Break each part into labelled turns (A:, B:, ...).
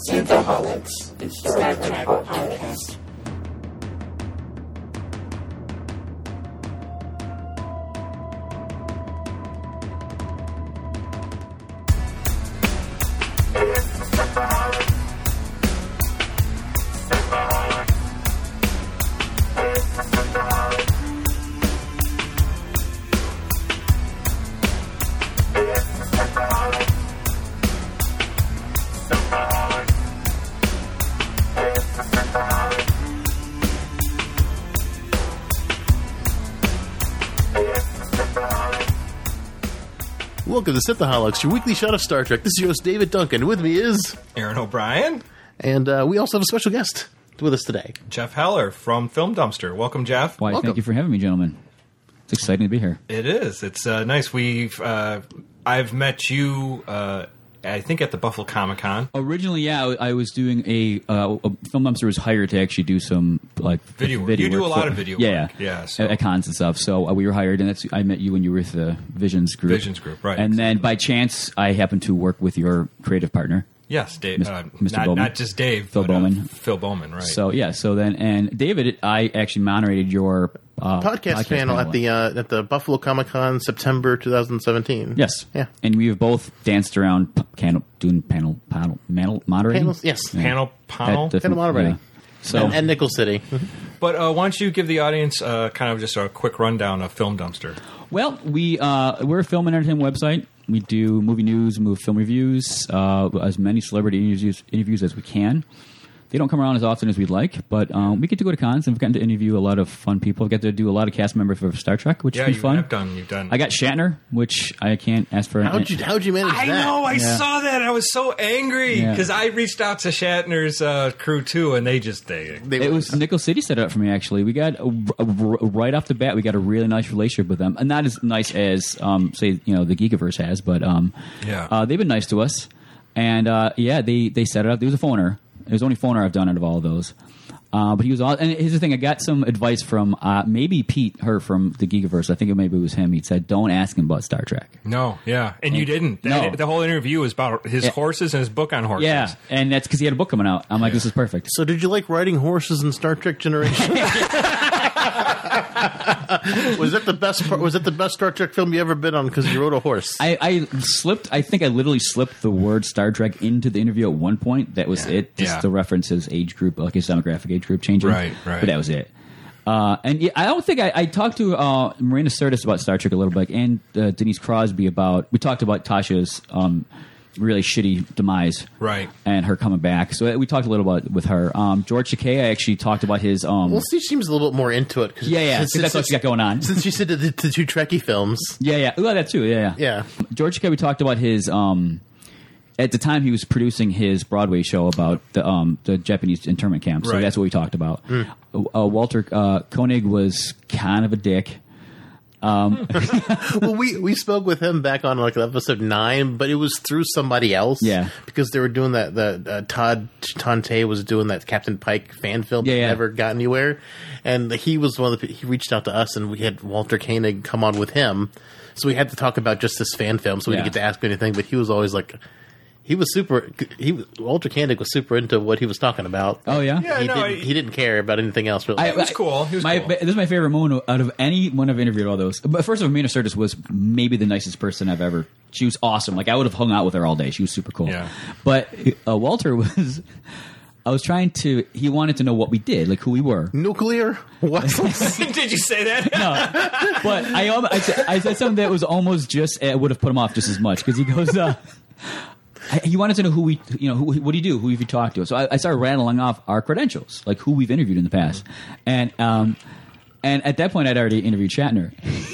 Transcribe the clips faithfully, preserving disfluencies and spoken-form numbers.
A: Synthaholics. It's the Rad Tribal Podcast.
B: Welcome to Synthaholics, your weekly shot of Star Trek. This is your host, David Duncan. With me is...
C: Aaron O'Brien.
B: And uh, we also have a special guest with us today.
C: Jeff Heller from Film Dumpster. Welcome, Jeff.
D: Why,
B: Welcome.
D: Thank you for having me, gentlemen. It's exciting to be here.
C: It is. It's uh, nice. We've uh, I've met you, uh, I think, at the Buffalo Comic Con.
D: Originally, yeah, I, I was doing a, uh, a Film Dumpster was hired to actually do some like
C: Video work.
D: video
C: You do
D: work
C: a lot
D: for-
C: of video
D: yeah,
C: work.
D: Yeah,
C: Yeah, so-
D: at, at cons and stuff. So uh, we were hired, and that's I met you when you were with the Visions Group.
C: Visions Group, right,
D: And then
C: exactly.
D: by chance, I happened to work with your creative partner.
C: Yes, Dave.
D: Mis-
C: Uh,
D: Mister
C: not,
D: Bowman.
C: not just Dave.
D: Phil
C: but,
D: Bowman.
C: Uh, Phil Bowman, right.
D: So yeah, so then and David, I actually moderated your uh,
B: Podcast, panel, at the uh, at the Buffalo Comic Con September twenty seventeen.
D: Yes.
B: Yeah.
D: And we have both danced around p- panel, doing panel, panel, panel moderating.
B: Panels, yes.
D: Yeah.
C: Panel, panel.
D: At the-
B: Panel moderating.
D: yeah. So
B: And, and Nickel City.
C: But uh, why don't you give the audience uh, kind of just a quick rundown of Film Dumpster?
D: Well, we uh, we're a film and entertainment website. We do movie news, move film reviews, uh, as many celebrity interviews, interviews as we can. They don't come around as often as we'd like, but um, we get to go to cons and we've gotten to interview a lot of fun people. We've got to do a lot of cast members for Star Trek, which
C: Yeah,
D: has
C: you
D: been fun.
C: have done. You've done.
D: I got Shatner, which I can't ask for.
B: How'd you, how'd you manage
C: I
B: that?
C: know. I
D: Yeah.
C: saw that. I was so angry
D: Yeah.
C: because I reached out to Shatner's uh, crew too, and they just they.
B: They
D: It
B: were-
D: was Nickel City set it up for me. Actually, we got a, a, right off the bat. We got a really nice relationship with them, and not as nice as um, say you know the Geekiverse has, but um,
C: Yeah.
D: uh, they've been nice to us. And uh, yeah, they they set it up. There was a phoner. It was the only phoner I've done out of all of those. Uh, but he was all. And here's the thing: I got some advice from uh, maybe Pete, her from the Geekiverse. I think it maybe it was him. He said, "Don't ask him about Star Trek."
C: No, yeah, and you didn't. That,
D: No.
C: The whole interview was about his
D: Yeah.
C: horses and his book on horses.
D: Yeah, and that's because he had a book coming out. I'm like, this is perfect.
B: So did you like riding horses in Star Trek Generation? was that the best part? Was that the best Star Trek film you ever been on because you rode a horse?
D: I, I slipped. I think I literally slipped the word Star Trek into the interview at one point. That was it. Just
C: Yeah.
D: to reference his age group, like his demographic age group changing.
C: Right, right.
D: But that was it. Uh, and yeah, I don't think I, I talked to uh, Marina Sirtis about Star Trek a little bit, and uh, Denise Crosby about. We talked about Tasha's um, really shitty demise,
C: Right.
D: and her coming back. So we talked a little about with her. Um, George Takei, I actually talked about his. Um,
B: well, she seems a little bit more into it. Cause
D: yeah, yeah,
B: since-
D: 'cause that's what she got going on.
B: Since she said the, the two Trekkie films.
D: Yeah, yeah, well, that too. Yeah, yeah.
B: Yeah.
D: George Takei, we talked about his. Um, at the time, he was producing his Broadway show about the um, the Japanese internment camp. So
C: Right.
D: that's what we talked about. Uh, Walter uh, Koenig was kind of a dick.
B: Well, we, we spoke with him back on like episode nine, but it was through somebody else.
D: Yeah.
B: Because they were doing that. The uh, Todd Tante was doing that Captain Pike fan film
D: Yeah,
B: that
D: yeah.
B: never got anywhere, and he was one of the. He reached out to us, and we had Walter Koenig come on with him, so we had to talk about just this fan film. So we
D: Yeah.
B: didn't get to ask him anything, but he was always like. He was super. He was- Walter Koenig was super into what he was talking about.
D: Oh yeah.
C: Yeah,
B: he,
C: no,
B: didn't,
C: I-
B: he didn't care about anything else. Really.
D: I-
C: It was cool. He was
D: my,
C: cool.
D: This is my favorite moment out of anyone I've interviewed. All those, but first of all, Marina Sirtis was maybe the nicest person I've ever. She was awesome. Like I would have hung out with her all day. She was super cool.
C: Yeah.
D: But uh, Walter was. I was trying to. He wanted to know what we did, like who we were.
B: Nuclear? What?
C: Did you say that?
D: No, but I, al- I, said, I said something that was almost just. It would have put him off just as much because he goes. Uh, he wanted to know who we, you know, who, what do you do? Who have you talked to? So I, I started rattling off our credentials, like who we've interviewed in the past, and um, and at that point I'd already interviewed Shatner.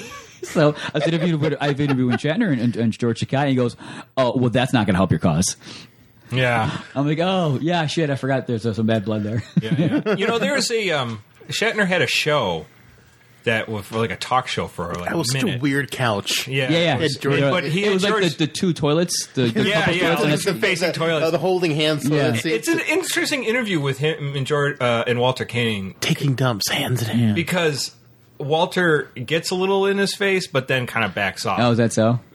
D: So I was interviewed with, I've interviewed with Shatner and, and, and George Takei. And he goes, "Oh, well, that's not going to help your cause."
C: Yeah.
D: I'm like, "Oh, yeah, shit, I forgot there's uh, some bad blood there."
C: Yeah, yeah. You know, there's a um, Shatner had a show that was like a talk show for like
B: That was
C: a
B: such
C: minute.
B: a weird couch.
C: Yeah,
D: Yeah, yeah.
C: It was-
B: George-
C: but he
D: it
C: had
D: was
C: George,
D: like the, the two toilets. The, the
C: Yeah,
D: couple
C: yeah,
D: toilets, and
C: like
D: it's-
C: the facing toilets.
B: Uh, the holding hands. So
D: Yeah.
B: it's,
C: It's an interesting interview with him and George uh, and Walter Koenig
B: taking dumps, hands in hand.
C: because Walter gets a little in his face, but then kind of backs off.
D: Oh, is that so?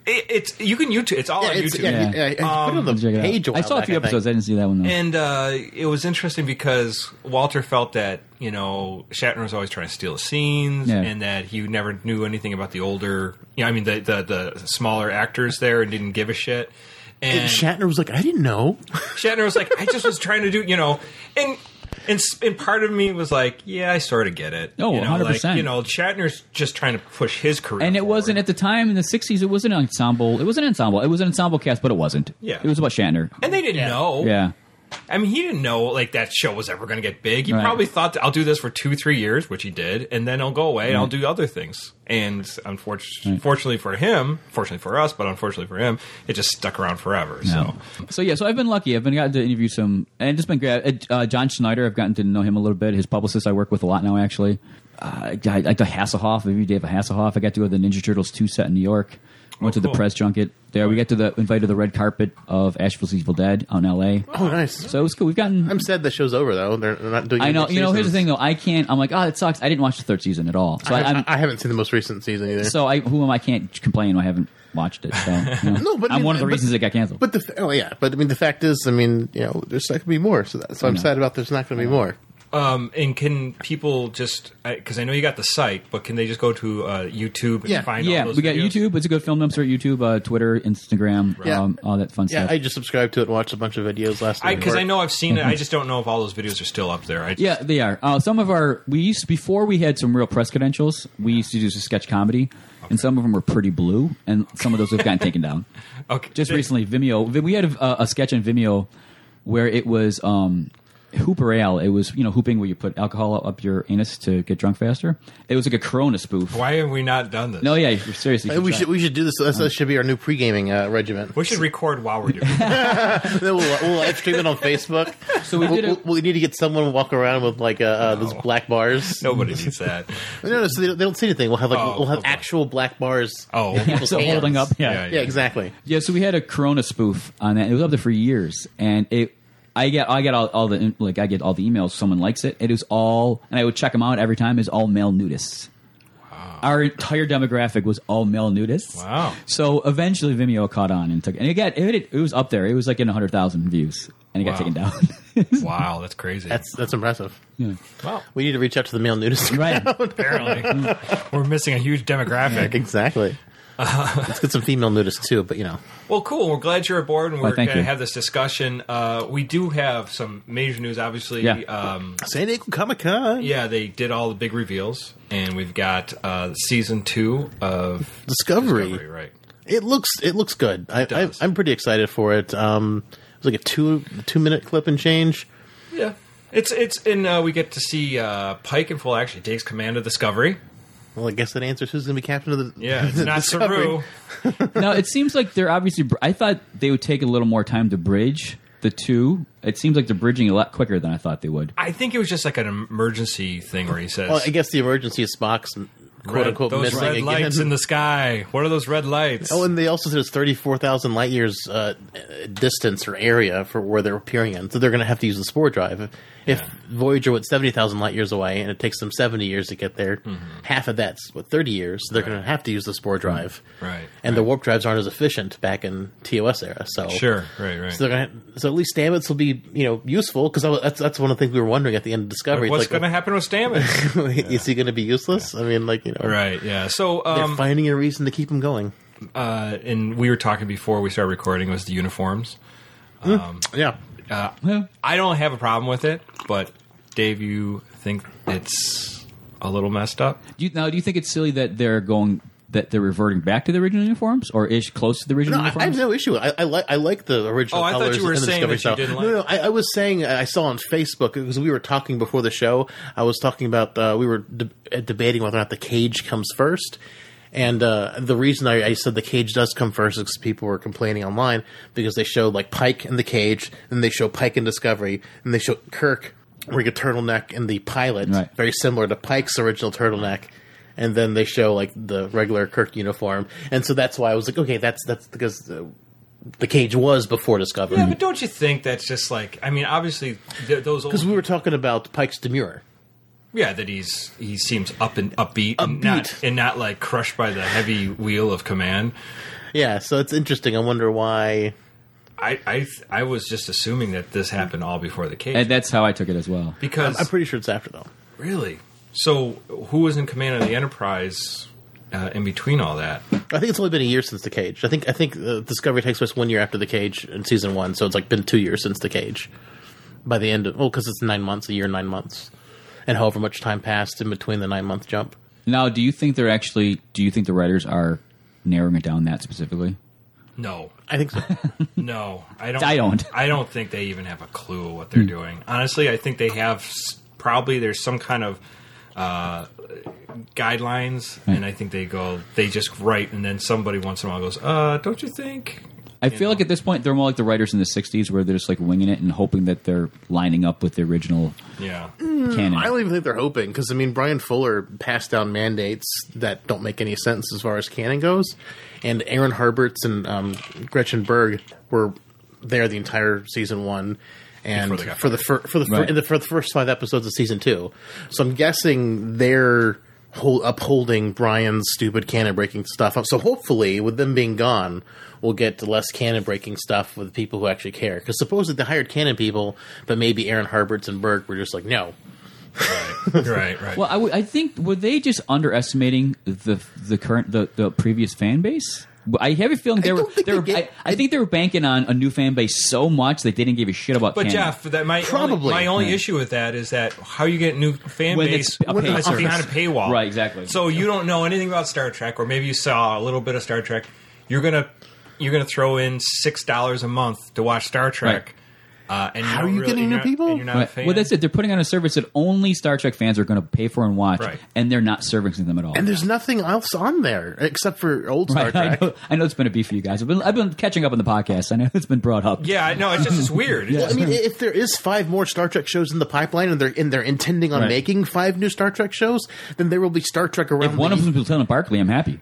C: It, it's you can YouTube. It's all
B: Yeah,
C: on
B: it's,
C: YouTube.
B: yeah,
D: Yeah.
B: yeah, I, I put it on
D: Check
B: the
D: it out.
B: page. A while
D: I saw a
B: back,
D: few
B: I think.
D: episodes. I didn't see that one though.
C: And uh, it was interesting because Walter felt that, you know, Shatner was always trying to steal the scenes,
D: Yeah.
C: and that he never knew anything about the older, you know, I mean, the, the, the smaller actors there and didn't give a shit. And,
B: And Shatner was like, I didn't know.
C: Shatner was like, I just was trying to do, you know, and and, s- and part of me was like, yeah, I sort of get it.
D: Oh,
C: you know,
D: one hundred percent.
C: Like, you know, Shatner's just trying to push his career
D: And it
C: forward.
D: wasn't at the time in the sixties. It wasn't an ensemble. It was an ensemble. It was an ensemble cast, but it wasn't.
C: Yeah.
D: It was about Shatner.
C: And they didn't
B: Yeah.
C: know.
D: Yeah.
C: I mean, he didn't know like that show was ever going to get big. He
D: Right.
C: probably thought that I'll do this for two, three years, which he did, and then I'll go away and I'll do other things. And unfortunately,
D: Right.
C: fortunately for him, fortunately for us, but unfortunately for him, it just stuck around forever. So,
D: So yeah, so I've been lucky. I've been gotten to interview some, and it's been great. Uh, John Schneider, I've gotten to know him a little bit. His publicist, I work with a lot now. Actually, uh, I, I got to Hasselhoff, maybe Dave Hasselhoff. I got to go to the Ninja Turtles two set in New York. Went
C: Oh,
D: to the
C: cool.
D: press junket there. We got to the invited to the red carpet of Asheville's Evil Dead out in L A.
B: Oh, nice.
D: So it was cool. We've gotten.
B: I'm sad the show's over though. They're they're not doing.
D: I
B: any
D: know.
B: more
D: You know. Here's the
B: seasons.
D: thing, though. I can't. I'm like, oh, it sucks. I didn't watch the third season at all. So
B: I,
D: I, I'm,
B: I, I haven't seen the most recent season either.
D: so I, who am I? Can't complain. I haven't watched it. So you know,
B: No, but I
D: I'm
B: mean,
D: one of the
B: but-
D: reasons it got canceled.
B: But the oh yeah, but I mean the fact is, I mean you know, there's not going to be more. So that's what I'm
D: know.
B: sad about. There's not going to be more.
C: um, and can people just because I, know you got the site, but can they just go to uh, YouTube and
B: Yeah.
C: find
D: Yeah,
C: all those
D: we got
C: videos?
D: YouTube. It's a good film dumpster at YouTube, uh, Twitter, Instagram,
B: Yeah.
D: um, all that fun
B: Yeah,
D: stuff.
B: I just subscribed to it and watched a bunch of videos last night.
C: Because I, know I've seen it. I just don't know if all those videos are still up there. I just,
D: Yeah, they are. Uh, some of our we used before we had some real press credentials. We used to do some sketch comedy, and some of them were pretty blue, and some of those have gotten taken down.
C: Okay.
D: Just recently, Vimeo. Vi- We had a, a sketch on Vimeo where it was um, Hooper Ale. It was you know hooping where you put alcohol up your anus to get drunk faster. It was like a Corona spoof.
C: Why have we not done this?
D: No, yeah, seriously.
B: Uh, we
D: try.
B: should we should do this. This this should be our new pre gaming uh, regimen.
C: We should record while we're doing it.
B: Then we'll, we'll live stream it on Facebook.
D: So we
B: we'll,
D: did a-
B: we'll, we need to get someone to walk around with like uh, uh, those
C: No.
B: black bars.
C: Nobody needs that.
B: No, no, so they don't, they don't see anything. We'll have like
C: Oh,
B: we'll have
C: okay.
B: actual black bars.
C: Oh,
B: in people's
D: so
B: hands.
D: holding up, yeah.
C: Yeah,
B: Yeah, exactly.
D: Yeah, so we had a Corona spoof on that. It was up there for years, and it. I get, I get all, all the like, I get all the emails. Someone likes it. It is all, and I would check them out every time. Is all male nudists. Wow. Our entire demographic was all male nudists.
C: Wow.
D: So eventually, Vimeo caught on and took, and it got, it, it was up there. It was like in a hundred thousand views, and it got
C: Wow.
D: taken down.
C: Wow, that's crazy.
B: That's that's impressive.
D: Yeah.
C: wow.
B: We need to reach out to the male nudist.
D: Right.
C: Apparently, we're missing a huge demographic.
B: Exactly. Let's get some female nudists too, but you know.
C: Well, cool. We're glad you're aboard, and
D: Well,
C: we're
D: thank
C: going to
D: you.
C: have this discussion. Uh, we do have some major news, obviously.
D: Yeah.
C: Um,
B: San Diego Comic Con.
C: yeah, they did all the big reveals, and we've got uh, season two of
B: Discovery.
C: Discovery, right?
B: It looks it looks good. I, I
C: does.
B: I'm pretty excited for it. Um, it was like a two two minute clip and change.
C: Yeah, it's it's and uh, we get to see uh, Pike in full action. He takes command of Discovery.
B: Well, I guess that answers who's going to be captain of the.
C: Yeah, it's not
B: Discovery.
C: Saru.
D: Now it seems like they're obviously. br- I thought they would take a little more time to bridge the two. It seems like they're bridging a lot quicker than I thought they would.
C: I think it was just like an emergency thing where he says,
B: Well, I guess the emergency is Spock's quote
C: red,
B: unquote
C: "Those
B: missing
C: red
B: again.
C: lights in the sky. What are those red lights?"
B: Oh, and they also said it's thirty-four thousand light years uh, distance or area for where they're appearing in. So they're going to have to use the spore drive. If
C: Yeah.
B: Voyager went seventy thousand light years away and it takes them seventy years to get there, half of that's, what, thirty years. So they're
C: Right.
B: going to have to use the spore drive.
C: Right,
B: And the warp drives aren't as efficient back in T O S era. So
C: sure, right, right.
B: So, they're gonna, so at least Stamets will be, you know, useful because that's that's one of the things we were wondering at the end of Discovery.
C: What's
B: It's
C: going to happen with Stamets?
B: like, is he going to be useless? I mean, like you know,
C: Right, yeah. So,
B: they're
C: um,
B: finding a reason to keep him going.
C: uh, and we were talking before we started recording was the uniforms.
B: Yeah,
C: Uh,
D: Yeah.
C: I don't have a problem with it, but Dave, you think it's a little messed up?
D: Do you, now, do you think it's silly that they're going that they're reverting back to the original uniforms, or ish close to the original
B: no, I, I
D: uniforms?
B: have no issue. I, I like I like the original.
C: Oh, I thought
B: colors
C: you were
B: in the
C: saying
B: Discovery
C: that you
B: style.
C: didn't
B: No, no,
C: like
B: I, I was saying I saw on Facebook because we were talking before the show. I was talking about uh, we were de- debating whether or not the cage comes first. And uh, the reason I, I said the cage does come first is because people were complaining online because they showed like Pike in the cage, and they show Pike in Discovery, and they show Kirk wearing a turtleneck in the pilot,
D: Right.
B: very similar to Pike's original turtleneck. And then they show like the regular Kirk uniform, and so that's why I was like, okay, that's that's because uh, the cage was before Discovery.
C: Yeah, but don't you think that's just like? I mean, obviously, th- those old
B: Because we were talking about Pike's demure.
C: yeah, that he's he seems up and upbeat, and
B: Upbeat.
C: not and not like crushed by the heavy wheel of command.
B: Yeah, so it's interesting. I wonder why.
C: I, I I was just assuming that this happened all before the cage.
D: And that's how I took it as well.
C: Because
B: I'm, I'm pretty sure it's after, though.
C: really, so who was in command of the Enterprise uh, in between all that?
B: I think it's only been a year since the cage. I think I think uh, Discovery takes place one year after the cage in season one, so it's like been two years since the cage. By the end of well, because it's nine months, a year, and nine months, and however much time passed in between the nine month jump.
D: Now, do you think they're actually? Do you think the writers are narrowing it down that specifically?
C: No,
B: I think so.
C: no, I don't.
D: I don't.
C: I don't think they even have a clue what they're doing. Honestly, I think they have s- probably there's some kind of uh, guidelines,
D: Right.
C: and I think they go they just write, and then somebody once in a while goes, "Uh, don't you think?"
D: I feel like at this point they're more like the writers in the sixties, where they're just like winging it and hoping that they're lining up with the original
C: Yeah,
D: canon.
B: I don't even think they're hoping because I mean Brian Fuller passed down mandates that don't make any sense as far as canon goes, and Aaron Harberts and um, Gretchen Berg were there the entire season one, and
C: Before they got
B: for the fir- for the, fir-
D: Right.
B: in the for the first five episodes of season two. So I'm guessing they're hol- upholding Brian's stupid canon breaking stuff. So hopefully, with them being gone, we'll get to less canon breaking stuff with people who actually care. Because supposedly they hired canon people, but maybe Aaron Harberts and Berg were just like, no.
C: right, right, right.
D: Well, I, w- I think were they just underestimating the the current the, the previous fan base? I have a feeling they
B: I
D: were.
B: don't think
D: They
B: they
D: were
B: get-
D: I, I think they were banking on a new fan base so much that they didn't give a shit about.
C: But
D: canon.
C: Jeff, that my
B: Probably.
C: only, my only
D: Yeah.
C: issue with that is that how you get new fan
D: When
C: base
D: it's a paid
C: it's
D: service.
C: behind a paywall,
D: Right, exactly.
C: So you don't know anything about Star Trek, or maybe you saw a little bit of Star Trek. You're gonna you're gonna throw in six dollars a month to watch Star Trek. Uh, and you
B: How
C: don't
B: are you
C: really,
B: getting
C: and
B: new
C: you're not-
B: people?
C: and you're not a
D: Right.
C: fan.
D: Well, that's it. They're putting on a service that only Star Trek fans are going to pay for and watch,
C: Right.
D: and they're not servicing them at all.
B: And there's nothing else on there except for old Star
D: Right, I
B: Trek.
D: know, I know it's been a beef for you guys. I've been, I've been catching up on the podcast. I know it's been brought up.
C: Yeah, no, it's just it's weird. It's
B: Well, I mean, if there is five more Star Trek shows in the pipeline, and they're and they're intending on
D: Right.
B: making five new Star Trek shows, then there will be Star Trek around.
D: If one
B: the,
D: of them is Lieutenant Barkley, I'm happy.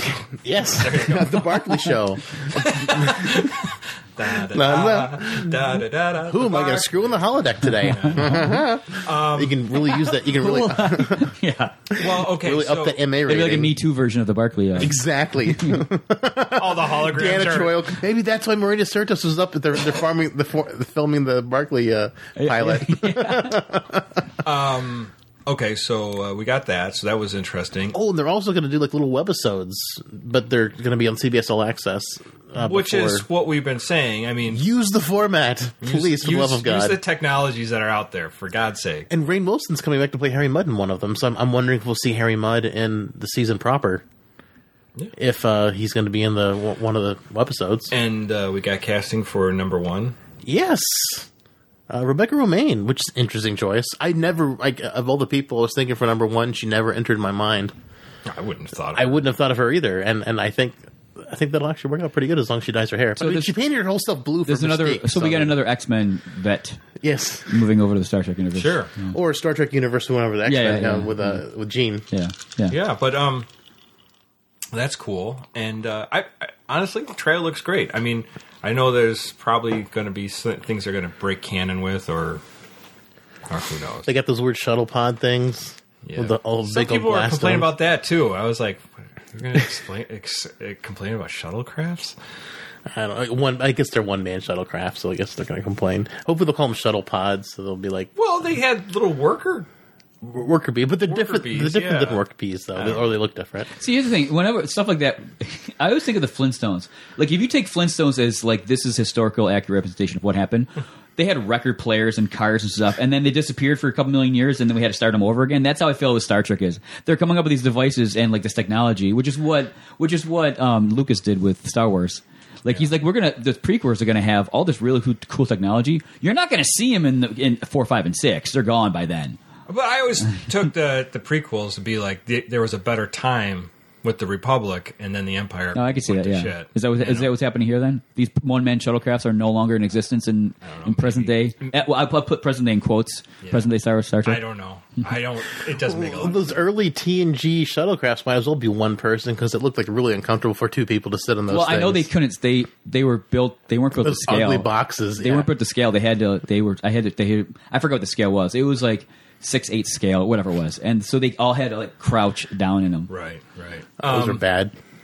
B: yes, the Barkley Show.
C: Da, da,
B: Nah,
C: da, da, da, da, da,
B: Who am I going
C: bar-
B: to screw in the holodeck today? you can really use that. You can really
D: Yeah,
C: Well, okay,
B: really
C: so
B: up the M A
D: maybe
B: rating.
D: like a Me Too version of the Barkley. Uh,
B: Exactly.
C: all the holograms
B: Deanna
C: are.
B: Troi. Maybe that's why Marina Sirtis was up. They're, they're farming, the filming the Barkley uh, pilot.
C: Okay, so uh, we got that. So that was interesting.
B: Oh, and they're also going to do like little webisodes, but they're going to be on C B S All Access. Uh,
C: Which
B: before.
C: is what we've been saying. I mean,
B: Use the format, please,
C: use,
B: for the love
C: use-
B: of God.
C: use the technologies that are out there, for God's sake.
B: And Rainn Wilson's coming back to play Harry Mudd in one of them, so I'm, I'm wondering if we'll see Harry Mudd in the season proper.
C: Yeah.
B: If uh, he's going to be in the one of the webisodes.
C: And uh, we got casting for number one.
B: Yes. Uh, Rebecca Romaine, which is an interesting choice. I never, like, of all the people I was thinking for number one, she never entered my mind.
C: I wouldn't have thought of
B: I
C: it.
B: wouldn't have thought of her either, and and I think I think that'll actually work out pretty good as long as she dyes her hair.
D: So
B: I mean,
D: there's-
B: she painted her whole stuff blue for
D: there's another.
B: Mystique,
D: So we got another X Men vet
B: yes,
D: moving over to the Star Trek universe.
C: Sure.
B: or Star Trek Universe, whatever the X
D: Yeah,
B: Men
D: yeah, yeah.
B: with uh, with Jean.
D: Yeah, yeah.
C: Yeah, but um, that's cool. And uh, I, I honestly, the trailer looks great. I mean, I know there's probably going to be s- things they're going to break canon with, or or who knows.
B: They got those weird shuttle pod things
C: Yeah.
B: with the old
C: Some
B: big old
C: people were
B: blast
C: complaining
B: on them.
C: about that too. I was like, "You're going to explain ex- uh, complain about shuttlecrafts?"
B: I don't know. One, I guess they're one man shuttlecraft, so I guess they're going to complain. Hopefully, they'll call them shuttle pods, so they'll be like
C: Well, they had little worker.
B: worker bees, but they're
C: Worker
B: different.
C: bees,
B: they're different
C: yeah.
B: than worker bees, though,
C: don't
B: or they look different.
D: See, here's the thing. Whenever stuff like that, I always think of the Flintstones. Like, if you take Flintstones as like this is historical accurate representation of what happened, they had record players and cars and stuff, and then they disappeared for a couple million years, and then we had to start them over again. That's how I feel with Star Trek is. They're coming up with these devices and like this technology, which is what which is what um, Lucas did with Star Wars. Like he's like, we're gonna the prequels are gonna have all this really cool, cool technology. You're not gonna see them in the, in four, five, and six. They're gone by then.
C: But I always took the the prequels to be like th- there was a better time with the Republic, and then the Empire.
D: No, I can see
C: went
D: that.
C: to
D: Yeah,
C: shit,
D: is that what,
C: you
D: is
C: know?
D: that what's happening here? Then these one-man shuttlecrafts are no longer in existence in
C: know,
D: in present
C: maybe.
D: day. Eh, well, I put put present day in quotes.
C: Yeah.
D: Present day Star Star Trek.
C: I don't know. I don't. It doesn't make a
B: Well,
C: lot.
B: those early T N G shuttlecrafts might as well be one person because it looked like really uncomfortable for two people to sit on those.
D: Well, I know they
B: things.
D: couldn't. They they were built. They weren't built
B: Those
D: to scale.
B: ugly boxes.
D: They
B: yeah.
D: weren't built to scale. They had to. They were. I had to. They. Had, I forgot what the scale was. It was like six eight scale, whatever it was, and so they all had to like crouch down in them.
C: Right, right.
B: Those
C: Um,
B: are bad.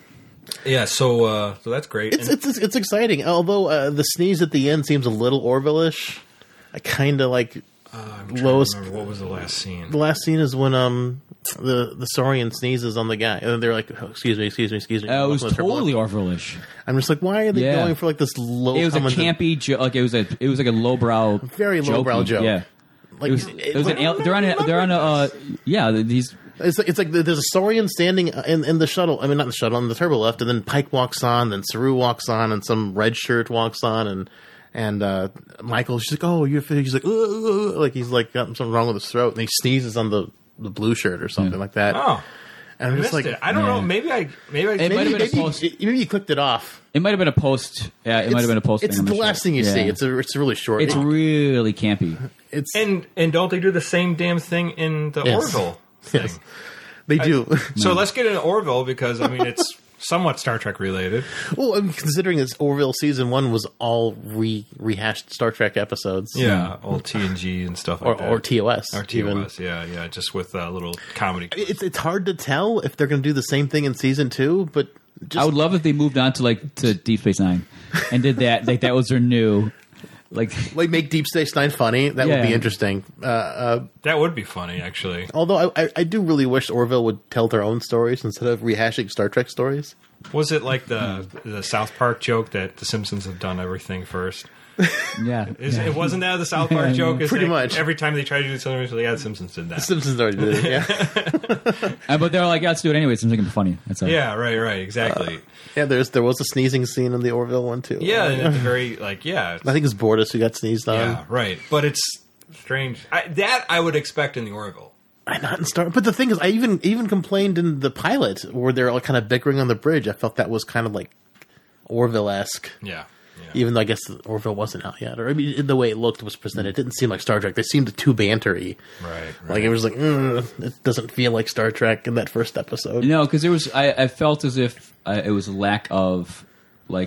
C: Yeah, so uh, so that's great.
B: It's
C: And-
B: it's it's exciting. Although uh, the sneeze at the end seems a little Orville-ish. I kind of like.
C: uh, I'm trying
B: Lois-
C: to remember what was the last scene.
B: The last scene is when um the the Saurian sneezes on the guy, and they're like, oh, "Excuse me, excuse me, excuse me."
D: Uh, it was
B: Welcome to Triple
D: totally
B: M.
D: Orville-ish.
B: I'm just like, why are they
D: Yeah.
B: going for like this low?
D: It was a
B: common-
D: campy joke. Like it was a, it was like a lowbrow,
B: Very lowbrow
D: jokey-
B: joke.
D: Yeah,
B: Like
D: it was. It was an. al- They're on. A, they're on a. Uh, yeah, these.
B: It's like, it's like there's a Saurian standing in, in the shuttle. I mean, not the shuttle, in the turbo lift, and then Pike walks on, then Saru walks on, and some red shirt walks on, and and uh, Michael, she's like, "Oh, you're," he's like, "Ugh," like he's like got something wrong with his throat, and he sneezes on the, the blue shirt or something
D: Yeah.
B: like that.
C: Oh,
B: and
C: I
B: I'm
C: missed
B: just like,
C: it. I don't
D: Yeah.
C: know. Maybe I. Maybe I.
D: It might
B: maybe,
D: have been a
B: maybe,
D: post-
B: you, maybe you clicked it off.
D: It might have been a post. Yeah, it might have been a post.
B: It's
D: thing on
B: the last
D: show.
B: thing you see.
D: Yeah.
B: It's a it's really short.
D: It's
B: It-
D: really campy.
B: it's
C: and and don't they do the same damn thing in the
B: Yes.
C: Orville thing?
B: Yes. They do.
C: So let's get into Orville because I mean it's somewhat Star Trek related.
B: Well, I mean, considering it's Orville season one was all re rehashed Star Trek episodes,
C: Yeah, old T N G and stuff
B: or
C: like that.
B: or T O S,
C: Or T O
B: even.
C: S, yeah, yeah, just with a little comedy.
B: It's it's hard to tell if they're going to do the same thing in season two, but just
D: I would love if they moved on to like to Deep Space Nine and did that. Like that was their new. Like
B: like make Deep Space Nine funny. That would
D: Yeah.
B: be interesting. Uh, uh,
C: That would be funny, actually.
B: although I, I I do really wish Orville would tell their own stories instead of rehashing Star Trek stories.
C: Was it like the the South Park joke that the Simpsons have done everything first?
D: yeah,
C: Is,
D: yeah.
C: It wasn't that the South Park
D: Yeah,
C: joke? Is
B: pretty
C: that
B: much.
C: Every time they try to do something, it's like, yeah, the Simpsons did that.
B: Simpsons already did it. Yeah,
D: Uh, but they're like, yeah, let's do it anyway. It seems like it'd be funny. That's all.
C: Yeah, right, right, exactly.
B: yeah. There's there was a sneezing scene in the Orville one too.
C: yeah, and at the very like, yeah,
B: I think it's Bortus who got sneezed on.
C: yeah, right. But it's strange. I, that I would expect in the Orville.
B: I'm not in Star. But the thing is, I even even complained in the pilot where they're all kind of bickering on the bridge. I felt that was kind of like Orville esque.
C: Yeah, yeah.
B: Even though I guess Orville wasn't out yet, or I mean, the way it looked was presented, it didn't seem like Star Trek. They seemed too bantery.
C: right, right.
B: Like it was like mm, it doesn't feel like Star Trek in that first episode.
D: No, because there was. I, I felt as if uh, it was a lack of like.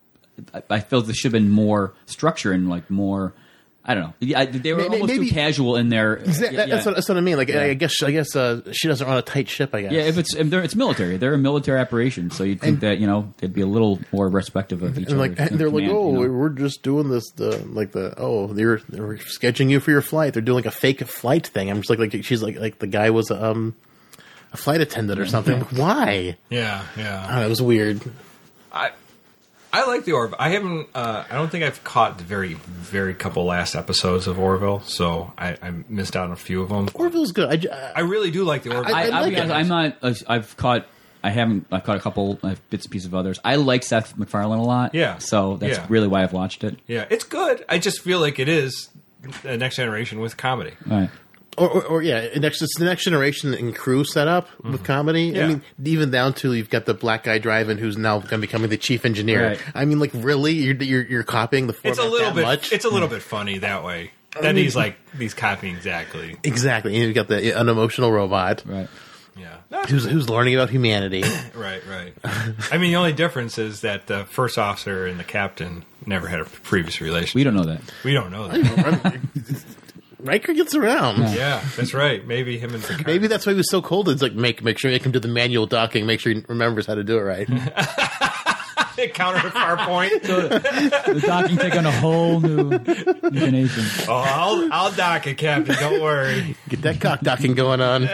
D: I, I felt there should have been more structure and like more. I don't know. Yeah, I, they were
B: Maybe-
D: almost
B: maybe-
D: too casual in their.
B: Exactly.
D: Yeah,
B: That's, what, that's what I mean. Like
D: Yeah.
B: I guess I guess uh, she doesn't run a tight ship. I guess.
D: yeah, if it's if they're, it's military, they're a military operation, so you'd think that you know they'd be a little more respective of each
B: and
D: other.
B: like and they're like,
D: command,
B: oh,
D: you know?
B: we're just doing this. The like the oh, they're they're scheduling you for your flight. They're doing like a fake flight thing. I'm just like like she's like like the guy was um a flight attendant or something. Like, why?
C: Yeah,
B: I
C: yeah.
B: don't know, it was weird.
C: I I like the Orville. I haven't. Uh, I don't think I've caught the very very couple last episodes of Orville, so I, I missed out on a few of them.
B: Orville's good. I, j- uh,
C: I really do like the Orville.
B: I-
D: I, I'll
B: like
D: be honest,
B: it.
D: I'm not. uh, I've caught. I haven't. I've caught a couple uh, bits and pieces of others. I like Seth MacFarlane a lot.
C: Yeah.
D: So that's
C: Yeah.
D: really why I've watched it.
C: yeah, it's good. I just feel like it is the next generation with comedy.
D: All right.
B: Or, or, or yeah, next it's the next generation in crew setup with comedy.
C: Yeah.
B: I mean, even down to you've got the black guy driving who's now going to becoming the chief engineer.
D: Right.
B: I mean, like really, you're you're, you're copying the format
C: It's a little
B: that
C: bit.
B: much.
C: It's a little bit funny that way. That
B: mean-
C: he's like he's copying exactly.
B: exactly. And you've got the unemotional robot
D: Right.
C: Yeah.
B: who's who's learning about humanity.
C: Right, right. I mean, the only difference is that the first officer and the captain never had a previous relationship.
D: We don't know that.
C: We don't know that.
B: Riker gets around.
D: Yeah.
C: Yeah, that's right. Maybe him and Picard.
B: Maybe that's why he was so cold. It's like make make sure he can do the manual docking. Make sure he remembers how to do it right.
C: counter far point.
D: The docking take on a whole new intonation.
C: Oh, I'll I'll dock it, Captain. Don't worry.
B: Get that cock docking going on.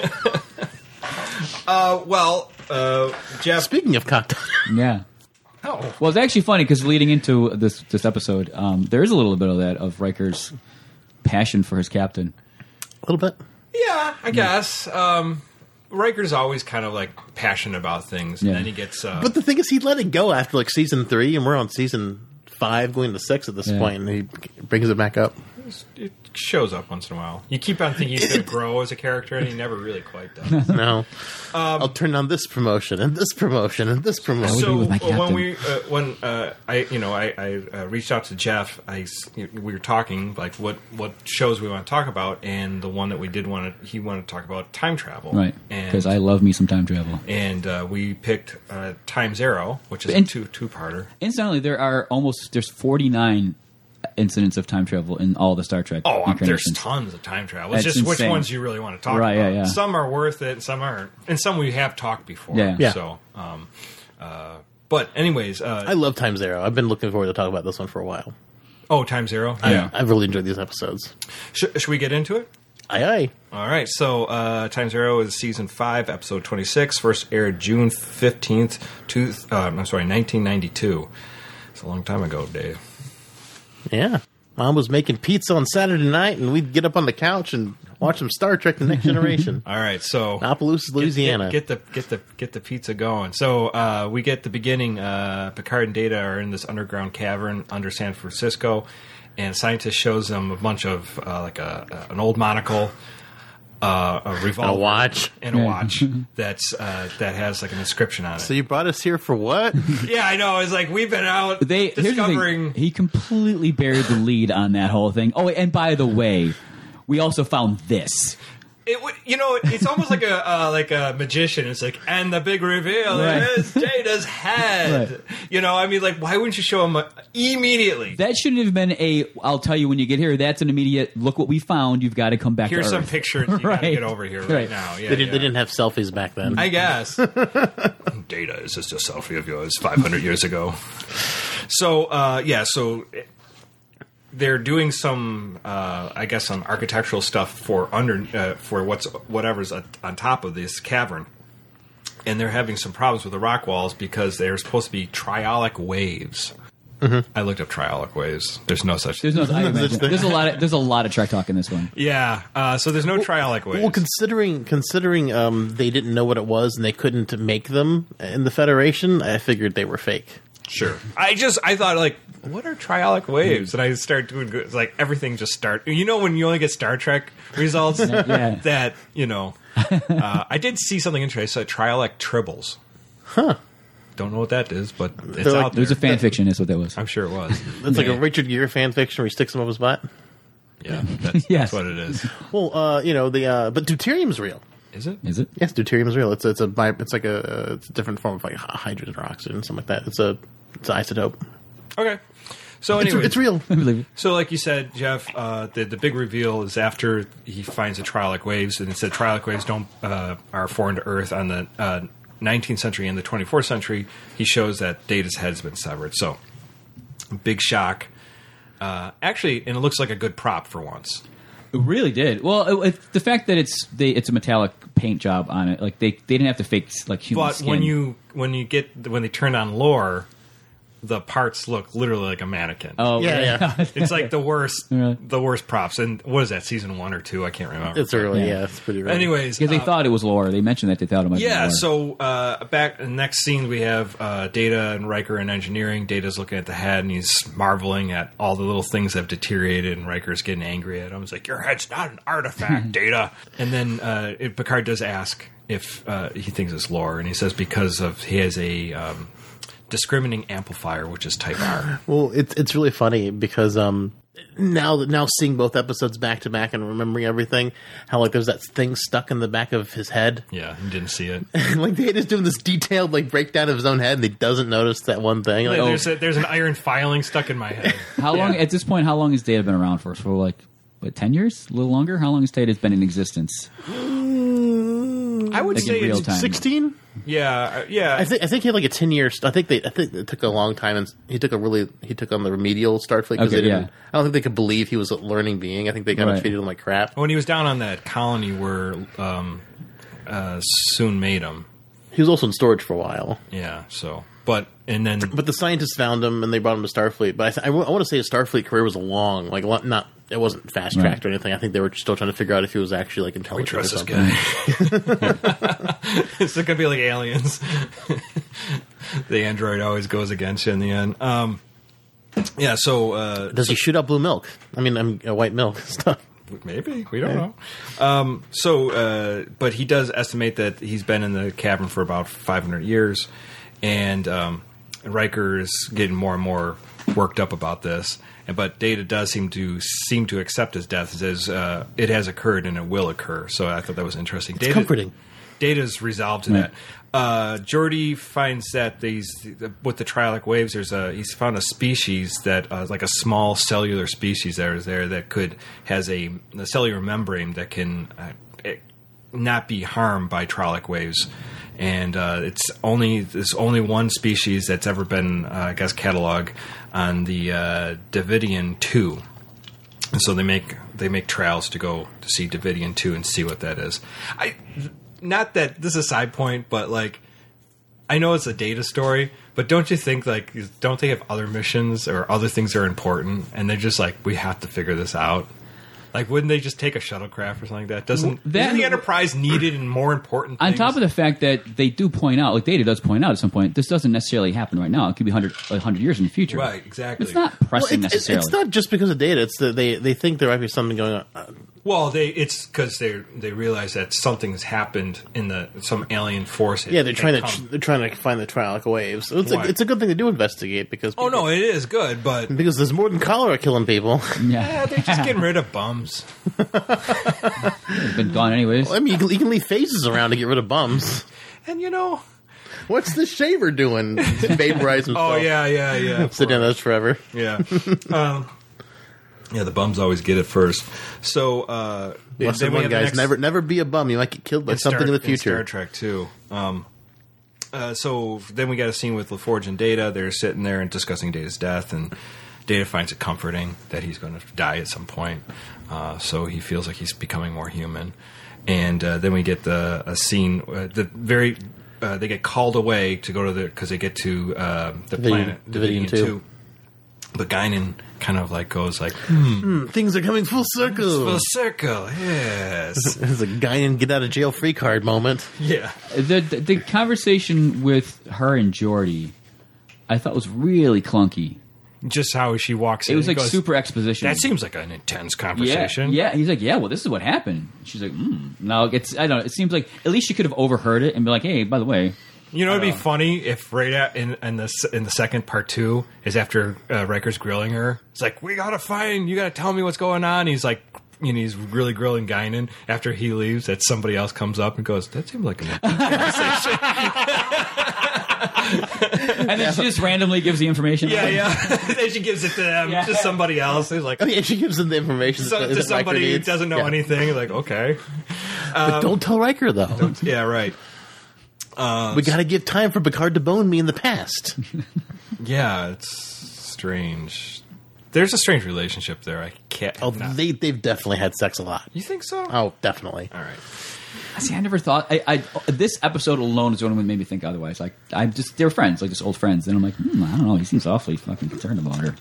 C: Uh, well, uh, Jeff.
B: Speaking of cock docking,
D: Yeah.
C: Oh,
D: Well, it's actually funny because leading into this this episode, um, there is a little bit of that of Riker's passion for his captain.
B: a little bit.
C: yeah, I guess. Um, Riker's always kind of like passionate about things, and
D: Yeah.
C: then he gets. Uh,
B: But the thing is, he let it go after like season three, and we're on season five, going to six at this
D: Yeah.
B: point, and he brings it back up.
C: it shows up once in a while. You keep on thinking he's going to grow as a character, and he never really quite does.
B: No, I'll turn on this promotion and this promotion and this promotion.
D: would
C: So
D: be with my
C: uh, when
D: captain.
C: we uh, when uh, I you know I, I uh, reached out to Jeff, I s- we were talking like what what shows we want to talk about, and the one that we did want to he wanted to talk about time travel,
D: Right.
C: And
D: Because I love me some time travel.
C: and uh, we picked uh, Time Zero, which is
D: And-
C: a two two parter.
D: Incidentally, there are almost there's forty-nine incidents of time travel in all the Star Trek
C: Oh, um, there's
D: incarnations.
C: tons of time travel. It's
D: That's
C: just which
D: insane.
C: ones you really want to talk
D: Right,
C: about.
D: yeah, yeah.
C: Some are worth it, some aren't, and some we have talked before.
D: Yeah.
B: Yeah.
C: So, um, Uh, but anyways, uh,
B: I love Time Zero. I've been looking forward to talk about this one for a while.
C: oh, Time Zero.
B: I,
C: Yeah.
B: I've really enjoyed these episodes.
C: Sh- should we get into it?
B: Aye, aye.
C: All right. So, uh, Time Zero is season five, episode twenty-six. First aired June fifteenth, two, uh, I'm sorry, nineteen ninety-two. It's a long time ago, Dave.
B: Yeah. Mom was making pizza on Saturday night, and we'd get up on the couch and watch some Star Trek: The Next Generation.
C: All right. So,
B: Opelousas, Louisiana.
C: Get, get, get the get the get the pizza going. So uh, we get the beginning. Uh, Picard and Data are in this underground cavern under San Francisco, and a scientist shows them a bunch of uh, like a, a an old monocle, uh, a revolver,
B: A watch.
C: and a
D: Yeah.
C: watch that's uh, that has like an inscription on it.
B: So you brought us here for what?
C: Yeah, I know. It's like we've been out
D: They here's the
C: discovering.
D: thing. He completely buried the lead on that whole thing. Oh, and by the way, we also found this.
C: It would, you know, it's almost like a uh, like a magician. It's like, and the big reveal
D: Right.
C: is Data's head.
D: Right.
C: You know, I mean, like, why wouldn't you show him uh, immediately?
D: That shouldn't have been a. I'll tell you when you get here. That's an immediate. Look what we found. You've got to come back.
C: Here's
D: to
C: some
D: Earth.
C: pictures. You gotta
D: Right.
C: get over here right,
D: Right.
C: now. Yeah,
B: they, did,
C: yeah.
B: they didn't have selfies back then.
C: I guess. Data is just a selfie of yours five hundred years ago. So, uh, yeah, so they're doing some, uh, I guess, some architectural stuff for under uh, for what's whatever's on on top of this cavern. And they're having some problems with the rock walls because they're supposed to be triolic waves.
B: Mm-hmm.
C: I looked up triolic waves. There's no such
D: There's no. I
B: Such
D: imagine,
B: thing.
D: there's a lot of. There's a lot of Trek talk in this one.
C: Yeah, uh, so there's no triolic waves.
B: Well, considering considering um, they didn't know what it was and they couldn't make them in the Federation, I figured they were fake.
C: Sure. I just I thought like, what are triolic waves? And I start doing it's like everything just start. You know when you only get Star Trek results
D: Yeah.
C: that you know. Uh, I did see something interesting. So triolic tribbles. Huh. Don't know what that is, but it's
B: They're like-
C: out
D: It was
C: there.
D: a fan fiction. Is what that was.
C: I'm sure it was.
B: It's like a Richard Gere fan fiction where he sticks them up his butt.
C: Yeah, that's,
D: Yes.
C: that's what it is.
B: Well, uh, you know the uh, but deuterium's real.
C: Is it?
D: Is it?
B: Yes, deuterium's real. It's it's a bi- it's like a it's a different form of like hydrogen or oxygen, something like that. It's a it's an isotope.
C: Okay. So
B: It's,
C: anyway,
B: it's real.
D: I believe it.
C: So, like you said, Jeff, uh, the the big reveal is after he finds the triolic waves, and it said triolic waves don't uh, are foreign to Earth. On the uh, nineteenth century and the twenty-fourth century, he shows that Data's head's been severed. So, big shock. Uh, actually, and it looks like a good prop for once.
D: It really did. Well, it, it, the fact that it's they, it's a metallic paint job on it, like they they didn't have to fake like human
C: But
D: skin.
C: when you when you get when they turn on lore, the parts look literally like a mannequin.
D: oh
B: Yeah, yeah.
C: It's like the worst,
D: Yeah.
C: the worst props. And what is that? Season one or two? I can't remember.
B: It's early.
D: Yeah.
B: Yeah, it's pretty early.
C: Anyways,
D: because they
C: uh,
D: thought it was lore. They mentioned that they thought it might
C: yeah.
D: be lore.
C: So uh, back in the next scene, we have uh, Data and Riker in engineering. Data's looking at the head and he's marveling at all the little things that have deteriorated. And Riker's getting angry at him. He's like, "Your head's not an artifact, Data." And then uh, it, Picard does ask if uh, he thinks it's lore, and he says because of he has a um, discriminating amplifier, which is Type R.
B: Well, it's it's really funny because um now that now seeing both episodes back to back and remembering everything, how like there's that thing stuck in the back of his head.
C: Yeah, he didn't see it.
B: Like Data's doing this detailed like breakdown of his own head, and he doesn't notice that one thing. Like, oh,
C: There's, a, there's an iron filing stuck in my head.
D: how long
C: Yeah.
D: at this point? How long has Data been around for? For like what, ten years? A little longer? How long has Data been in existence?
C: I would
D: Like in
C: say
D: real
C: it's
D: time.
B: sixteen.
C: yeah, uh, yeah.
B: I think I think he had like a ten year. I think they I think it took a long time, and he took a really he took on the remedial Starfleet because
D: Okay,
B: they didn't.
D: yeah.
B: I don't think they could believe he was a learning being. I think they kind
D: Right.
B: of treated him like crap.
C: when he was down on that colony where um, uh, Soon made him.
B: He was also in storage for a while.
C: Yeah. So, but and then
B: But the scientists found him and they brought him to Starfleet. But I, th- I, w- I want to say his Starfleet career was a long, like a lot- not it wasn't fast tracked
D: Right.
B: or anything. I think they were still trying to figure out if he was actually like
C: we
B: intelligent.
C: trust
B: or
C: this
B: something.
C: guy. It's gonna be like aliens. The android always goes against you in the end. Um, yeah. So uh,
B: Does he shoot up blue milk? I mean, I'm uh, white milk stuff.
C: maybe we don't know. Um, so, uh, but he does estimate that he's been in the cavern for about five hundred years, and um, Riker is getting more and more worked up about this. And but Data does seem to seem to accept his death. It says uh, it has occurred and it will occur. So I thought that was interesting.
B: It's
C: Data,
B: comforting.
C: Data's resolved to
D: Right.
C: that. Uh, Geordi finds that these with the triolic waves, there's a he's found a species that uh, like a small cellular species that is there that could has a, a cellular membrane that can uh, it, not be harmed by Trolloc waves. And uh, it's only there's only one species that's ever been, uh, I guess, cataloged on the uh, Davidian two. And so they make they make trials to go to see Davidian two and see what that is. I not that this is a side point, but like I know it's a Data story, but don't you think like don't they have other missions or other things that are important, and they're just like we have to figure this out? Like, wouldn't they just take a shuttlecraft or something like that? Doesn't
D: That-
C: isn't the Enterprise needed in more important
D: On
C: things?
D: top of the fact that they do point out, like Data does point out at some point, this doesn't necessarily happen right now. It could be one hundred, one hundred years in the future.
C: Right, exactly.
D: It's not
B: Well,
D: pressing
B: it's, it's,
D: necessarily.
B: it's not just because of Data. It's that they, they think there might be something going on.
C: Well, they it's because they they realize that something has happened in the some alien force.
B: Yeah, they're
C: had
B: trying to
C: come.
B: they're trying to find the Trolloc waves. So it's a,
C: Why?
B: it's a good thing to do investigate because
C: Oh
B: people-
C: no, it is good, but
B: because there's more than cholera killing people.
D: yeah,
C: yeah, they're just getting rid of bums.
D: It's been gone anyways.
B: I mean, you can, you can leave phases around to get rid of bums.
C: And you know,
B: What's the shaver doing? Vaporize himself.
C: oh yeah, yeah, yeah,
B: Sit down those forever.
C: yeah. um, yeah, the bums always get it first. So uh,
B: Lesson
C: then we
B: one,
C: have the
B: guys.
C: next-
B: Never never be a bum. You might get killed by
C: in
B: something
C: Star,
B: in the future.
C: Star Trek too. Um, uh, so then we got a scene with LaForge and Data. They're sitting there and discussing Data's death, and Data finds it comforting that he's going to die at some point. Uh, so he feels like he's becoming more human. And uh, then we get the a scene. Uh, the very uh, they get called away to go to the because they get to uh, the
B: The
C: planet
B: Davidian two.
C: But Guinan kind of like goes like
B: Hmm, things are coming full circle.
C: full circle. Yes,
B: It's a guy in get out of jail free card moment.
C: yeah.
D: The, the the conversation with her and Geordi, I thought was really clunky.
C: Just how she walks in.
D: It was
C: He
D: like
C: goes,
D: super exposition.
C: That seems like an intense
D: yeah,
C: conversation.
D: yeah. He's like, yeah. Well, this is what happened. She's like, hmm. No, it's I don't know. It seems like at least she could have overheard it and be like, hey, by the way,
C: You know, it'd be funny if right at, in, in the s- in the second part two is after uh, Riker's grilling her. It's like we gotta find. You gotta tell me what's going on. He's like, you know, he's really grilling Guinan. After he leaves, that somebody else comes up and goes, "That seemed like an intense conversation."
D: and then she just randomly gives the information.
C: yeah, yeah. Then she gives it to them,
D: Yeah.
C: to somebody else. He's like,
B: Oh yeah, she gives them the information.
C: so,
B: that
C: to
B: Riker
C: somebody who
B: needs.
C: doesn't know
B: Yeah.
C: anything. Like, okay,
B: But don't tell Riker though.
C: yeah, right.
B: we got to give time for Picard to bone me in the past.
C: Yeah, it's strange. There's a strange relationship there. I can't.
B: Oh,
C: not-
B: they they've definitely had sex a lot.
C: you think so?
B: Oh, definitely.
C: All right.
D: See, I never thought. I, I this episode alone is the only one that made me think otherwise. Like, I'm just they were friends, like just old friends. And I'm like, hmm, I don't know. He seems awfully fucking concerned about her.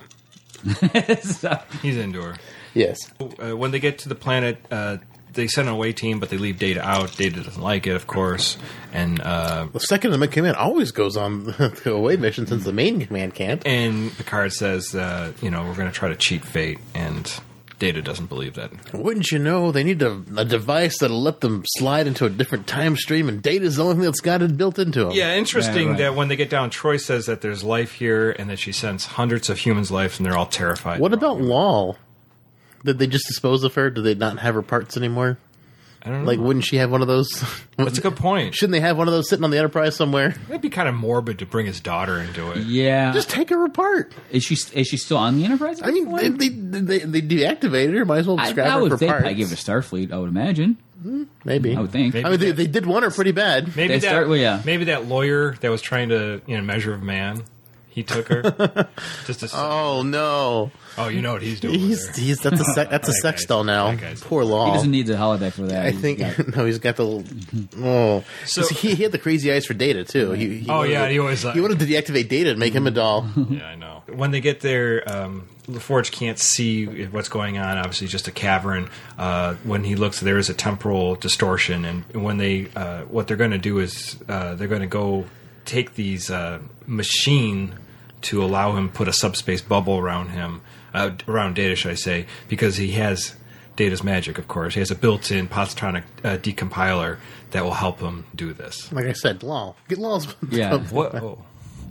D: So-
C: He's into her.
B: Yes.
C: Uh, when they get to the planet, uh, they send an away team, but they leave Data out. Data doesn't like it, of course. And uh,
B: The second in command always goes on the away mission since the main command can't.
C: and Picard says, uh, you know, we're going to try to cheat fate, and Data doesn't believe that.
B: Wouldn't you know, they need a, a device that'll let them slide into a different time stream, and Data's the only thing that's got it built into them.
C: Yeah, interesting
D: Right, right.
C: that when they get down, Troy says that there's life here, and that she sends hundreds of humans' lives, and they're all terrified.
B: What about Lal? Did they just dispose of her? Do they not have her parts anymore?
C: I don't know.
B: Like, wouldn't she have one of those?
C: That's a good point.
B: Shouldn't they have one of those sitting on the Enterprise somewhere?
C: It'd be kind of morbid to bring his daughter into it.
D: yeah,
B: Just take her apart.
D: is she is she still on the Enterprise? at
B: I
D: this
B: mean,
D: point?
B: they, they, they, they deactivated her. Might as well
D: I,
B: scrap
D: I
B: her
D: would
B: for
D: think
B: parts.
D: I give it to Starfleet. I would imagine.
B: Maybe.
D: I would think.
C: Maybe.
B: I mean, they, they did want her pretty bad.
C: Maybe
D: They
C: that,
D: start- well, yeah.
C: maybe that lawyer that was trying to, you know, measure of man, he took her. just to,
B: Oh no,
C: oh, you know what he's doing.
B: he's,
C: with her.
B: he's that's a sec, that's a
C: That
B: sex
C: guy's-
B: doll now.
C: that guy's-
B: Poor
D: He
B: Law.
D: doesn't need the holodeck for that.
B: I
D: He's
B: think
D: got-
B: no, he's got the little. Oh,
C: So-
B: so he, he had the crazy eyes for Data too. He, he
C: Oh,
B: wanted
C: yeah,
B: to-
C: he always, like-
B: he wanted to deactivate Data and make him a doll.
C: Yeah, I know. When they get there, um, LaForge can't see what's going on. Obviously, just a cavern. Uh, when he looks, there is a temporal distortion, and when they, uh, what they're going to do is uh, they're going to go take these uh, machine to allow him put a subspace bubble around him, uh, around Data, should I say, because he has Data's magic. Of course, he has a built-in positronic uh, decompiler that will help him do this.
B: Like I said, Law. Get Law's.
D: Yeah.
C: What? Oh.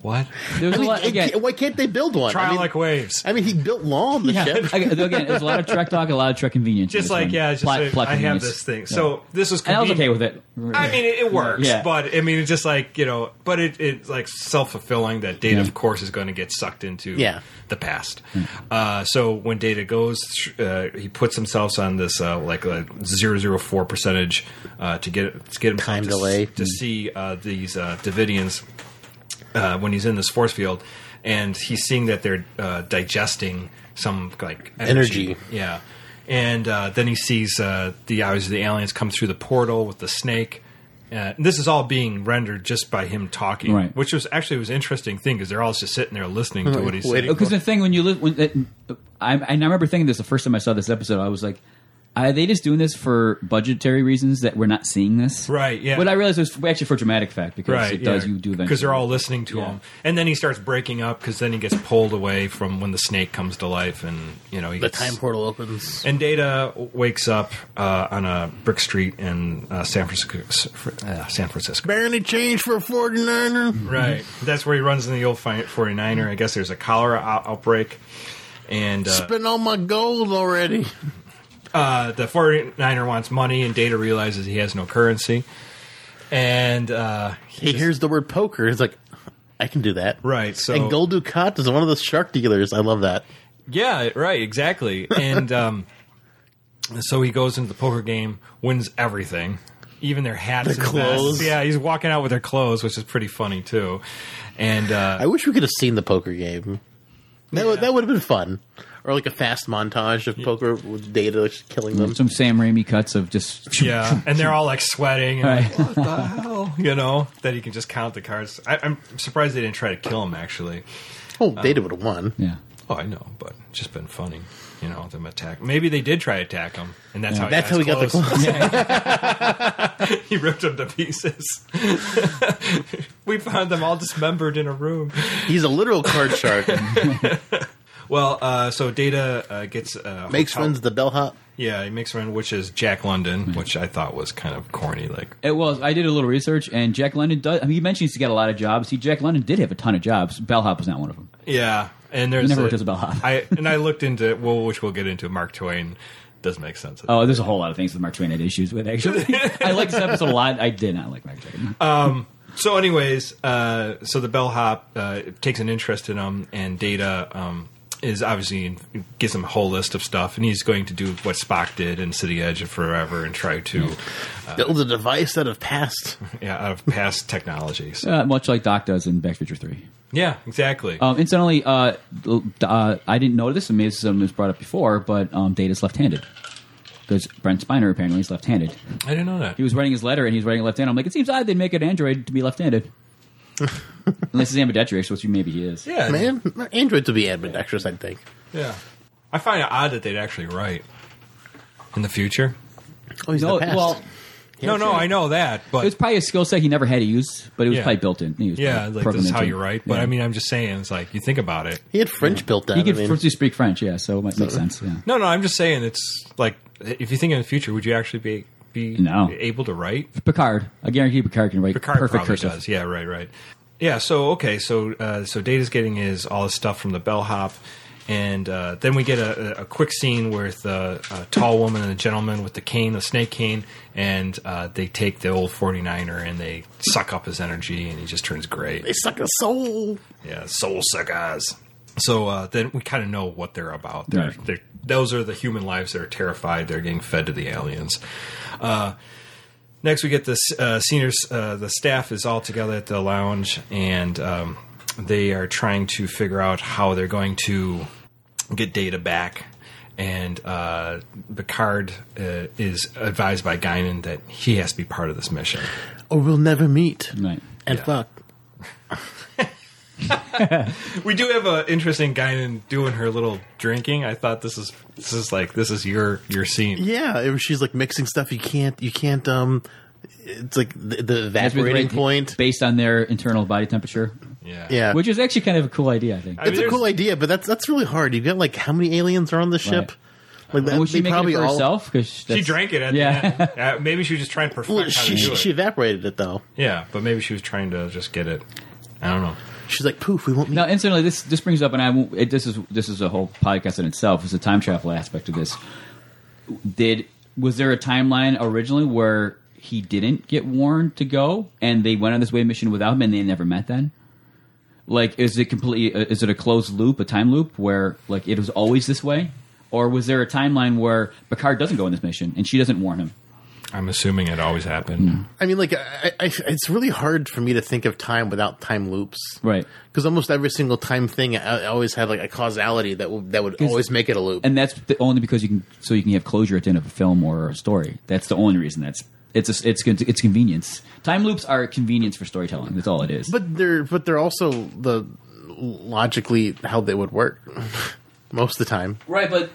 C: What?
D: There's
B: I mean,
D: a lot
B: it
D: again.
B: can't- why can't they build one?
C: Trial
B: I mean,
C: like waves.
B: I mean, he built Law on the
D: Yeah,
B: ship.
D: again, again, there's a lot of Trek talk, a lot of Trek convenience. in
C: Just
D: this
C: like,
D: one.
C: yeah, just
D: Plot-
C: like,
D: plot
C: I have
D: convenience.
C: this thing.
D: Yeah.
C: So this was
D: And I was
C: convenient.
D: okay with it.
C: I mean, it, it works,
D: Yeah.
C: but I mean, it's just like, you know, but it, it's like self fulfilling that Data,
D: Yeah.
C: of course, is going to get sucked into
B: Yeah.
C: the past. Uh, so when Data goes, uh, he puts himself on this uh, like a zero zero four percentage uh, to get to get himself
B: Time
C: to,
B: delay.
C: to see uh, these uh, Davidians uh, when he's in this force field, and he's seeing that they're uh, digesting some like energy.
B: Energy.
C: Yeah. And uh, then he sees uh, the obviously the aliens come through the portal with the snake. Uh, this is all being rendered just by him talking,
D: Right.
C: which was actually was an interesting thing because they're all just sitting there listening to what he's
B: Wait,
C: saying.
D: Because the thing when you live, when it, I, I remember thinking this the first time I saw this episode. I was like, are they just doing this for budgetary reasons that we're not seeing this?
C: Right, yeah.
D: But I realized it was actually for dramatic effect because
C: Right,
D: it does
C: yeah.
D: you do eventually
C: because they're all listening to
D: Yeah.
C: him, and then he starts breaking up because then he gets pulled away from when the snake comes to life, and you know he
B: The
C: gets,
B: time portal opens.
C: And Data wakes up uh, on a brick street in uh, San Francisco. Uh, San Francisco.
B: Barely change for a forty-niner.
C: Right. That's where he runs in the old forty-niner. I guess there's a cholera out- outbreak. And uh,
B: Spent all my gold already.
C: uh, the forty-niner wants money, and Data realizes he has no currency. And uh,
B: He hears the word poker. He's like, I can do that.
C: right, so
B: And Gold Ducat is one of the shark dealers. I love that.
C: yeah, right, exactly. And um, so he goes into the poker game, wins everything, even their hats,
B: The
C: and
B: clothes.
C: vests. Yeah, he's walking out with their clothes, which is pretty funny too. And uh,
B: I wish we could have seen the poker game. That, would, that would have been fun. Or like a fast montage of poker with Data killing them.
D: some Sam Raimi cuts of just
C: yeah, and they're all like sweating. And
D: Right.
C: like, what the hell? You know, that he can just count the cards. I, I'm surprised they didn't try to kill him, actually.
B: Oh, Data would have won.
D: yeah.
C: Oh, I know, but it's just been funny. You know, them attack. Maybe they did try to attack him, and that's
D: Yeah.
C: how he
B: That's
C: got
B: how he got the
C: clothes.
B: clothes.
C: He ripped them to pieces. We found them all dismembered in a room.
B: He's a literal card shark.
C: Well, uh, so Data uh, gets uh,
B: Makes
C: hotel-
B: friends the bellhop.
C: Yeah, he makes friend, which is Jack London, which I thought was kind of corny. Like,
D: It was. I did a little research, and Jack London does. I mean, he mentions he's got a lot of jobs. See, Jack London did have a ton of jobs. Bellhop was not one of them.
C: yeah, and there's
D: He never
C: a-
D: worked as a bellhop.
C: I and I looked into well, which we'll get into. Mark Twain does make sense.
D: Oh, there's a whole lot of things that Mark Twain had issues with. Actually, I like this episode a lot. I did not like Mark Twain.
C: So, anyways, uh, so the bellhop uh, takes an interest in him, and Data um, is obviously gives him a whole list of stuff, and he's going to do what Spock did in City Edge and Forever, and try to
B: Build a device out of past.
C: yeah out of past technologies.
D: Uh, much like Doc does in Back to the Future three.
C: Yeah, exactly.
D: Um, incidentally, uh, uh, I didn't know this, and maybe this was brought up before, but um, Data's left-handed. Because Brent Spiner apparently is left-handed.
C: I didn't know that.
D: He was writing his letter, and he's writing left-handed. I'm like, it seems odd they'd make an android to be left-handed. Unless he's ambidextrous, which maybe he is.
C: Yeah,
B: Man, androids would be ambidextrous, I think.
C: yeah. I find it odd that they'd actually write in the future.
B: Oh, he's
D: No,
B: the past.
D: well,
C: No, no, I know that,
D: it
C: but
D: was probably a skill set he never had to use, but it was
C: Yeah.
D: probably built in. He was
C: yeah,
D: probably
C: like
D: programmed
C: this is how
D: into
C: you
D: it.
C: write. But
D: Yeah.
C: I mean, I'm just saying, it's like you think about it.
B: he had French built down.
D: he could
B: I mean,
D: firstly speak French, yeah, so it might make sense. Yeah.
C: No, no, I'm just saying it's like if you think in the future, would you actually be be
D: No.
C: able to write?
D: Picard, I guarantee Picard can write
C: Picard
D: perfect
C: probably
D: cursive.
C: does. Yeah, right, right. Yeah, so okay, so uh, so Data's getting his all his stuff from the bellhop, and uh, then we get a, a quick scene with uh, a tall woman and a gentleman with the cane, the snake cane, and uh, they take the old forty-niner and they suck up his energy, and he just turns gray.
B: they suck a soul.
C: Yeah, soul suckers. So uh, then we kind of know what they're about. They're,
D: Right.
C: they're, those are the human lives that are terrified. They're getting fed to the aliens. Uh, next, we get this uh, seniors. Uh, the staff is all together at the lounge, and um, they are trying to figure out how they're going to get Data back. And uh, Picard uh, is advised by Guinan that he has to be part of this mission.
B: Or we'll never meet.
D: Right.
B: And
C: Yeah.
B: fuck.
C: We do have an interesting Guinan doing her little drinking. I thought this is this is like this is your your scene.
B: Yeah, it was- she's like mixing stuff. You can't. You can't. Um, it's like the, the
D: That's with
B: evaporating
D: the-
B: point.
D: based on their internal body temperature,
C: Yeah.
B: Yeah,
D: which is actually kind of a cool idea. I think.
C: I mean,
B: it's a
C: there's-
B: cool idea, but that's that's really hard. You've got like how many aliens are on the ship? Like that,
D: was she
B: they
D: making
B: probably
D: it for
B: all.
D: herself? Cause
C: She
D: that's-
C: drank it at
D: Yeah.
C: the end. Uh, maybe she was just trying to perfect
B: Well,
C: how
B: she
C: to do
B: she,
C: it.
B: she evaporated it though.
C: Yeah, but maybe she was trying to just get it. I don't know.
B: She's like, poof, we won't meet.
D: Now, incidentally, this this brings up, and I won't, it, this is this is a whole podcast in itself. Is the time travel aspect of this? Did was there a timeline originally where he didn't get warned to go, and they went on this way mission without him, and they never met then? Like, is it completely? Is it a closed loop, a time loop, where like it was always this way, or was there a timeline where Picard doesn't go on this mission and she doesn't warn him?
C: I'm assuming it always happened.
B: I mean, like, I, I, it's really hard for me to think of time without time loops,
D: Right.
B: Because almost every single time thing I, I always had like a causality that w- that would always make it a loop.
D: And that's the, only because you can, so you can have closure at the end of a film or a story. That's the only reason. That's it's a, it's it's convenience. Time loops are convenience for storytelling. That's all it is.
B: But they're but they're also the logically how they would work most of the time.
D: Right, but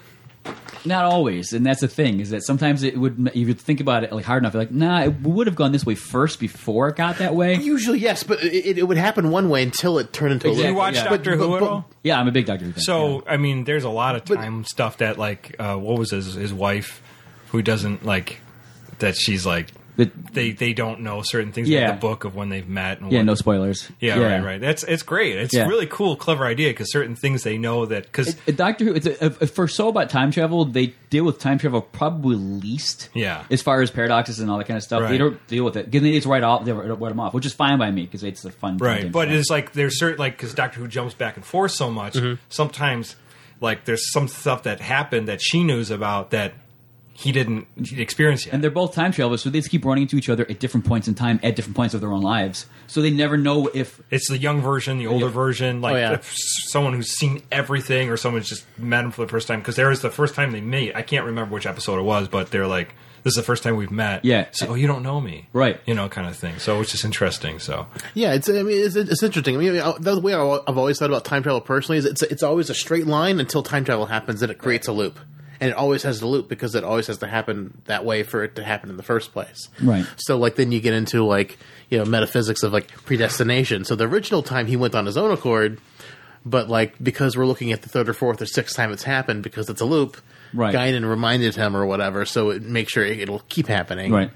D: not always, and that's the thing is that sometimes it would. If you think about it like hard enough, you're like, nah, it would have gone this way first before it got that way.
B: Usually, yes, but it, it would happen one way until it turned into
C: Did
B: a
C: you
B: loop.
C: watch
D: yeah.
C: Doctor
B: But-
C: Who
B: but-
C: at
B: but-
C: all?
D: Yeah, I'm a big Doctor Who fan.
C: So
D: yeah.
C: I mean, there's a lot of time stuff that like uh, what was his his wife who doesn't like that she's like
D: But-
C: they they don't know certain things
D: Yeah.
C: about the book of when they've met. And
D: yeah,
C: what,
D: no spoilers.
C: yeah, right, right. That's it's great. It's
D: Yeah.
C: a really cool, clever idea because certain things they know that because
D: A Doctor Who, it's a, a, for so about time travel, they deal with time travel probably least.
C: Yeah.
D: As far as paradoxes and all that kind of stuff, they
C: Right.
D: don't deal with it. They just write off, they write them off, which is fine by me because it's a fun.
C: right,
D: content
C: but
D: stuff.
C: it's like there's certain like because Doctor Who jumps back and forth so much. Sometimes like there's some stuff that happened that she knows about that he didn't experience yet.
D: And they're both time travelers, so they just keep running into each other at different points in time, at different points of their own lives. So they never know if
C: It's the young version, the older
D: Yeah.
C: version, like
B: Oh, yeah.
C: if someone who's seen everything or someone's just met him for the first time. Because there was the first time they meet. I can't remember which episode it was, but they're like, "This is the first time we've met."
D: Yeah.
C: So, oh, you don't know me,
D: Right.
C: You know, kind of thing. So it's just interesting. So
B: Yeah, it's I mean it's, it's interesting. I mean I- the way I- I've always thought about time travel personally is it's it's always a straight line until time travel happens and it creates a loop. And it always has the loop because it always has to happen that way for it to happen in the first place.
D: Right.
B: So like then you get into like, you know, metaphysics of like predestination. So the original time he went on his own accord, but like because we're looking at the third or fourth or sixth time it's happened because it's a loop,
D: Right.
B: Guinan reminded him or whatever, so it makes sure it, it'll keep happening.
D: right.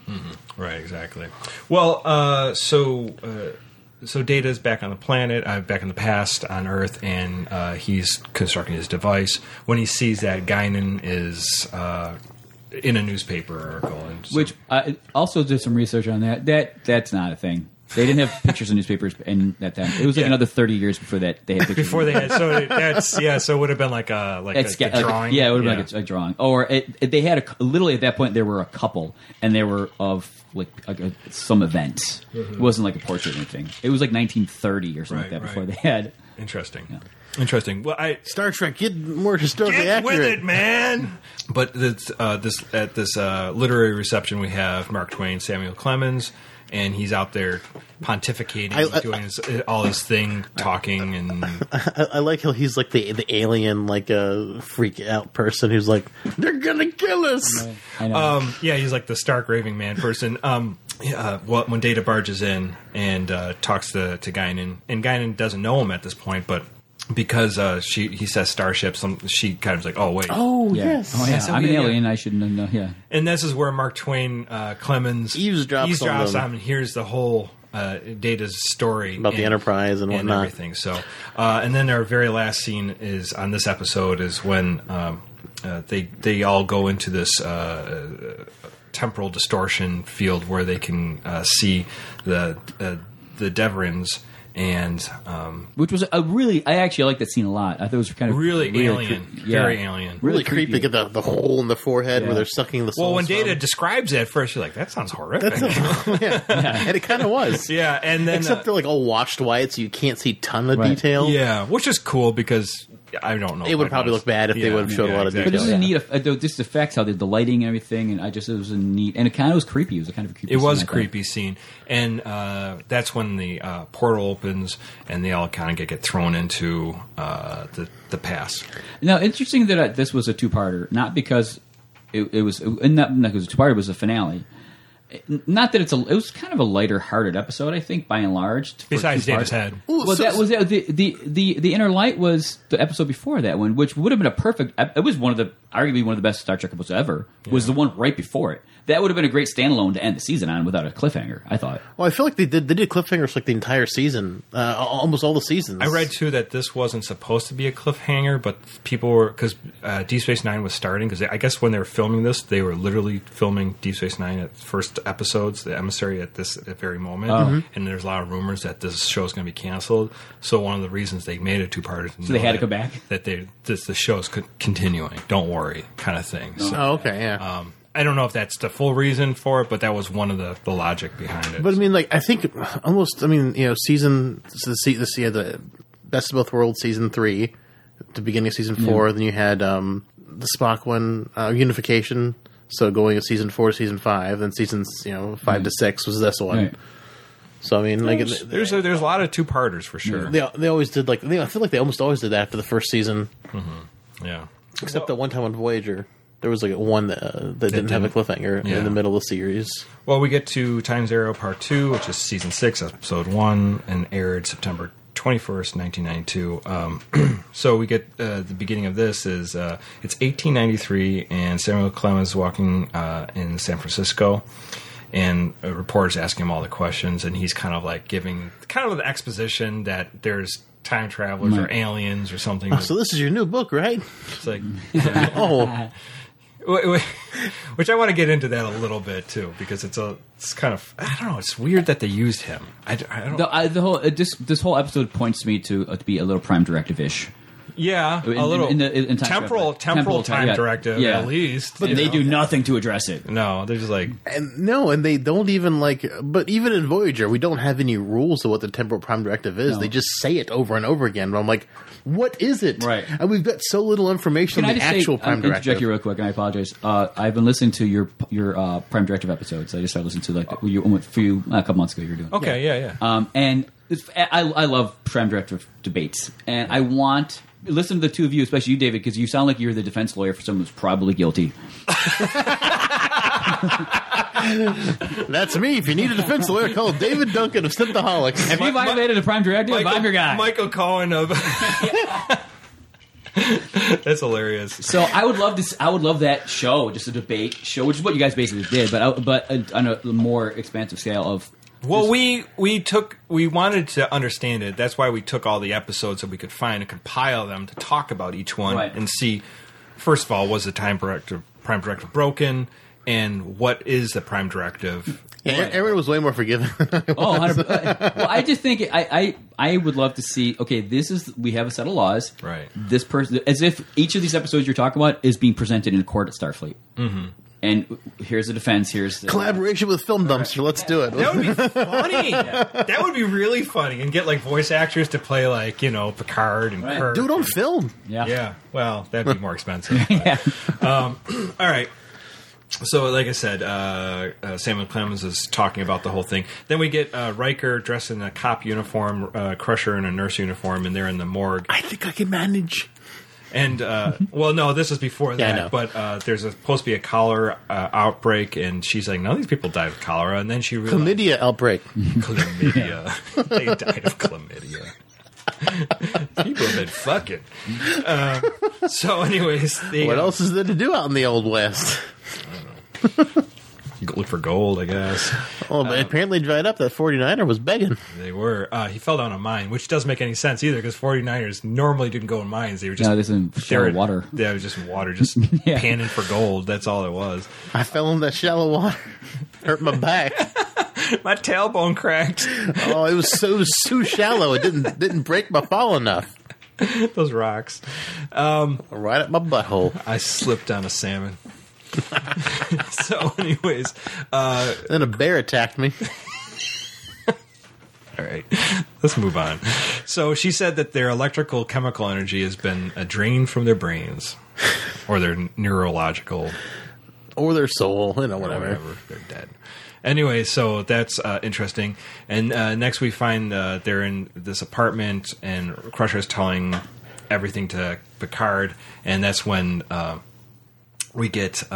C: right, exactly. Well, uh, so uh, so Data's back on the planet, uh, back in the past on Earth, and uh, he's constructing his device. When he sees that Guinan is uh, in a newspaper article, and so-
D: Which I also did some research on that. That that's not a thing. They didn't have pictures in newspapers in that time. It was like
C: Yeah.
D: another thirty years before that they had pictures.
C: before they had so that's yeah so it would have been like a like a,
D: It's
C: a
D: like-
C: drawing
D: yeah, it would have been like a, a drawing. Or it, it- they had a, literally at that point there were a couple, and they were of like, like a, some events. It wasn't like a portrait or anything. It was like nineteen thirty or something
C: Right,
D: like that before
C: right.
D: they had.
C: interesting interesting well I
B: Star Trek, get more historically
C: get
B: accurate.
C: with it, man. But this, uh, this at this uh, literary reception, we have Mark Twain, Samuel Clemens, and he's out there pontificating,
B: I- I-
C: doing his, all his thing, talking, and
B: I, I like how he's like the the alien, like a freak out person who's like, they're gonna kill us.
D: I know.
C: um, yeah, he's like the stark raving man person. Um, yeah, well, when Data barges in and uh, talks to to Guinan, and Guinan doesn't know him at this point, but because uh, she he says starship, some she kind of is like, oh wait,
B: Oh
D: yeah.
B: yes,
D: Oh, yeah.
C: so
D: I'm an
C: yeah, yeah.
D: alien. I should know. Yeah.
C: And this is where Mark Twain, uh, Clemens
B: Eavesdrops on them.
C: on and here's the whole uh, Data's story
B: About the Enterprise and whatnot.
C: everything. So, uh, and then our very last scene is on this episode is when um, uh, they they all go into this uh, temporal distortion field where they can uh, see the uh, the Deverans. And um,
D: Which was a really, I actually like that scene a lot. I thought it was kind of
C: really, alien,
D: cre-
C: very
D: yeah.
C: alien.
B: really,
D: really
B: creepy.
D: creepy.
B: Get the the hole in the forehead
D: Yeah.
B: where they're sucking the.
C: Well, when
B: souls
C: Data
B: from.
C: describes it at first, you're like, "That sounds horrific."
B: yeah. and it kind of was.
C: yeah, and then
B: Except
C: uh,
B: they're like all washed white, so you can't see ton of
D: Right.
B: detail.
C: yeah, which is cool because I don't know.
B: It would
C: if I
B: probably
C: noticed.
B: look bad if they
C: Yeah,
B: would have showed a
C: yeah,
B: lot of
C: exactly.
D: But this is
B: Yeah.
D: a neat, uh, though, this effects how the, the lighting and everything, and I just it was a neat, and it kind of was creepy. It was a kind of a creepy.
C: It was a
D: scene, I thought.
C: creepy scene, and uh, that's when the uh, portal opens, and they all kind of get, get thrown into uh, the the past.
D: Now, interesting that uh, this was a two-parter, not because it, it was, and not, not because it was a two-parter, it was a finale. not that it's a, it was kind of a lighter-hearted episode, I think, by and large. for
C: Besides
D: two
C: Davis
D: parts.
C: Head.
B: Ooh,
D: Well,
B: so-
D: that was the, the the the Inner Light was the episode before that one, which would have been a perfect. It was one of the arguably one of the best Star Trek episodes ever. Was the one right before it. That would have been a great standalone to end the season on without a cliffhanger. I thought.
B: Well, I feel like they did they did cliffhangers like the entire season, uh, almost all the seasons.
C: I read too that this wasn't supposed to be a cliffhanger, but people were because uh, Deep Space Nine was starting. Because I guess when they were filming this, they were literally filming Deep Space Nine at first episodes, the emissary at this at very moment.
D: Oh.
C: And there's a lot of rumors that this show is going to be canceled. So one of the reasons they made it two parts,
D: So they had to come back?
C: That they this the show's co- continuing. Don't worry, kind of thing. So,
B: Oh, okay, yeah.
C: um, I don't know if that's the full reason for it, but that was one of the, the logic behind it.
B: But I mean, like, I think almost. I mean, you know, season the se- this yeah, the Best of Both Worlds season three, at the beginning of season four. Then you had um, the Spock one, uh, Unification. So going of season four to season five, then seasons you know five to six was this one.
D: Right.
B: So I mean, like,
C: there's
B: it-
C: there's a, there's a lot of two parters for sure.
B: they they always did like they, I feel like they almost always did that after the first season,
C: Yeah.
B: except that one time on Voyager. There was like one that, uh, that didn't have a
C: didn't.
B: cliffhanger
C: Yeah.
B: in the middle of the series.
C: Well, we get to Time Zero Part Two, which is season six, episode one, and aired September twenty-first, nineteen ninety-two. Um, so we get uh, the beginning of this is uh, it's eighteen ninety-three, and Samuel Clemens is walking uh, in San Francisco, and a reporter's asking him all the questions, and he's kind of like giving kind of an exposition that there's time travelers or
D: Right.
C: aliens or something.
B: Oh, so this is your new book, right?
C: It's like.
B: Oh,
C: Wh- wh- Which I want to get into that a little bit too, because it's a it's kind of I don't know. It's weird that they used him. I, d- I don't.
D: The, I, the whole uh, this this whole episode points to me to, uh, to be a little Prime Directive ish.
C: yeah,
D: In-
C: a little
D: in the- in time
C: temporal
D: travel.
C: temporal
D: Temporal
C: time
D: time, yeah.
C: directive
D: Yeah.
C: at least.
D: But
C: you
D: they
C: know?
D: do nothing to address it.
C: No, they're just like
B: and no, and they don't even like. But even in Voyager, we don't have any rules of what the temporal prime directive is.
D: No.
B: They just say it over and over again. But I'm like, what is it?
D: Right.
B: And we've got so little information
D: Can
B: on
D: I
B: the
D: just
B: actual
D: say,
B: prime
D: um, interject
B: directive.
D: you real quick, and I apologize. Uh, I've been listening to your your uh, Prime Directive episodes. I just started listening to like the, you, a few a couple months ago. You were doing
C: okay, yeah, yeah.
D: Um, and it's, I, I love Prime Directive debates, and I want listen to the two of you, especially you, David, because you sound like you're the defense lawyer for someone who's probably guilty.
B: That's me. If you need a defense lawyer, call David Duncan of Symptoholics.
D: Have you violated a Prime Directive? I'm your guy.
C: Michael Cohen of. That's hilarious.
D: So I would love this. I would love that show, just a debate show, which is what you guys basically did, but I, but uh, on a more expansive scale of.
C: Well, we we took we wanted to understand it. That's why we took all the episodes that we could find and compile them to talk about each one
D: Right.
C: and see. First of all, was the time directive prime directive broken, and what is the prime directive?
B: Yeah, Aaron was way more forgiving.
D: Oh, one hundred percent. Well, I just think I, I I would love to see. Okay, this is we have a set of laws.
C: Right.
D: This person, as if each of these episodes you're talking about is being presented in court at Starfleet. Mm-hmm. And here's the defense. Here's the
B: Collaboration with Film Dumpster. Let's do it.
C: That would be funny. That would be really funny, and get like voice actors to play like you know Picard and
D: Right.
C: Kirk.
B: Do it on film.
D: Yeah.
C: Yeah, well, that'd be more expensive. but-
D: Yeah.
C: All right. So, like I said, uh, uh, Samuel Clemens is talking about the whole thing. Then we get uh, Riker dressed in a cop uniform, uh, Crusher in a nurse uniform, and they're in the morgue.
B: I think I can manage.
C: And, uh, well, no, this is before
B: Yeah, I
C: that.
B: know.
C: But uh, there's a, supposed to be a cholera uh, outbreak, and she's like, none of these people died of cholera. And then she realized...
B: Chlamydia outbreak.
C: Chlamydia. They died of chlamydia. People have been fucking. Uh, so, anyways, they,
B: What
C: uh,
B: else is there to do out in the Old West?
C: look for gold, I guess.
B: Oh, but apparently dried up. That forty-niner was begging.
C: They were. Uh, he fell down a mine, which doesn't make any sense either, because forty-niners normally didn't go in mines. They were just
D: No, this is in
C: they
D: shallow
C: were-
D: water.
C: Yeah, it was just water, just
D: Yeah.
C: panning for gold. That's all it was.
B: I fell in that shallow water. Hurt my back.
C: My tailbone cracked.
B: Oh, it was so it was too shallow. It didn't didn't break my fall enough.
C: Those rocks.
B: Right at my butthole.
C: I slipped on a salmon. So, anyways, uh,
B: Then a bear attacked me.
C: all right, let's move on. So she said that their electrical chemical energy has been uh, drained from their brains, or their neurological,
B: Or their soul, you know,
C: or
B: whatever.
C: whatever. They're dead. Anyway, so that's uh, interesting. And uh, next we find uh, they're in this apartment, and Crusher's telling everything to Picard, and that's when uh, we get uh,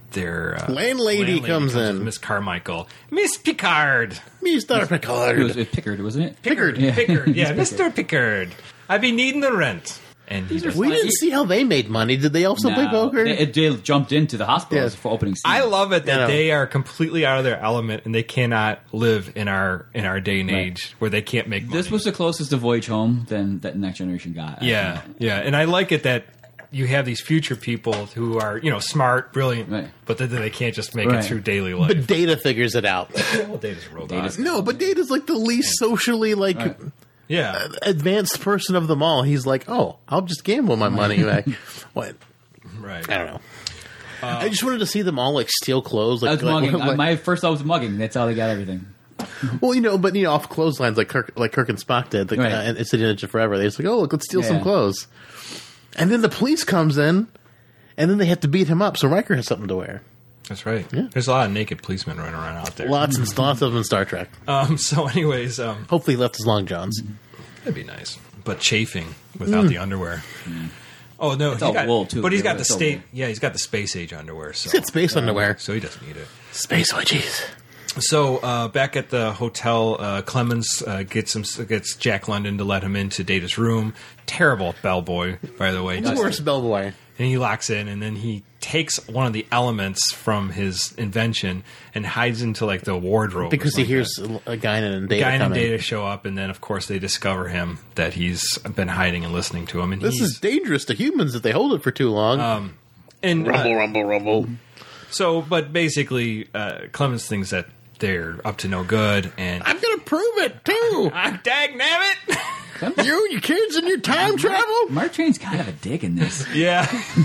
C: their uh,
B: Landlady comes in.
C: Miss Carmichael, Miss Picard,
B: Mister
D: It
B: Picard.
D: was, it was Pickard, wasn't it?
B: Pickard.
D: Yeah.
C: Pickard, yeah, Mister Pickard. I be needing the rent, and he just,
B: We didn't see how they made money. Did they also play
D: No.
B: poker?
D: They, they jumped into the hospital
B: Yeah.
D: for opening scene.
C: I love it that
B: Yeah, no.
C: they are completely out of their element and they cannot live in our in our day and
D: Right.
C: age where they can't make money.
D: This was the closest to Voyage Home than that Next Generation got.
C: yeah, yeah, and I like it that you have these future people who are you know smart, brilliant,
D: Right.
C: but then they can't just make
D: Right.
C: it through daily life.
B: But Data figures it out.
C: Well, Data's a robot.
D: Data's-
B: No, but Data's like the least socially like
D: Right.
C: yeah,
B: advanced person of them all. He's like, oh, I'll just gamble my money back. What?
C: right.
B: I don't know. I just wanted to see them all like steal clothes. Like,
D: That was
B: like-
D: mugging.
B: like-
D: My first thought was mugging. That's how they got everything.
B: well, you know, but you know, off clotheslines like Kirk, like Kirk and Spock did, like,
D: Right.
B: uh, and it's in Ninja Forever. They just like, oh, look, let's steal some
D: Yeah.
B: clothes, and then the police comes in, and then they have to beat him up. So Riker has something to wear.
C: That's right. There's a lot of naked policemen running around out there.
B: Lots and lots of them in Star Trek.
C: Um, so, anyways, um,
B: Hopefully, he left his long johns.
C: that'd be nice. But chafing without the underwear. Oh no, he's
D: all
C: got,
D: wool, too.
C: But he's got the
D: It's all
C: state.
D: wool.
C: Yeah, he's got the space age underwear. So
B: He's got space underwear.
C: so he doesn't need it.
B: Space wedgies.
C: So uh, back at the hotel, uh, Clemens uh, gets him gets Jack London to let him into Data's room. Terrible bellboy, by the way.
B: The worst bellboy.
C: And he locks in, and then he takes one of the elements from his invention and hides into like the wardrobe or
B: Because he
C: something
B: hears
C: like
B: a guy and
C: that.
B: Data
C: Guy and
B: coming.
C: Data show up, and then of course they discover him that he's been hiding and listening to him. And
B: This
C: he's,
B: is dangerous to humans if they hold it for too long.
C: and uh,
B: rumble, rumble, rumble.
C: so, but basically, uh, Clemens thinks that they're up to no good, and
B: I'm gonna prove it too.
C: ah, dag nabbit!
B: You and your kids and your time travel.
D: Mark Twain's kind of a dick in this.
C: Yeah,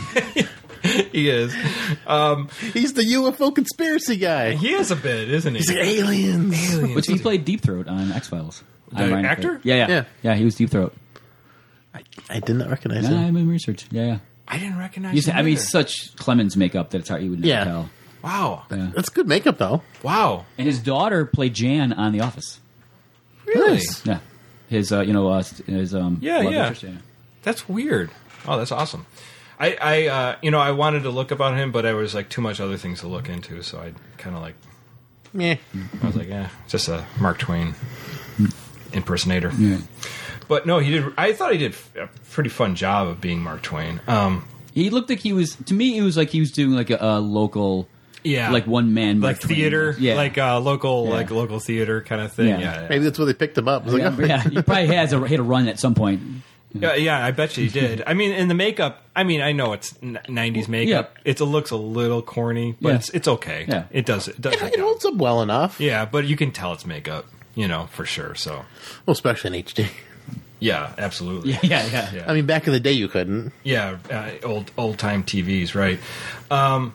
C: he is.
B: He's the U F O conspiracy guy.
C: He is a bit, isn't he?
B: He's like aliens.
D: Which he played Deep Throat on X Files.
C: The actor?
D: Yeah, yeah,
B: Yeah.
D: yeah, He was Deep Throat.
B: I, I did not recognize
D: Yeah,
B: him.
D: I'm in research. Yeah, yeah.
C: I didn't recognize.
D: He's,
C: him
D: I mean,
C: either.
D: such Clemens makeup that it's hard you would never
B: Yeah.
D: tell.
C: wow,
D: Yeah.
B: That's good makeup though.
C: wow,
D: And his daughter played Jan on The Office.
C: really?
B: Nice.
D: Yeah, his uh, you know uh, his um
C: Yeah,
D: love
C: yeah.
D: interest, yeah.
C: That's weird. Oh, that's awesome. I, I, uh, you know, I wanted to look about him, but there was like too much other things to look into, so I kind of like,
B: Yeah.
C: I was like, eh, just a Mark Twain impersonator.
D: Yeah.
C: But no, he did. I thought he did a pretty fun job of being Mark Twain. Um,
D: He looked like he was to me. It was like he was doing like a, a local,
C: yeah,
D: like one man
C: like theater,
D: Yeah,
C: like uh, local,
D: Yeah.
C: like local theater kind of thing.
D: Yeah.
C: Yeah, yeah.
B: Maybe that's where they picked him up. It was
D: yeah,
B: like, oh,
D: yeah. He probably has a hit a run at some point.
C: Yeah, yeah, I bet you he did. I mean, in the makeup, I mean, I know it's n- nineties makeup.
D: Yeah.
C: It looks a little corny, but
D: Yeah.
C: it's it's okay.
D: Yeah.
C: It does it does.
B: it,
C: the
B: it
C: job.
B: holds up well enough.
C: Yeah, but you can tell it's makeup, you know, for sure. So,
B: Well, especially in H D.
C: yeah, absolutely.
D: Yeah, yeah, yeah.
C: Yeah.
B: I mean, back in the day, you couldn't.
C: Yeah, uh, old old time T Vs, right? Um,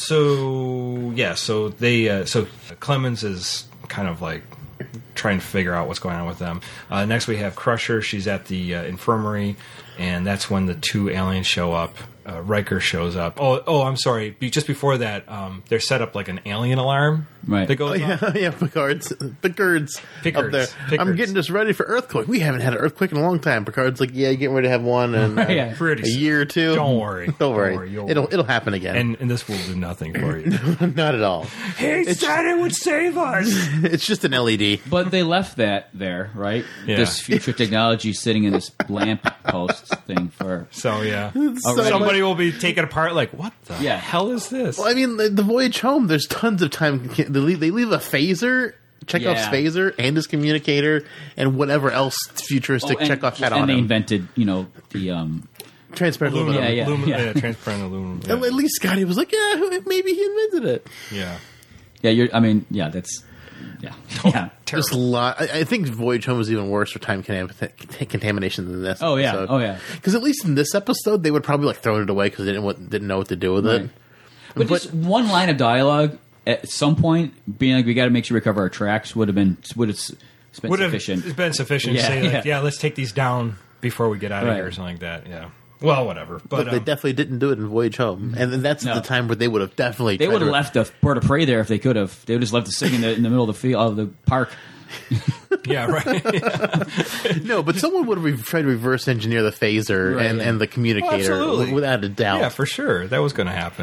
C: so yeah, so they uh, so Clemens is kind of like trying to figure out what's going on with them. Uh, next, we have Crusher. She's at the uh, infirmary, and that's when the two aliens show up. Uh, Riker shows up. Oh, oh, I'm sorry. Be, just before that, um, they're set up like an alien alarm
D: Right.
C: that goes
B: Oh,
C: off.
B: yeah, yeah, Picard's, Picard's
C: Picard's,
B: up there.
C: Picard's.
B: I'm getting us ready for earthquake. We haven't had an earthquake in a long time. Picard's like, yeah, getting ready to have one in uh,
D: Yeah.
C: Pretty
B: a
C: soon.
B: year or two.
C: Don't worry.
B: Don't worry.
C: Don't worry. You'll-
B: It'll it'll happen again.
C: And, and this will do nothing for you.
B: Not at all.
C: He said it would save us.
B: It's just an L E D.
D: But they left that there, right?
C: Yeah.
D: This future technology sitting in this lamp post thing for.
C: So yeah,
B: So
C: somebody
B: much-
C: will be taken apart. Like, what the
D: Yeah.
C: hell is this?
B: Well, I mean, the, the voyage home. There's tons of time. They leave, they leave a phaser, Chekhov's
D: Yeah.
B: phaser, and his communicator, and whatever else futuristic
D: Oh, and,
B: Chekhov had
D: and
B: on
D: they
B: him.
D: invented, you know, the um.
B: Transparent
C: Aluminum,
B: aluminum.
D: Yeah, yeah.
C: aluminum,
D: yeah.
C: yeah, transparent aluminum.
B: And
C: Yeah.
B: at least Scotty was like, yeah, maybe he invented it.
C: yeah.
D: Yeah, you're. I mean, yeah, that's. Yeah, yeah.
B: Just a lot. I, I think Voyage Home was even worse for time contam- contamination than this.
D: Oh, yeah.
B: episode.
D: Oh, yeah.
B: Because at least in this episode, they would probably like throw it away because they didn't what, didn't know what to do with
D: Right.
B: it.
D: But,
B: But-
D: just one line of dialogue at some point, being like, "We got to make sure we cover our tracks," would have been would have been
C: Would have
D: sufficient.
C: been sufficient to
D: Yeah,
C: say, like,
D: yeah.
C: yeah. let's take these down before we get out of
D: Right.
C: here or something like that. Yeah. Well, whatever. But,
B: But they
C: um,
B: definitely didn't do it in Voyage Home, and then that's
D: No.
B: the time where they would have definitely
D: They
B: tried
D: would have
B: to-
D: left the bird of prey there if they could have. They would have just left it sitting in the, in the middle of the field of the park.
C: yeah, right.
B: No, but someone would have re- tried to reverse engineer the phaser
D: Right,
B: and,
D: yeah.
B: and the communicator
C: absolutely.
B: w- without a doubt.
C: yeah, for sure. That was going to happen.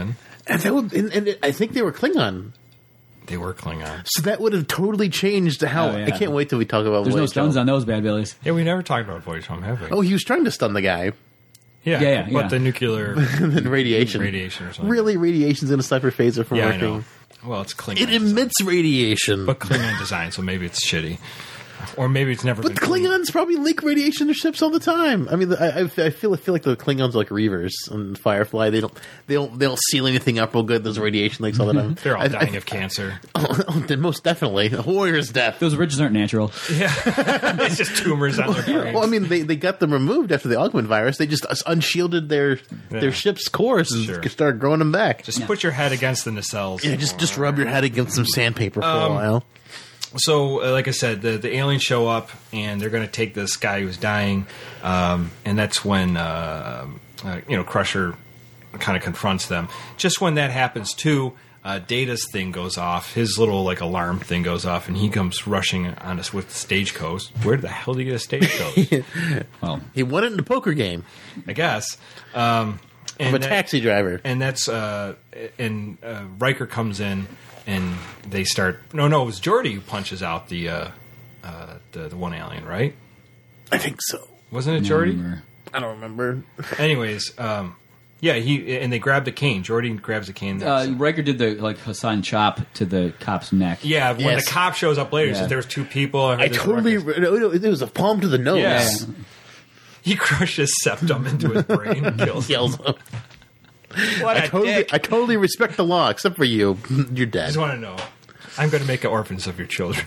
B: And that would, and, and I think they were Klingon.
C: They were Klingon.
B: So that would have totally changed how.
D: Oh, yeah.
B: I can't wait till we talk about.
D: There's no
B: Voyage
D: stones
B: Home.
D: on those bad billies.
C: Yeah, we never talked about Voyage Home, have we?
B: Oh, he was trying to stun the guy.
C: yeah,
D: yeah, yeah,
C: But
D: yeah.
C: the nuclear
B: And then radiation.
C: radiation or something.
B: Really, radiation's going to stop your phaser from
C: Yeah, I
B: working.
C: know. Well, it's Klingon.
B: It
C: design.
B: emits radiation.
C: But Klingon design, so maybe it's shitty. Or maybe it's never
B: But
C: been
B: the Klingons probably leak radiation to ships all the time. I mean, I, I feel I feel like the Klingons are like Reavers on Firefly. They don't they don't they don't seal anything up real good. There's radiation leaks all the time.
C: They're all
B: I,
C: dying
B: I,
C: of cancer.
B: Oh, then most definitely, a warrior's death.
D: Those ridges aren't natural.
C: Yeah. It's just tumors on their brains.
B: Well, I mean, they, they got them removed after the augment virus. They just unshielded their
C: Yeah.
B: their ship's cores and
C: Sure.
B: started growing them back.
C: Just put your head against the nacelles.
B: Yeah, just just rub your head against some sandpaper for
C: Um,
B: a while.
C: So, uh, like I said, the, the aliens show up and they're going to take this guy who's dying, um, and that's when uh, uh, you know Crusher kind of confronts them. Just when that happens, too, uh, Data's thing goes off. His little like alarm thing goes off, and he comes rushing on us with the stagecoach. Where the hell did he get a stagecoach?
D: Well,
B: He won it in a poker game.
C: I guess. Um, and
B: I'm a
C: that-
B: taxi driver.
C: and that's uh, and uh, Riker comes in and they start. No, no, it was Geordi who punches out the uh, uh, the, the one alien, right?
B: I think so.
C: Wasn't it
D: I don't
C: Geordi?
D: remember.
B: I don't remember.
C: Anyways, um, yeah, he and they grab the cane. Geordi grabs the cane.
D: Uh, Riker did the like Hassan chop to the cop's neck.
C: yeah, when
B: Yes.
C: the cop shows up later, he
D: Yeah.
C: says there was two people. heard
B: I
C: this
B: totally.
C: ruckus.
B: No, no, it was a palm to the nose.
C: Yeah. He crushes septum into his brain and kills him.
B: Yells up.
C: What
B: I
C: a
B: totally,
C: dick.
B: I totally respect the law, except for you. You're
C: I
B: dead.
C: just want to know. I'm going to make orphans of your children.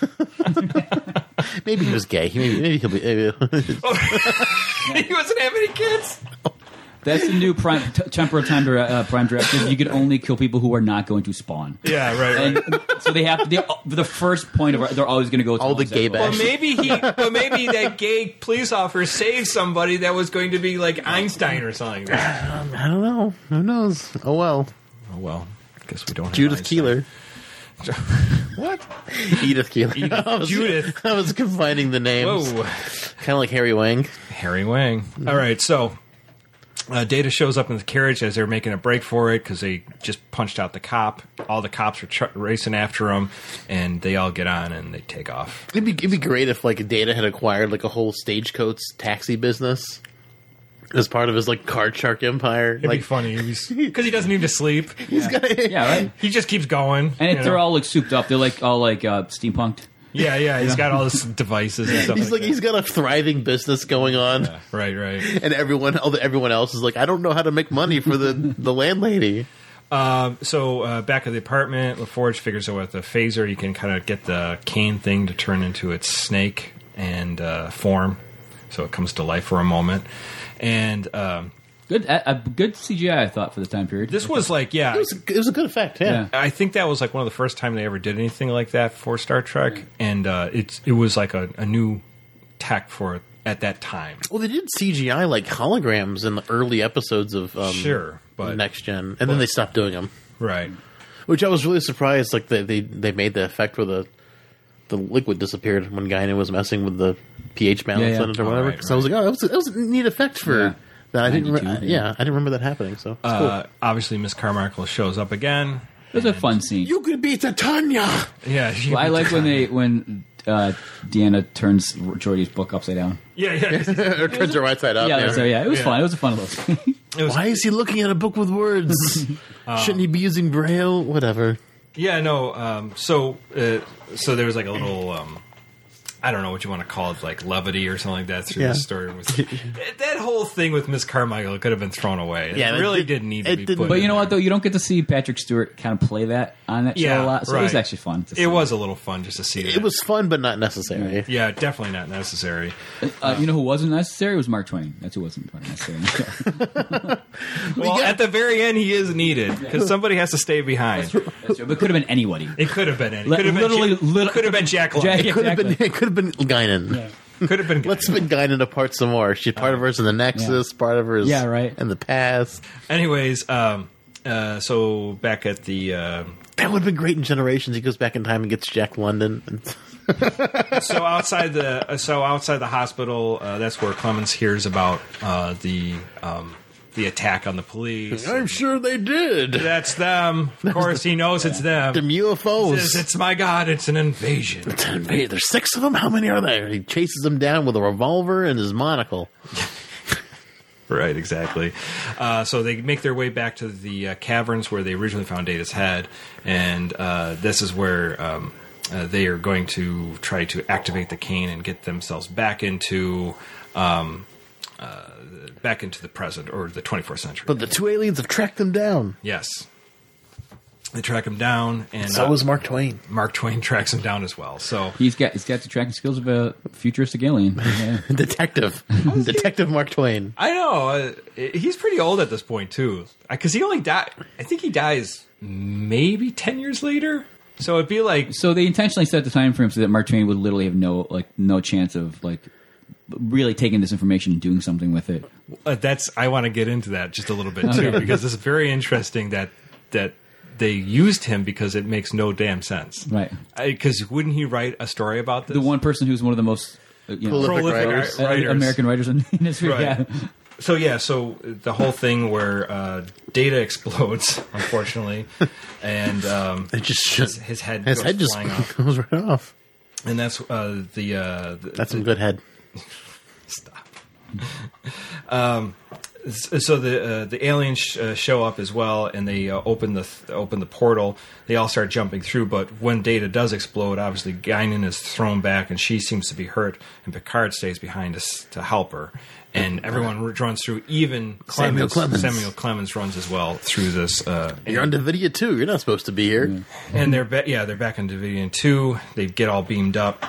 B: Maybe he was gay. Maybe, maybe he'll be. Maybe.
C: He wasn't having any kids.
D: That's the new prime t- temporal time to, uh, prime directive. You can only kill people who are not going to spawn.
C: Yeah, right. right.
D: And so they have they, the first point of they're always going to go to
B: All the gay
D: homosexual.
B: bash.
C: Well, maybe he, but maybe that gay police officer saved somebody that was going to be like Einstein or something. Oh
B: I don't know. Who knows? Oh well.
C: well, I guess we don't. Have
B: Judith
C: Einstein.
B: Keeler.
C: What?
B: Edith Keeler. I was,
C: Judith.
B: I was combining the names.
C: Whoa,
B: Kind of like Harry Wang.
C: Harry Wang. All right, so uh, Data shows up in the carriage as they're making a break for it because they just punched out the cop. All the cops are tr- racing after him, and they all get on and they take off.
B: It'd be, it'd be great if like Data had acquired like a whole Stagecoach taxi business as part of his like card shark empire.
C: It'd
B: like
C: be funny because he doesn't need to sleep.
B: he's got
D: Yeah, right.
C: He just keeps going.
D: And
C: you
D: if they're
C: know?
D: all like souped up, they're like all like uh, steampunked.
C: yeah, yeah. He's got all his devices and stuff.
B: He's like
C: that.
B: he's got a thriving business going on,
C: Right, right.
B: and everyone, all the, everyone else is like, I don't know how to make money for the the landlady.
C: Um, so uh, back at the apartment, LaForge figures out with a phaser you can kind of get the cane thing to turn into its snake and uh, form, so it comes to life for a moment. And um,
D: Good, a, a good C G I, I thought, for the time period.
C: this was like, yeah,
B: It was it was a good effect, yeah.
D: Yeah.
C: I think that was like one of the first time they ever did anything like that for Star Trek, and uh, it's it was like a, a new tech for it at that time.
B: Well, they did C G I like holograms in the early episodes of um,
C: Sure, but
B: Next Gen, and then they stopped doing them.
C: right.
B: Which I was really surprised. Like they they, they made the effect where the the liquid disappeared when Guinan was messing with the pH balance
D: Yeah, yeah.
B: in it or
C: Oh,
B: whatever.
C: right,
B: so I was like, oh, that was, a, that was a neat effect for
D: Yeah.
B: that. I didn't. Re-
D: ninety-two,
B: yeah.
D: yeah.
B: I didn't remember that happening. So it's
C: Uh, obviously, Miss Carmichael shows up again.
D: It was a fun scene.
B: cool. You could beat the Tanya.
C: Yeah, she
D: Well, I like when they when uh, Deanna turns Geordi's book upside down.
C: Yeah, yeah.
B: or turns her right side up.
D: Yeah,
B: yeah.
D: so yeah, it was
C: Yeah.
D: fun. It was a fun little scene.
C: It was,
B: Why is he looking at a book with words? Shouldn't he be using Braille? Whatever.
C: yeah, no. Um, so, uh, so there was like a little. Um, I don't know what you want to call it, like levity or something like that through
B: Yeah.
C: the story. Was, that whole thing with Miss Carmichael could have been thrown away.
B: Yeah,
C: it
B: it
C: really
B: did-
C: didn't need to
B: it
C: be
B: didn't-
C: put
D: But
C: in
D: you know what,
C: there.
D: though? You don't get to see Patrick Stewart kind of play that on that
C: Yeah,
D: show a lot. So it was
C: right.
D: actually fun. To see.
C: It was a little fun just to see that.
B: It was fun, but not necessary.
C: Yeah, definitely not necessary.
D: Uh, you know who wasn't necessary? It was Mark Twain. That's who wasn't necessary. in the show.
C: Well,
B: got-
C: at the very end, he is needed because somebody has to stay behind.
D: That's true. But it could have been anybody.
C: It could have been. It
D: Li-
C: could have been.
D: literally-
C: Jack,
D: lit-
C: could have been Jack. Lund.
D: Jack-
B: It could have
D: Exactly.
B: been. It could have been Guinan.
C: Could have been.
B: Let's spin Guinan apart some more. She part of her's in the Nexus, part of her's
D: Yeah, right.
B: in the past.
C: Anyways, um, uh, so back at the. Uh,
B: That would have been great in Generations. He goes back in time and gets Jack London.
C: so outside the uh, so outside the hospital, uh, that's where Clemens hears about uh, the um, the attack on the police.
B: I'm sure they did.
C: That's them. Of course, he knows it's them.
B: Them U F Os.
C: He says, it's my God, it's an invasion.
B: There's six of them? How many are there? He chases them down with a revolver and his monocle.
C: Right, exactly. Uh, so they make their way back to the uh, caverns where they originally found Data's head, and uh, this is where um, uh, they are going to try to activate the cane and get themselves back into um, uh, back into the present or the twenty-first century.
B: But the two aliens have tracked them down.
C: Yes. They track him down, and
B: So
C: uh,
B: is Mark Twain.
C: Mark Twain tracks him down as well. So
D: He's got he's got the tracking skills of a futuristic alien. Yeah.
B: Detective. Detective Mark Twain.
C: I know uh, he's pretty old at this point too, because he only died. I think he dies maybe ten years later. So it'd be like
D: So they intentionally set the time frame so that Mark Twain would literally have no like no chance of like really taking this information and doing something with it.
C: uh, that's. I want to get into that just a little bit too, because this is very interesting that that. They used him because it makes no damn sense.
D: Right.
C: Because wouldn't he write a story about this?
D: The one person who's one of the most uh, you know,
B: Prolific
C: Prolific
B: writers.
C: ar-
D: uh,
C: writers.
D: American writers in, in history.
C: Right.
D: Yeah.
C: So, yeah, so the whole thing where uh, Data explodes, unfortunately, and um,
B: It just
C: his, his head
B: his
C: goes
B: head just
C: flying off.
B: goes right off.
C: And that's uh, the... Uh, the
B: That's some good head.
C: Stop. um, so the uh, the aliens sh- uh, show up as well, and they uh, open the th- open the portal. They all start jumping through, but when Data does explode, obviously Guinan is thrown back, and she seems to be hurt, and Picard stays behind us to help her. And everyone r- runs through. Even
B: Samuel
C: Clemens,
B: Clemens.
C: Samuel Clemens runs as well through this. Uh,
B: You're on Davidia too. You're not supposed to be here.
C: and they're ba- yeah, they're back in Davidian two. They get all beamed up,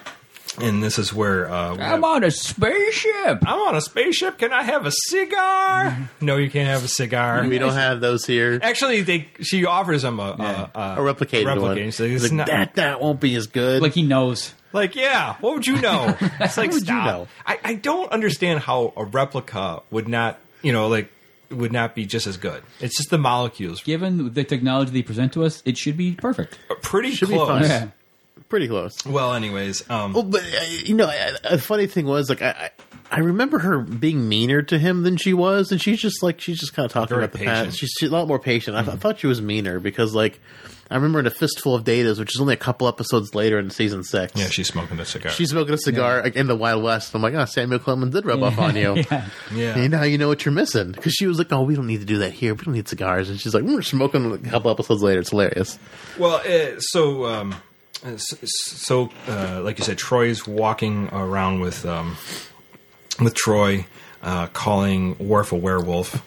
C: and this is where uh, we
D: I'm
C: have-
D: on a spaceship.
C: I'm on a spaceship. Can I have a cigar? No, you can't have a cigar.
B: We don't have those here.
C: Actually, they she offers him a
D: Yeah.
C: a,
B: A replicated one.
C: replicated. So
B: He's
C: it's
B: like,
C: not,
B: that that won't be as good.
D: Like he knows.
C: like, yeah. What would you know? It's like,
B: would you
C: stop.
B: know?
C: I, I don't understand how a replica would not, you know, like would not be just as good. It's just the molecules.
D: Given the technology they present to us, it should be perfect.
C: Pretty
B: Should be
C: close.
B: fun.
D: Yeah.
B: Pretty close.
C: Well, anyways, um,
B: Well, but uh, you know, a, a funny thing was like I, I I remember her being meaner to him than she was, and she's just like she's just kind of talking
C: Very
B: about the
C: patient.
B: past. She's, she's a lot more patient. I, th- I thought she was meaner because like I remember in A Fistful of Datas, which is only a couple episodes later in season six.
C: yeah, she's smoking a cigar.
B: she's smoking a cigar in the Wild West. I'm like, oh, Samuel Clemens did rub off on you.
D: Yeah.
C: yeah.
B: And now you know what you're missing. Because she was like, oh, we don't need to do that here. We don't need cigars. And she's like, we're smoking a couple episodes later. It's hilarious.
C: Well, uh, so um, uh, s- so uh, like you said, Troy's walking around with um, with Troy, uh, calling Worf a werewolf,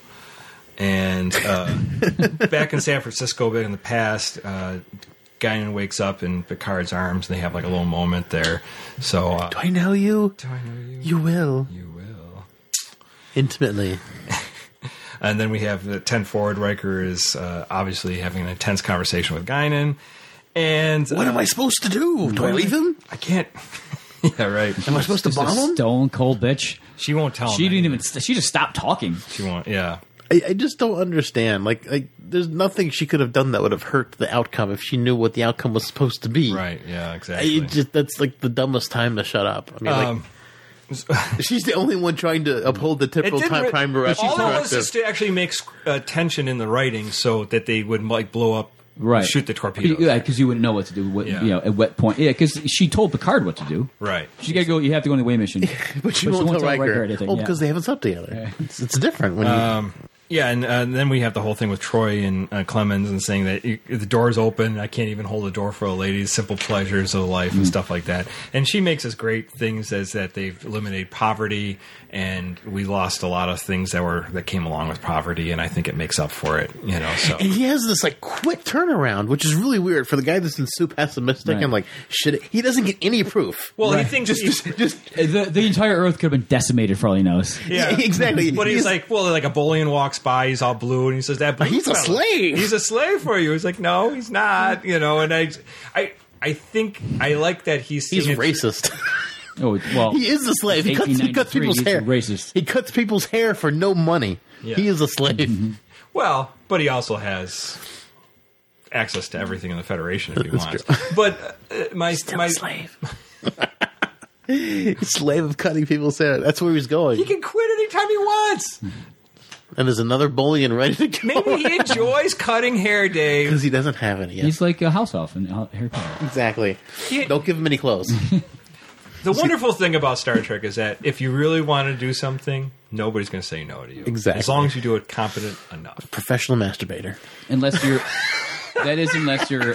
C: and uh, back in San Francisco, back in the past, uh, Guinan wakes up in Picard's arms, and they have like a little moment there. So, uh,
B: Do I know you?
C: do I know you?
B: You will.
C: You will.
B: Intimately.
C: And then we have the ten forward. Riker is uh, obviously having an intense conversation with Guinan, and
B: What
C: uh,
B: am I supposed to do? Do I leave him?
C: I can't. Yeah, right.
B: Am I supposed to
D: Just a
B: bomb him?
D: stone cold bitch.
C: She won't tell him.
D: She didn't
C: anything.
D: even. St- she just stopped talking.
C: She won't. Yeah.
B: I, I just don't understand. Like, like, there's nothing she could have done that would have hurt the outcome if she knew what the outcome was supposed to be.
C: Right. Yeah.
B: I,
C: Exactly.
B: it just, that's like the dumbest time to shut up. I mean,
C: um,
B: like, she's the only one trying to uphold the
C: it
B: typical
C: didn't
B: time
C: re-
B: prime directive.
C: all that was just to actually make uh, tension in the writing, so that they would like blow up,
D: Right.
C: shoot the torpedoes.
D: Yeah, because you wouldn't know what to do. What,
C: Yeah.
D: You know, at what point? Yeah, because she told Picard what to do.
C: Right.
D: She got to go. You have to go on the away mission.
B: But she won't tell Riker.
D: anything.
B: Oh,
D: yeah.
B: because they haven't slept together.
D: Yeah.
B: It's, it's different when you.
C: Um, yeah, and, uh, and then we have the whole thing with Troy and uh, Clemens and saying that you, the door's open. I can't even hold a door for a lady. Simple pleasures of life and stuff like that. And she makes us great things as that they've eliminated poverty, and we lost a lot of things that were that came along with poverty. And I think it makes up for it. You know, so
B: And he has this like quick turnaround, which is really weird for the guy that's been so pessimistic
D: Right.
B: and like shit. He doesn't get any proof.
C: well, he
D: Right.
C: thinks
B: just,
C: he's,
B: just, just
D: the the entire Earth could have been decimated for all he knows.
C: yeah,
B: exactly.
C: But he's,
B: He's-
C: like, well, like a bullion walks by, he's all blue, and he says that blue
B: He's a
C: fella,
B: slave.
C: He's a slave for you. He's like, no, he's not. You know, and I, I, I think I like that he's
B: he's
C: seeing it-
B: racist.
D: Oh well,
B: He is a slave. He cuts, he cuts
D: eighteen ninety-three,
B: people's
D: he's
B: hair.
D: racist.
B: He cuts people's hair for no money.
C: Yeah.
B: He is a slave.
C: Well, but he also has access to everything in the Federation if he
B: That's
C: wants.
B: true.
C: But uh, my my
B: slave. slave of cutting people's hair. That's where he's going.
C: he can quit anytime he wants.
B: And there's another bullion ready to go.
C: Maybe he enjoys cutting hair, Dave.
B: Because he doesn't have any yet.
D: He's like a house elf in Harry Potter.
B: Exactly.
C: He-
B: Don't give him any clothes.
C: The wonderful thing about Star Trek is that if you really want to do something, nobody's going to say no to you.
B: Exactly.
C: As long as you do it competent enough.
B: Professional masturbator.
D: Unless you're, that is unless you're.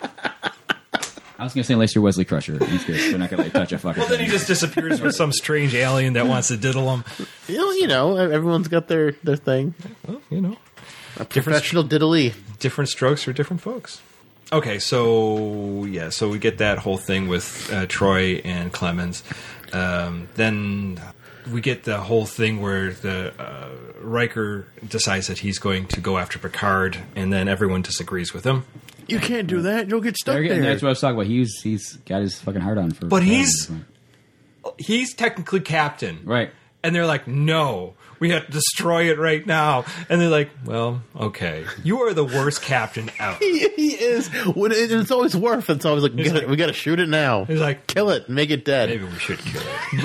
D: I was going to say unless you're Wesley Crusher. In this case, they're not going to let you touch a fucking
C: Well, then
D: thing.
C: he just disappears with some strange alien that wants to diddle him.
B: You know, you know, everyone's got their, their thing.
C: Well, you know,
B: A professional diddly.
C: different strokes for different folks. Okay, so yeah, so we get that whole thing with uh, Troy and Clemens. Um, then we get the whole thing where the uh, Riker decides that he's going to go after Picard, and then everyone disagrees with him.
B: You can't do that. You'll get stuck
D: They're getting-
B: there.
D: That's what I was talking about. He's he's got his fucking heart on for.
C: But
D: for
C: he's-
D: him.
C: He's technically captain,
D: right.
C: and they're like, "No, we have to destroy it right now." And they're like, "Well, okay, you are the worst captain ever."
B: He, he is. When it, it's always Worf. It's always like, we gotta,
C: like-
B: we gotta shoot it now.
C: He's like,
B: kill it, make it dead.
C: Maybe we should kill it.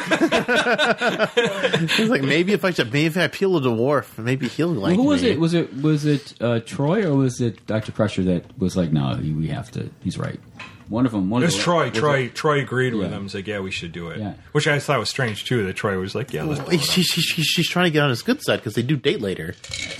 B: But he's like, maybe if I should, maybe if I appeal to Worf, maybe he'll like
D: Well, who was
B: me.
D: it? Was it was it uh, Troy or was it Doctor Crusher that was like, no, we have to. He's right. One of them. One
C: It
D: of
C: was
D: the-
C: Troy.
D: was
C: Troy.
D: it-
C: Troy agreed with
D: Yeah.
C: him. He's like, "Yeah, we should do it."
D: Yeah.
C: Which I thought was strange too. That Troy was like, "Yeah, let's." blow it
B: She, she, she, she's trying to get on his good side because they do date later.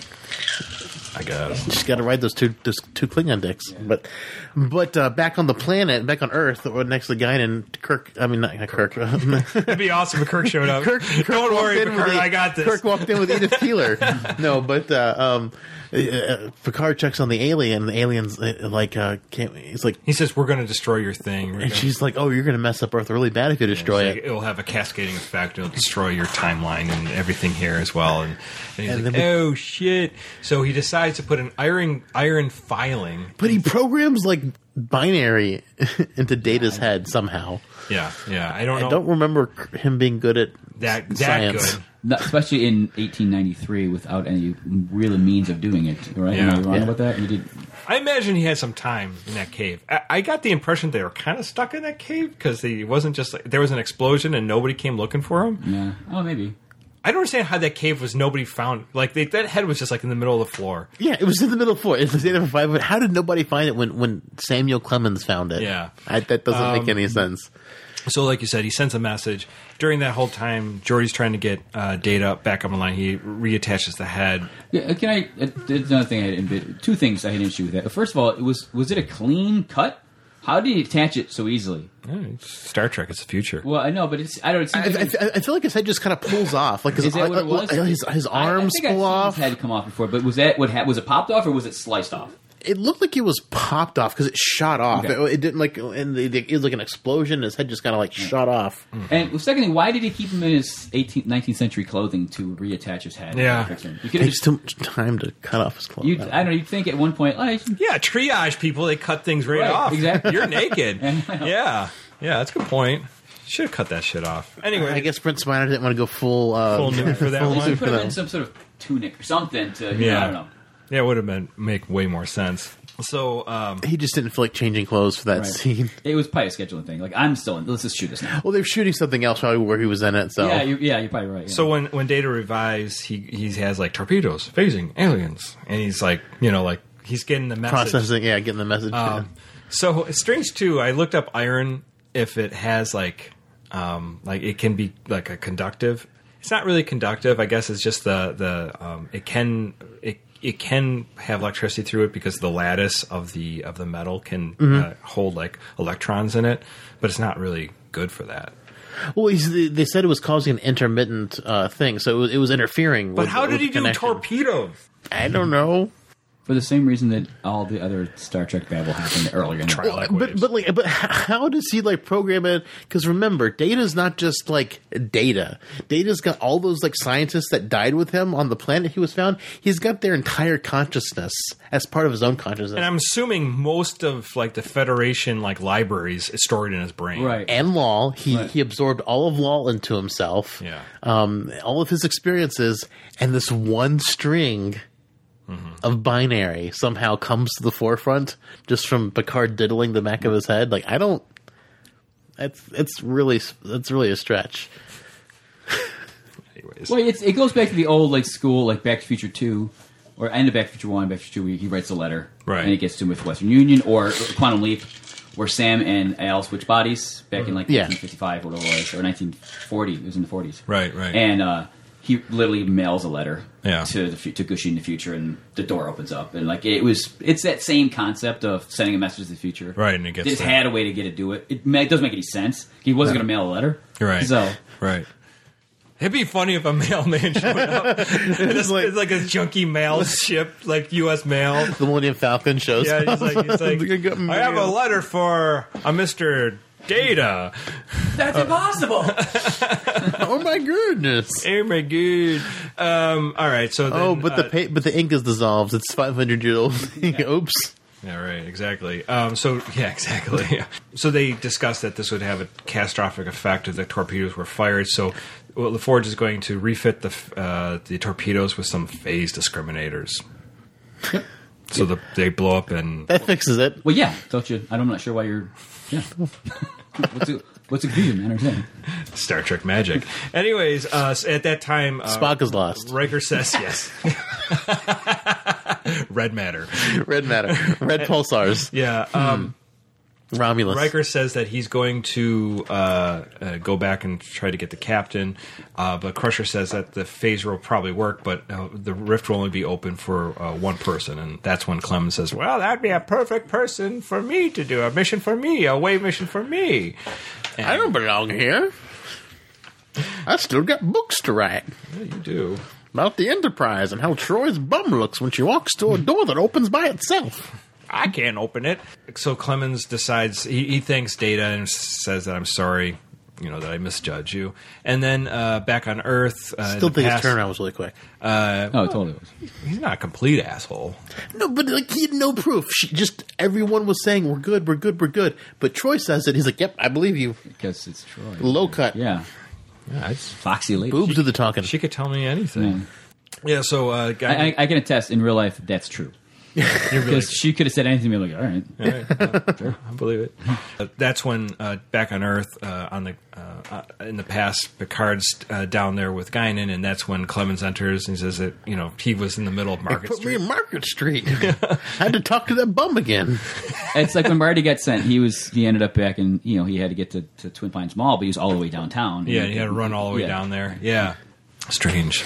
C: up, I guess.
B: She's got to ride those two those two Klingon dicks. But but uh, back on the planet, back on Earth, next to Guinan and Kirk. I mean, not Kirk.
C: It'd be awesome if Kirk showed up.
B: Kirk, Kirk
C: Don't
B: walked
C: worry,
B: in with
C: Picard.
B: E-
C: I got this.
B: Kirk walked in with Edith Keeler. No, but uh, um, uh, Picard checks on the alien. The alien's uh, like, uh, can't, he's like,
C: He says, "We're going to destroy your thing." We're
B: and
C: gonna-
B: she's like, oh, you're going to mess up Earth really bad if you destroy
C: It's like,
B: it.
C: It'll have a cascading effect. It'll destroy your timeline and everything here as well. And, and he's
B: And
C: like,
B: then we-
C: "Oh shit!" So he decides to put an iron iron filing.
B: But he programs like binary into Data's head somehow.
C: Yeah, yeah. I don't know
B: I don't remember him being good at
C: that that
B: science.
C: good.
D: Not, especially in eighteen ninety-three without any real means of doing it. Right?
C: Yeah.
D: Am I wrong
B: Yeah.
D: about that? He did.
C: I imagine he had some time in that cave. I, I got the impression they were kind of stuck in that cave because it wasn't just like there was an explosion and nobody came looking for him.
D: Yeah. Oh, maybe.
C: I don't understand how that cave was nobody found. Like they, that head was just like in the middle of the floor.
B: Yeah, it was in the middle of four. It was eight five. But how did nobody find it when, when Samuel Clemens found it?
C: Yeah.
B: I, that doesn't
C: Um,
B: make any sense.
C: So, like you said, he sends a message. During that whole time, Geordi's trying to get uh, Data back up online. He reattaches the head.
D: Yeah, uh, can I? Uh, there's another thing I had. Two things I had an issue with that. First of all, it was was it a clean cut? How did he attach it so easily?
C: Yeah, it's Star Trek, it's the future.
D: Well, I know, but it's I don't. It seems
B: I,
D: like
B: I, I feel like his head just kind of pulls off. Like his,
D: Is that what it was?
B: his, his
D: I-
B: arms
D: I think I've
B: pull
D: seen
B: off.
D: His head come off before, but was that what ha- was it popped off or was it sliced off?
B: It looked like it was popped off because it shot off.
D: Okay.
B: It, it didn't like, and the, the, it was like an explosion. His head just kind of like shot off.
D: And secondly, why did he keep him in his eighteenth, nineteenth century clothing to reattach his head?
C: Yeah.
D: You
B: It
D: could
B: takes too much time to cut off his clothes.
D: you, I don't know. You'd think at one point, like,
C: Yeah, triage people, they cut things right,
D: Right,
C: off.
D: exactly.
C: You're naked.
D: I know.
C: yeah, yeah, that's a good point. Should have cut that shit off. Anyway,
B: I guess Prince Minor didn't want to go full uh,
C: Full nude for that
B: full
C: one?
B: nude
D: he
B: for
D: put him
B: that
D: in some sort of tunic or something to, you
C: Yeah.
D: know, I don't know.
C: yeah, it would have been make way more sense. So, um,
B: He just didn't feel like changing clothes for that
D: Right.
B: scene.
D: It was probably a scheduling thing. Like, I'm still in. Let's just shoot this now.
B: Well, they were shooting something else probably where he was in it. So
D: Yeah, you, yeah, you're probably right. Yeah.
C: so when when Data revives, he he has like torpedoes, phasing, aliens, and he's like, you know, like he's getting the message.
B: processing, yeah, getting the message.
C: Um, so it's strange too. I looked up iron if it has like um, like it can be like a conductive. It's not really conductive. I guess it's just the the um, it can it it can have electricity through it because the lattice of the of the metal can uh, hold like electrons in it, but it's not really good for that.
B: well, he's, they said it was causing an intermittent uh, thing, so it was, it was interfering.
C: But
B: with,
C: how did
B: with
C: he
B: the
C: do
B: connection.
C: torpedoes?
B: I don't know.
D: For the same reason that all the other Star Trek babble happened earlier in the
C: Trial. Like
B: but
C: waves.
B: but like but how does he like program it? Because remember, Data's not just like Data. Data's got all those like scientists that died with him on the planet he was found. He's got their entire consciousness as part of his own consciousness.
C: And I'm assuming most of like the Federation like libraries is stored in his brain.
D: Right.
B: and Law, he
D: Right.
B: he absorbed all of Law into himself.
C: Yeah.
B: Um, all of his experiences, and this one string of binary somehow comes to the forefront just from Picard diddling the back of his head. Like I don't. It's it's really it's really a stretch.
C: Anyways, Anyways.
D: Well, it's, it goes back to the old like school, like Back to the Future two, or end of Back to the Future one, Back to the Future two, where he writes a letter,
C: Right.
D: and it gets to him with Western Union, or Quantum Leap, where Sam and Al switch bodies back in like
B: Yeah.
D: nineteen fifty-five or whatever it was, or nineteen forty. It was in the forties.
C: Right, right.
D: And uh, he literally mails a letter
C: Yeah.
D: to the fu- to Gushi in the future, and the door opens up, and like it was, it's that same concept of sending a message to the future,
C: Right, and it gets
D: They just
C: there.
D: had a way to get it do it. It, ma- it doesn't make any sense. He wasn't going to mail a letter,
C: Right.
D: So
C: Right. It'd be funny if a mailman showed up. it's,
B: like-
C: it's like a junky mail ship, like U S mail.
B: The Millennium Falcon shows.
C: Yeah, he's like, he's like
B: I got
C: I have a
B: mail."
C: letter for a Mister Data.
D: that's impossible.
B: Oh my goodness!
C: Oh my god. Um, all right, so then,
B: Oh, but the
C: uh,
B: pa- but the ink is dissolved. It's five hundred year old. Oops.
C: yeah, right, exactly. Um, so yeah, exactly. So they discussed that this would have a catastrophic effect if the torpedoes were fired. So well, LaForge is going to refit the uh, the torpedoes with some phase discriminators. So the, they blow up and
B: That fixes it.
D: Well, yeah, don't you? I'm not sure why you're. Yeah. what's it? What's it confusion, man? I understand.
C: Star Trek magic. Anyways, uh, so at that time, uh,
B: Spock is lost.
C: Riker says yes. Red matter.
B: Red matter. Red pulsars.
C: Yeah. Um,
B: Romulus.
C: Riker says that he's going to uh, uh, go back and try to get the captain, uh, but Crusher says that the phaser will probably work, but uh, the rift will only be open for uh, one person, and that's when Clemens says, "Well, that'd be a perfect person for me to do a mission for me, a wave mission for me." And,
B: I don't belong here. I still got books to write
C: Yeah, you do.
B: about the Enterprise and how Troy's bum looks when she walks to a door that opens by itself.
C: I can't open it. So Clemens decides he, he thanks Data and says that I'm sorry, you know, that I misjudged you. And then uh, back on Earth, uh,
B: Still
C: in the
B: think his
C: past-
B: turnaround was really quick.
C: Uh,
D: Oh, it totally was.
C: he's not a complete asshole.
B: No, but like he had no proof. She just everyone was saying we're good, we're good, we're good. But Troy says it. He's like, "Yep, I believe you."
D: Because it's Troy.
B: Low cut,
D: Yeah.
C: Yeah, it's,
D: Foxy lady.
B: boobs do the talking.
C: she could tell me anything.
D: Yeah.
C: Yeah. So uh, guy,
D: I, I, I can attest in real life that's true.
C: you're really,
D: Because she could have said anything to me, like, all right.
C: all right, uh, sure, I believe it. Uh, that's when uh, back on Earth, uh, on the uh, uh, in the past, Picard's uh, down there with Guinan, and that's when Clemens enters and says that you know he was in the middle of Market
B: Put me
C: Street.
B: in Market Street. I had to talk to that bum again.
D: It's like when Marty got sent, he was he ended up back in, you know, he had to get to, to Twin Pines Mall, but he was all the way downtown.
C: Yeah, he had to run all the way
D: Yeah.
C: down there. Yeah, strange.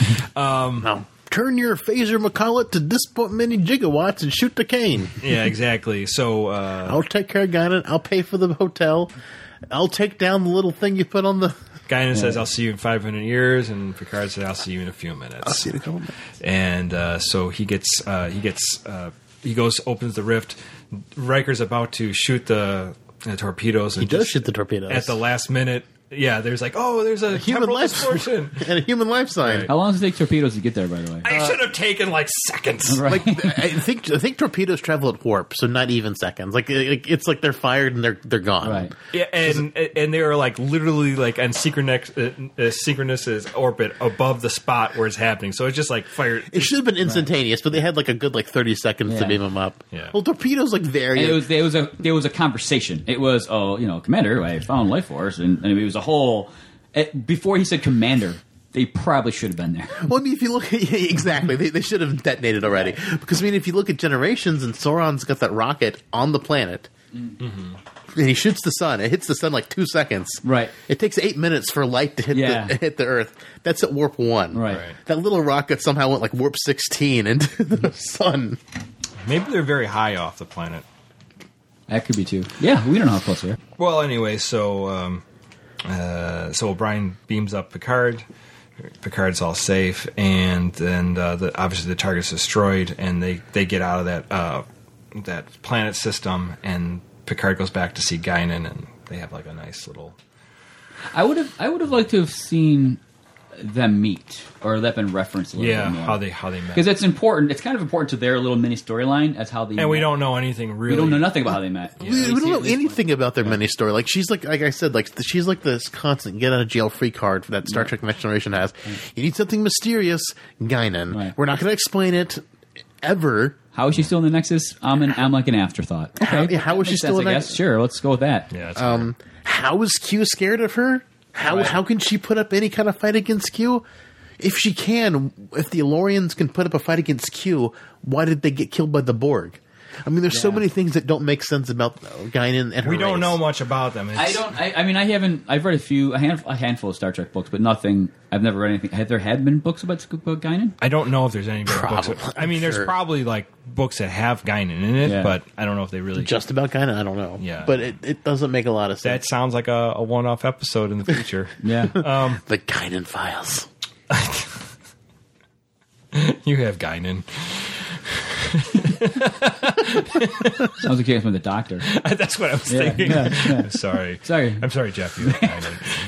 B: Now turn your phaser McCulloch to this point many gigawatts and shoot the cane.
C: Yeah, exactly. So uh,
B: I'll take care of Guinan. I'll pay for the hotel. I'll take down the little thing you put on the.
C: Guinan says, "I'll see you in five hundred years," and Picard says, "I'll see you in a few minutes."
B: I'll see you in a couple minutes.
C: And uh, so he gets uh, he gets uh, he goes opens the rift. Riker's about to shoot the, the torpedoes. And
B: He does
C: just
B: shoot the torpedoes
C: at the last minute. Yeah, there's like, oh, there's a
B: human
C: temporal
B: life
C: distortion.
B: and a human life sign.
C: Right.
D: How long does it take torpedoes to get there, by the way?
C: I should have taken like seconds.
D: Right.
B: Like I think I think torpedoes travel at warp, so not even seconds. Like it- it's like they're fired and they're they're gone.
D: Right.
C: Yeah, and and they were like literally like on synchronous uh, uh, synchronous orbit above the spot where it's happening. So it's just like fired.
B: It should have been instantaneous, but they had like a good like thirty seconds to
D: Yeah.
B: beam them up.
C: Yeah.
B: Well, torpedoes like very.
D: And it was there was a there was a conversation. It was, oh, you know, Commander, I found life force, and, and it was a whole. It, before he said Commander, they probably should have been there.
B: Well, I mean, if you look at exactly, they, they should have detonated already. Because I mean, if you look at Generations, and Sauron's got that rocket on the planet,
C: Mm-hmm.
B: and he shoots the sun. It hits the sun like two seconds.
D: Right.
B: It takes eight minutes for light to hit
D: Yeah.
B: the hit the Earth. That's at warp one.
D: Right.
C: Right.
B: That little rocket somehow went like warp sixteen into the sun.
C: Maybe they're very high off the planet.
D: That could be too. Yeah, we don't know how close they are.
C: Well, anyway, so um, uh, so O'Brien beams up Picard. Picard's all safe, and then uh, the, obviously the target's destroyed, and they, they get out of that uh, that planet system, and Picard goes back to see Guinan, and they have like a nice little.
D: I would have I would have liked to have seen them meet, or that been referenced a little
C: Yeah,
D: bit more.
C: how they how they met,
D: Because it's important. It's kind of important to their little mini storyline as how they
C: and we
D: met.
C: don't know anything really.
D: We don't know nothing about how they met.
B: We, we don't know anything about their mini story. Like she's like, like I said, like she's like this constant get out of jail free card that Star Trek Next Generation has. You need something mysterious, Guinan.
D: Right.
B: We're not going to explain it ever.
D: How is she still in the Nexus? I'm an, I'm like an afterthought. Okay,
B: How- yeah, how is
D: Makes
B: she
D: sense,
B: still in
D: I
B: that-
D: guess. Sure, let's go with that.
C: Yeah, it's
B: Um, how is Q scared of her? How
D: Right.
B: how can she put up any kind of fight against Q? If she can, if the Elorians can put up a fight against Q, why did they get killed by the Borg? I mean, there's so
D: Yeah.
B: many things that don't make sense about Guinan and her
C: We don't
B: race.
C: know much about them. It's,
D: I don't. I, I mean, I haven't. I've read a few, a, hand, a handful of Star Trek books, but nothing. I've never read anything. Have there had been books about, about Guinan?
C: I don't know if there's any books.
B: Probably,
C: I mean, there's
B: sure.
C: probably like books that have Guinan in it,
D: Yeah.
C: but I don't know if they really.
B: Just about Guinan, I don't know.
C: Yeah.
B: But it, it doesn't make a lot of
C: that
B: sense.
C: sounds like a, a one-off episode in the future.
D: Yeah.
B: The Guinan Files.
C: You have Guinan.
D: Sounds like you from the doctor.
C: That's what I was
D: Yeah,
C: thinking.
D: yeah, yeah.
C: I'm sorry.
D: Sorry.
C: I'm sorry, Jeff. You have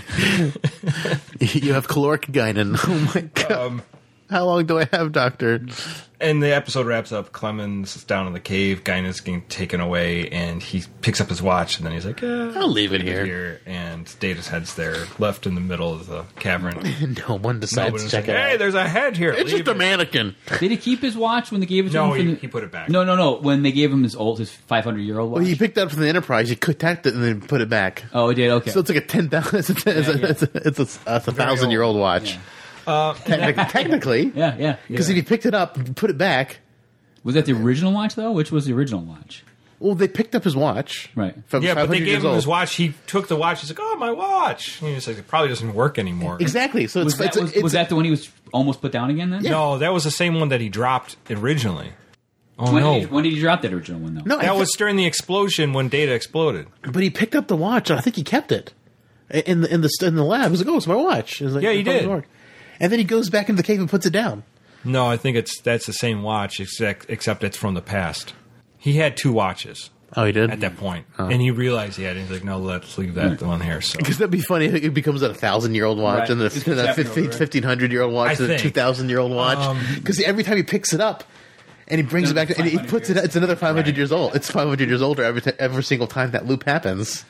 C: Guinan.
B: You have caloric Guinan. Oh my god.
C: Um,
B: How long do I have, Doctor?
C: And the episode wraps up. Clemens is down in the cave. Guinan's getting taken away, and he picks up his watch, and then he's like, yeah,
B: I'll leave it
C: leave
B: here.
C: And Data's head's there, left in the middle of the cavern.
B: No one decides
C: Nobody's
B: to check
C: like,
B: it
C: hey,
B: out.
C: there's a head here.
B: It's
C: Leave
B: just a
C: it."
B: mannequin.
D: Did he keep his watch when they gave it to
C: No,
D: him? from
C: he,
D: the-
C: he put it back.
D: No, no, no. When they gave him his old, his five hundred year old watch.
B: Well, he picked it up from the Enterprise. He tacked it and then put it back.
D: oh, he did. Okay.
B: So it's like a ten thousand. It's a, it's a,
D: Yeah, yeah.
B: it's a, it's a, it's a thousand year old watch.
D: Yeah.
B: Technic- technically,
D: yeah, yeah.
B: because if he picked it up, and put it back.
D: Was that the original watch though? Which was the original watch?
B: Well, they picked up his watch.
D: Right.
B: From
C: Yeah, but they
B: five hundred
C: gave
B: years
C: him
B: old.
C: his watch. He took the watch. He's like, "Oh, my watch." And he's like, "It probably doesn't work anymore."
B: Exactly. So
D: Was
B: it's,
D: that,
B: it's,
D: was,
B: it's
D: was that the one he was almost put down again? Then
C: No, that was the same one that he dropped originally. Oh
D: When,
C: no,
D: did he, when did he drop that original one though?
B: no, I
C: that
B: thi-
C: was during the explosion when Data exploded.
B: But he picked up the watch, and I think he kept it in the in the in the lab. He was like, "Oh, it's my watch." He was like,
C: Yeah, he
B: "It doesn't
C: did.
B: work." And then he goes back into the cave and puts it down.
C: No, I think it's that's the same watch, except except it's from the past. He had two watches
B: Oh, he did.
C: at that point, and he realized he had. And he's like, "No, let's leave that one here." So
B: Because that'd be funny if it becomes a thousand year old watch
D: Right.
B: and then
D: It's
B: a, a
D: seven over, right?
B: fifteen hundred year old watch
C: I
B: and a
C: think.
B: two thousand year old watch. Because every time he picks it up and he brings it back, and he
D: five hundred
B: puts it,
D: years.
B: it's another five hundred
C: Right.
B: years old. It's five hundred years older every t- every single time that loop happens.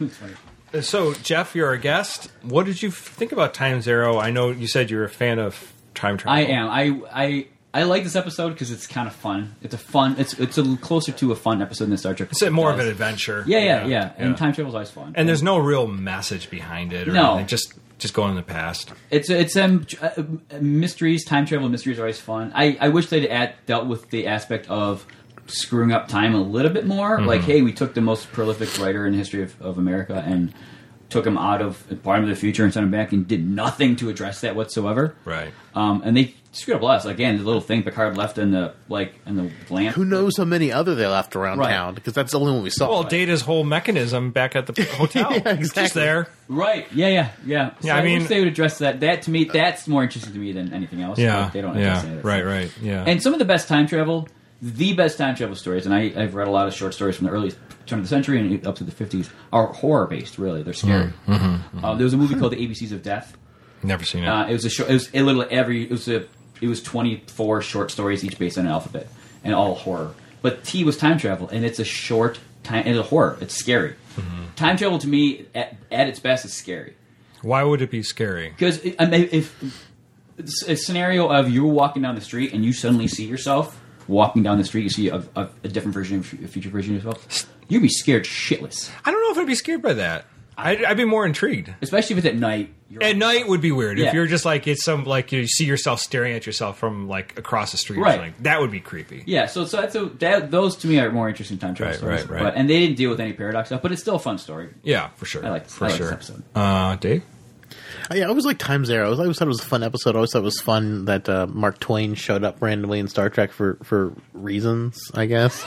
C: So, Jeff, you're a guest. What did you think about Time Zero? I know you said you're a fan of time travel.
D: I am. I I I like this episode because it's kind of fun. It's a fun. It's it's a little closer to a fun episode than Star Trek.
C: It's a more of
D: does.
C: an adventure.
D: Yeah, yeah, yeah. And time travel's always fun.
C: And there's no real message behind it or
D: No.
C: anything. Just just going in the past.
D: It's it's um uh, mysteries, time travel mysteries are always fun. I, I wish they'd add, dealt with the aspect of screwing up time a little bit more.
C: Mm-hmm.
D: Like, hey, we took the most prolific writer in the history of, of America and took him out of part of the future and sent him back and did nothing to address that whatsoever.
C: Right.
D: Um, and they screwed up less. Again, the little thing Picard left in the like in the lamp.
B: Who knows how many other they left around
D: Right.
B: town? Because that's the only one we saw.
C: Well, Data's whole mechanism back at the hotel.
B: Yeah,
C: It's just
B: exactly.
C: there.
D: Right. Yeah. Yeah. Yeah. So
C: Yeah, I
D: I,
C: mean-
D: wish they would address that. That to me, that's more interesting to me than anything else.
C: Yeah.
D: But they don't address
C: Yeah.
D: any of that
C: Right.
D: stuff.
C: Right. Yeah.
D: And some of the best time travel, the best time travel stories, and I, I've read a lot of short stories from the early turn of the century and up to the fifties, are horror based. Really, they're scary.
C: Mm-hmm.
D: Uh, there was a movie called The A B Cs of Death.
C: Never seen it.
D: Uh, it was a short. It was it literally every. It was a. It was twenty four short stories, each based on an alphabet, and all horror. But T was time travel, and it's a short time. It's a horror. It's scary.
C: Mm-hmm.
D: Time travel to me, at, at its best, is scary.
C: Why would it be scary?
D: Because I mean, if it's a scenario of you're walking down the street and you suddenly see yourself walking down the street, you see a, a, a different version, of a future version of yourself, you'd be scared shitless.
C: I don't know if I'd be scared by that. I'd, I'd be more intrigued.
D: Especially if it's at night. You're
C: At night would be weird.
D: Yeah.
C: If you're just like it's some like you see yourself staring at yourself from like across the street or
D: Right.
C: something. That would be creepy.
D: Yeah, so so that's a, that, those to me are more interesting time travel
C: Right,
D: stories.
C: right, right.
D: But, and they didn't deal with any paradox stuff, but it's still a fun story.
C: Yeah, for sure.
D: I like-
C: for
D: I like
C: sure.
D: this episode.
C: Uh, Dave.
B: Uh, yeah, I always like Time Zero. I always, I always thought it was a fun episode. I always thought it was fun that uh, Mark Twain showed up randomly in Star Trek for, for reasons, I guess.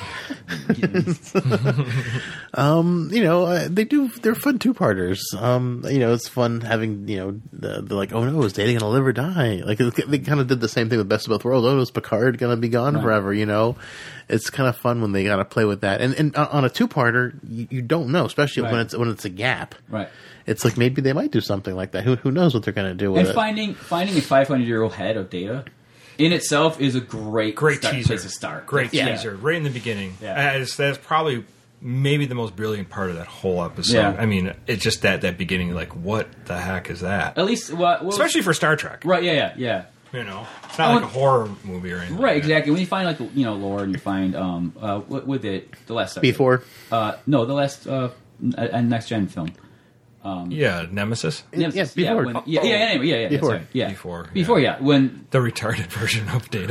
B: um, you know, uh, they do. They're fun two parters. Um, you know, it's fun having you know the, the like, oh no, is Data gonna live or die? Like they kind of did the same thing with Best of Both Worlds. Oh, is Picard gonna be gone
D: Right.
B: forever? You know, it's kind of fun when they gotta play with that. And and on a two parter, you, you don't know, especially when
D: Right.
B: it's when it's a gap.
D: Right.
B: It's like maybe they might do something like that. Who who knows what they're going to do with
D: And
B: it?
D: finding finding a five hundred year old head of Data in itself is a great
C: Great
D: start,
C: teaser.
D: place to start.
C: Great
D: Yeah.
C: teaser. Right in the beginning.
D: Yeah.
C: As, that's probably maybe the most brilliant part of that whole episode.
D: Yeah.
C: I mean, it's just that that beginning. Like, what the heck is that?
D: At least, what, what
C: Especially for Star Trek.
D: right? Yeah, yeah, yeah.
C: You know, it's not
D: Oh,
C: like a horror movie or anything.
D: Right,
C: like that.
D: exactly. When you find like you know lore and you find um uh what with it the last episode.
B: Before
D: uh no the last uh n- uh, next gen film Um,
C: Yeah, Nemesis.
D: Nemesis.
B: Yeah, before.
D: when- yeah, yeah, anyway, yeah, yeah,
B: Before.
D: that's right, yeah,
C: Before,
D: before, yeah. When
C: The retarded version of Data.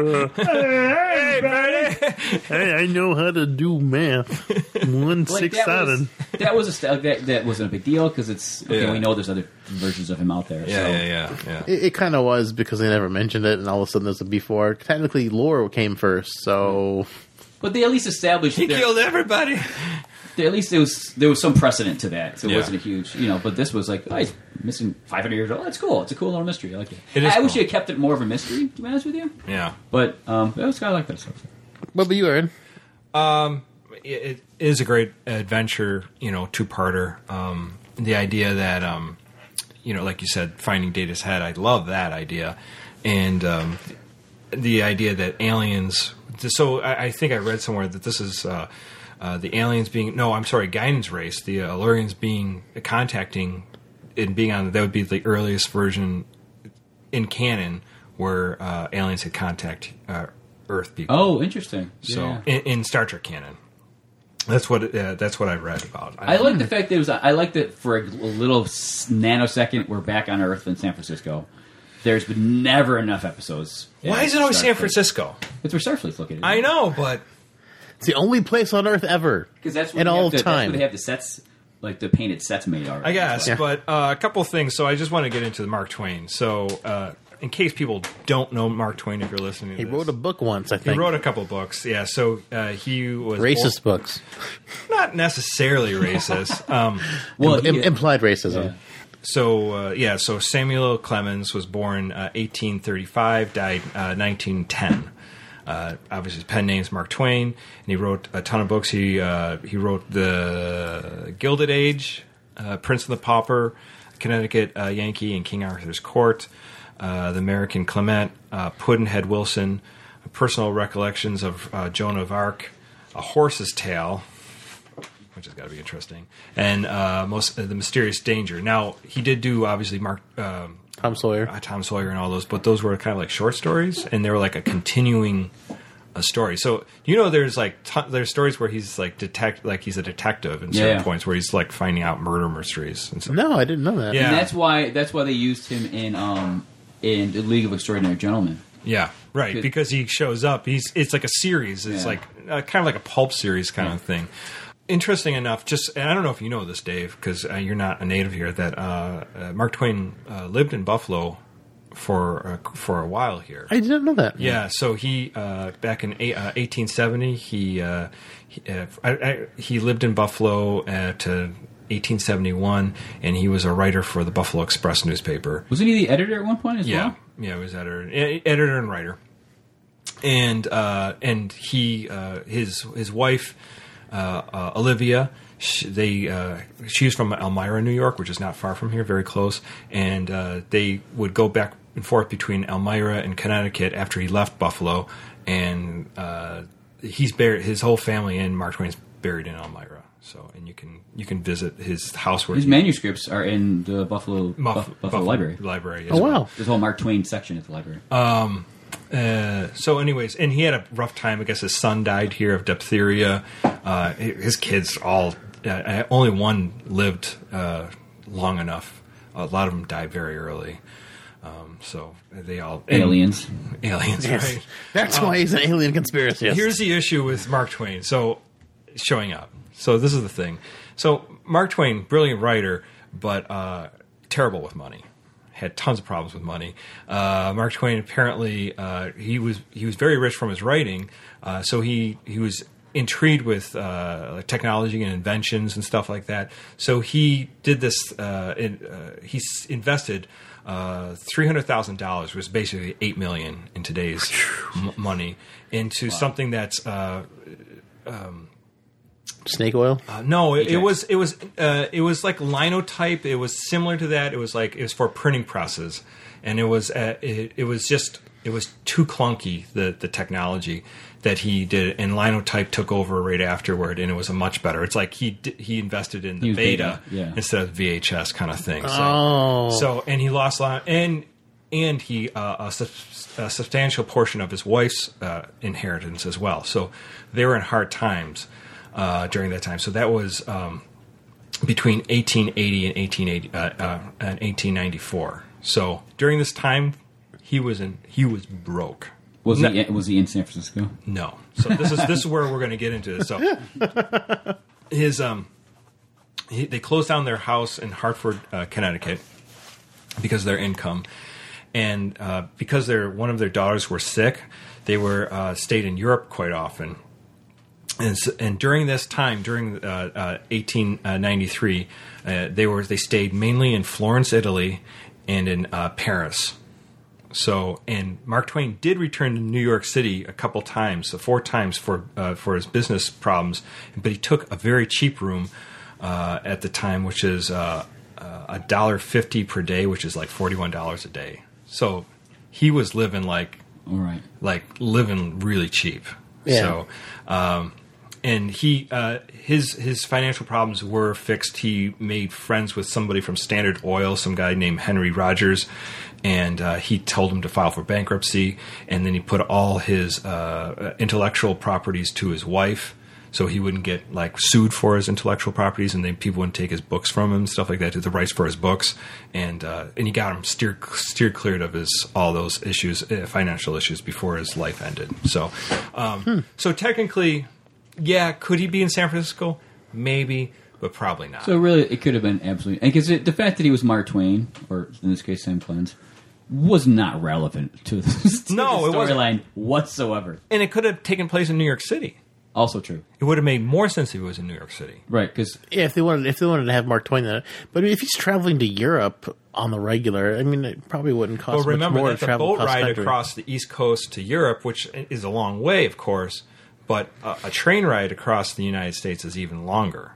B: Hey, hey, I know how to do math. One
D: like,
B: six
D: that
B: seven.
D: was, that was a st- that that wasn't a big deal because it's okay.
C: Yeah.
D: We know there's other versions of him out there.
C: Yeah,
D: so.
C: yeah, yeah, yeah.
B: It, it kind of was because they never mentioned it, and all of a sudden there's a before. Technically, lore came first, so
D: But they at least established
C: He
D: there-
C: killed everybody.
D: there- at least there was there was some precedent to that, so it
C: Yeah.
D: wasn't a huge, you know. But this was like, oh, he's missing five hundred years old. That's cool. It's a cool little mystery. I like it.
C: It is
D: I, I wish
C: cool.
D: you had kept it more of a mystery. To be honest with you,
C: Yeah.
D: but um, it was kind of like that. So.
B: what about you, Aaron?
C: It, it is a great adventure, you know, two-parter. Um, the idea that, um, you know, like you said, finding Data's head, I love that idea. And um, the idea that aliens... So I, I think I read somewhere that this is uh, uh, the aliens being... No, I'm sorry, Guinan's race. The uh, Allurians being... Contacting and being on... That would be the earliest version in canon where uh, aliens had contact uh, Earth people.
D: Oh, interesting.
C: So
D: Yeah.
C: in, in Star Trek canon, that's what uh, that's what I read about.
D: I like the fact that it was. I like that for a little s- nanosecond we're back on Earth in San Francisco. There's been never enough episodes.
C: Why
D: in
C: is it always
D: Star
C: San
D: Trek.
C: Francisco?
D: It's where Starfleet's located.
C: I know, but
B: It's the only place on Earth ever
D: because that's what
B: in
D: they
B: all
D: have to,
B: of time.
D: That's where they have the sets, like the painted sets made already.
C: I guess.
B: Yeah.
C: But uh, a couple things. So I just want to get into the Mark Twain. So uh, in case people don't know Mark Twain, if you're listening, to
B: He
C: this,
B: wrote a book once, I
C: He
B: think.
C: wrote a couple books. Yeah. So uh, he was
B: Racist books,
C: not necessarily racist. Um,
D: Well,
B: Im-
D: he-
B: implied racism.
D: yeah.
C: So uh, yeah, so Samuel Clemens was born uh, eighteen thirty-five, died uh, nineteen ten. Uh, obviously, his pen name's Mark Twain, and he wrote a ton of books. He uh, he wrote the Gilded Age, uh, Prince and the Pauper, Connecticut uh, Yankee, and King Arthur's Court, uh, the American Clement, uh, Pudd'nhead Wilson, Personal Recollections of uh, Joan of Arc, A Horse's Tale, which has got to be interesting, and uh, most uh, the Mysterious Danger. Now he did do obviously Mark um,
B: Tom Sawyer.
C: uh, Tom Sawyer and all those, but those were kind of like short stories, and they were like a continuing a story. So you know, there's like ton- there's stories where he's like detect like he's a detective in certain
D: Yeah.
C: points where he's like finding out murder mysteries and stuff.
B: No, I didn't know that.
C: Yeah.
D: And that's why that's why they used him in um in the League of Extraordinary Gentlemen.
C: Yeah, right.
D: Good.
C: Because he shows up. He's it's like a series. It's
D: Yeah.
C: like uh, kind of like a pulp series kind of thing. Interesting enough, just and I don't know if you know this, Dave, because uh, you're not a native here. That uh, uh, Mark Twain uh, lived in Buffalo for uh, for a while here.
B: I didn't know that.
C: Yeah, so he uh, back in eight, uh, eighteen seventy, he uh, he, uh, I, I, he lived in Buffalo uh, to eighteen seventy-one, and he was a writer for the Buffalo Express newspaper.
D: Wasn't he the editor at one point as
C: Yeah,
D: well?
C: yeah, he was editor, e- editor and writer, and uh, and he uh, his his wife uh, uh, Olivia. She, they uh, she was from Elmira, New York, which is not far from here, very close, and uh, they would go back and forth between Elmira and Connecticut after he left Buffalo, and uh, he's buried. His whole family and Mark Twain's buried in Elmira. So, and you can you can visit his house where
D: His
C: he,
D: manuscripts are in the Buffalo
C: Buff-
D: Buff- Buffalo Library.
C: Library. as
B: Oh,
C: well.
B: wow.
D: There's a whole Mark Twain section at the library.
C: Uh, so, anyways, and he had a rough time. I guess his son died here of diphtheria. Uh, his kids all, uh, only one lived uh, long enough. A lot of them died very early. Um, so they all and-
D: Aliens.
C: aliens,
B: Yes.
C: right?
B: That's why he's an alien conspiracist.
C: Here's the issue with Mark Twain. So, showing up. So, this is the thing. So, Mark Twain, brilliant writer, but uh, terrible with money. Had tons of problems with money. Uh, Mark Twain apparently uh, he was he was very rich from his writing, uh, so he he was intrigued with uh, technology and inventions and stuff like that. So he did this. Uh, in, uh, he s- invested uh, three hundred thousand dollars, which is basically eight million in today's m- money, into something that's. Uh,
B: Snake oil.
C: Uh, no, it, it
D: Ajax.
C: was it was uh, it was like linotype. It was similar to that. It was like it was for printing presses, and it was uh, it, it was just it was too clunky the the technology that he did, and linotype took over right afterward, and it was a much better. It's like he d- he invested in the
D: Used
C: beta,
D: beta, yeah.
C: instead of V H S kind of thing. So,
B: Oh.
C: so and he lost a lot, and and he uh, a, sub- a substantial portion of his wife's uh, inheritance as well. So they were in hard times. Uh, during that time, so that was um, between eighteen eighty and eighteen eighty uh, uh, and eighteen ninety-four. So during this time, he was in he was broke.
D: Was
C: no,
D: he was he in San Francisco?
C: No. So this is this is where we're going to get into this. So his um, he, they closed down their house in Hartford, uh, Connecticut, because of their income, and uh, because their one of their daughters were sick, they were uh, stayed in Europe quite often. And, and during this time, during uh, uh, eighteen ninety-three, uh, they were they stayed mainly in Florence, Italy, and in uh, Paris. So, and Mark Twain did return to New York City a couple times, so four times for uh, for his business problems. But he took a very cheap room uh, at the time, which is uh, a dollar fifty per day, which is like forty-one dollars a day. So he was living like,
D: All right.
C: like living really cheap.
B: Yeah.
C: So. Um, And he, uh, his his financial problems were fixed. He made friends with somebody from Standard Oil, some guy named Henry Rogers, and uh, he told him to file for bankruptcy. And then he put all his uh, intellectual properties to his wife, so he wouldn't get like sued for his intellectual properties, and then people wouldn't take his books from him, stuff like that, to the rights for his books. And uh, and he got him steered steered cleared of his all those issues, uh, financial issues, before his life ended. So, um, hmm. so technically. Yeah, could he be in San Francisco? Maybe, but probably not.
D: So really, it could have been absolutely... Because the fact that he was Mark Twain, or in this case, Sam Clemens, was not relevant to the, to
C: no,
D: the
C: it wasn't.
D: storyline whatsoever.
C: And it could have taken place in New York City.
D: Also true.
C: It would have made more sense if it was in New York City.
D: Right, because...
B: Yeah, if they wanted, if they wanted to have Mark Twain in it, but if he's traveling to Europe on the regular, I mean, it probably wouldn't cost
C: Well, remember,
B: much more
C: that's
B: to
C: a
B: travel
C: boat
B: across
C: ride
B: country.
C: across the East Coast to Europe, which is a long way, of course, but a, a train ride across the United States is even longer.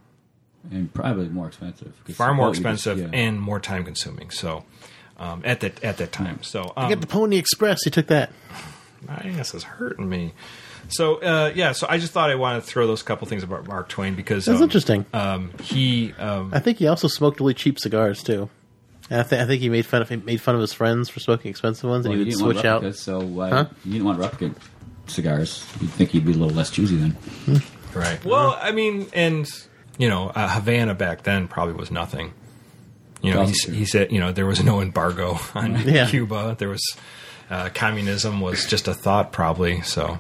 D: And probably more expensive.
C: Far more
D: boat you
C: expensive
D: just- yeah.
C: and more time consuming. So, um, at that at that time, so um,
B: Get the Pony Express. He took that.
C: my ass is hurting me. So uh, yeah, so I just thought I wanted to throw those couple things about Mark Twain because
B: That's
C: um,
B: interesting.
C: Um, he, um,
B: I think he also smoked really cheap cigars too. And I, th- I think he made fun of he made fun of his friends for smoking expensive ones, and
D: Well,
B: he
D: you
B: would
D: didn't want
B: switch out.
D: replicas, so uh,
B: Huh?
D: you didn't want replicate cigars. You'd think he'd be a little less choosy then.
C: right. Well, I mean, and you know, uh, Havana back then probably was nothing. You know, he,
D: That's true.
C: he said, you know, there was no embargo on
B: Yeah.
C: Cuba. There was uh, communism was just a thought, probably. So.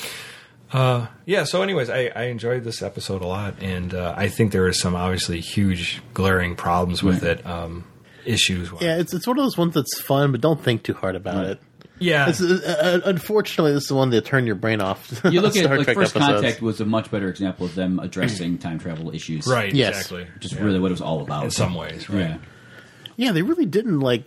C: Uh, yeah, so anyways, I, I enjoyed this episode a lot, and uh, I think there are some obviously huge glaring problems with
D: Right.
C: it, um, issues.
B: Yeah, it's it's one of those ones that's fun, but don't think too hard about
D: Right.
B: it.
C: Yeah.
B: It's, uh, uh, unfortunately, this is the one that turn your brain off.
D: You look at
B: Star
D: like
B: Trek
D: First
B: episodes.
D: Contact was a much better example of them addressing time travel issues.
C: Right,
B: Yes.
C: exactly.
D: Which is
C: Yeah.
D: really what it was all about.
C: In some ways, right.
D: Yeah.
B: Yeah, they really didn't like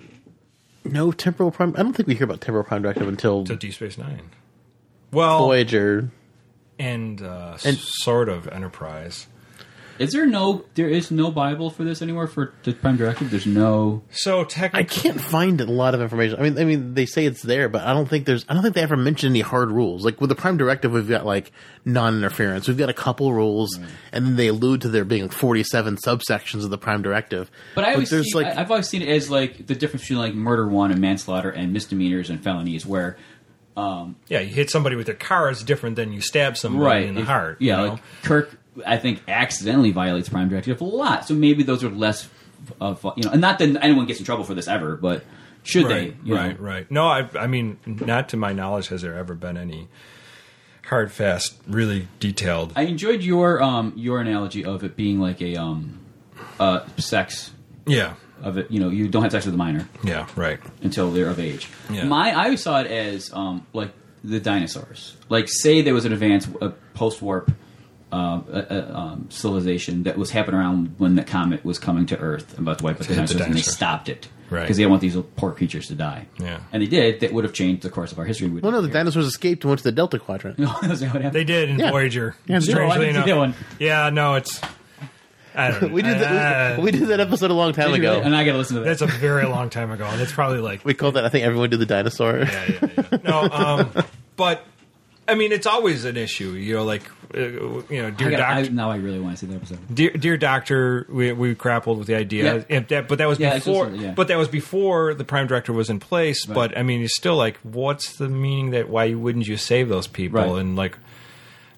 B: no temporal prime. I don't think we hear about temporal prime directive until
C: To Deep Space Nine. Well,
B: Voyager.
C: and, uh,
B: And-
C: sort of Enterprise.
D: Is there no? There is no Bible for this anymore for the Prime Directive. There's no.
C: So
B: I
C: technically,
B: can't find a lot of information. I mean, I mean, they say it's there, but I don't think there's. I don't think they ever mention any hard rules. Like with the Prime Directive, we've got like non-interference. We've got a couple rules, and then they allude to there being like forty-seven subsections of the Prime Directive.
D: But I always
B: there's
D: see,
B: like
D: I- I've always seen it as like the difference between like murder one and manslaughter and misdemeanors and felonies, where um,
C: yeah, you hit somebody with your car is different than you stab somebody
D: right
C: in the
D: if-
C: heart.
D: Yeah,
C: you know?
D: like Kirk, I think accidentally violates Prime Directive a lot. So maybe those are less of you know, and not that anyone gets in trouble for this ever, but should
C: right,
D: they? You
C: right,
D: know?
C: right. No, I, I mean, not to my knowledge has there ever been any hard, fast, really detailed.
D: I enjoyed your um your analogy of it being like a um uh sex
C: yeah,
D: of it. You know, you don't have sex with a minor
C: yeah, right.
D: until they're of age.
C: Yeah.
D: My I always saw it as um, like the dinosaurs. Like, say there was an advanced uh, post warp uh, uh, uh, um, civilization that was happening around when the comet was coming to Earth about to wipe out the
C: hit the
D: dinosaurs, and they
C: dinosaurs.
D: stopped it
C: Right.
D: because they didn't want these little poor creatures to die.
C: Yeah.
D: And they did. That would have changed the course of our history. We
B: well, no, the
D: didn't care.
B: dinosaurs escaped and went to the Delta Quadrant.
D: No, that's not what happened.
C: They did in
B: Yeah.
C: Voyager.
B: Yeah, they did.
D: No, I
C: strangely
D: didn't see
C: enough.
D: that one.
C: Yeah, no, it's. I don't know.
B: We did that.
C: Uh,
B: we, we did that episode a long time
D: Did you
B: ago.
D: really? And I got to listen to that.
C: That's a very long time ago, and it's probably like
B: We called that. I think everyone did the dinosaur.
C: yeah, yeah, yeah. No, um, but I mean, it's always an issue. You know, like uh, you know,
D: I
C: dear
D: gotta- I-
C: doctor,
D: now I really want to see that episode.
C: dear, dear doctor. We, we grappled with the idea,
D: Yeah.
C: If that, but that was
D: Yeah, it's
C: before.
D: just- yeah.
C: But that was before the Prime Director was in place.
D: Right.
C: But I mean, it's still like, what's the meaning that why wouldn't you save those people?
D: Right.
C: And like,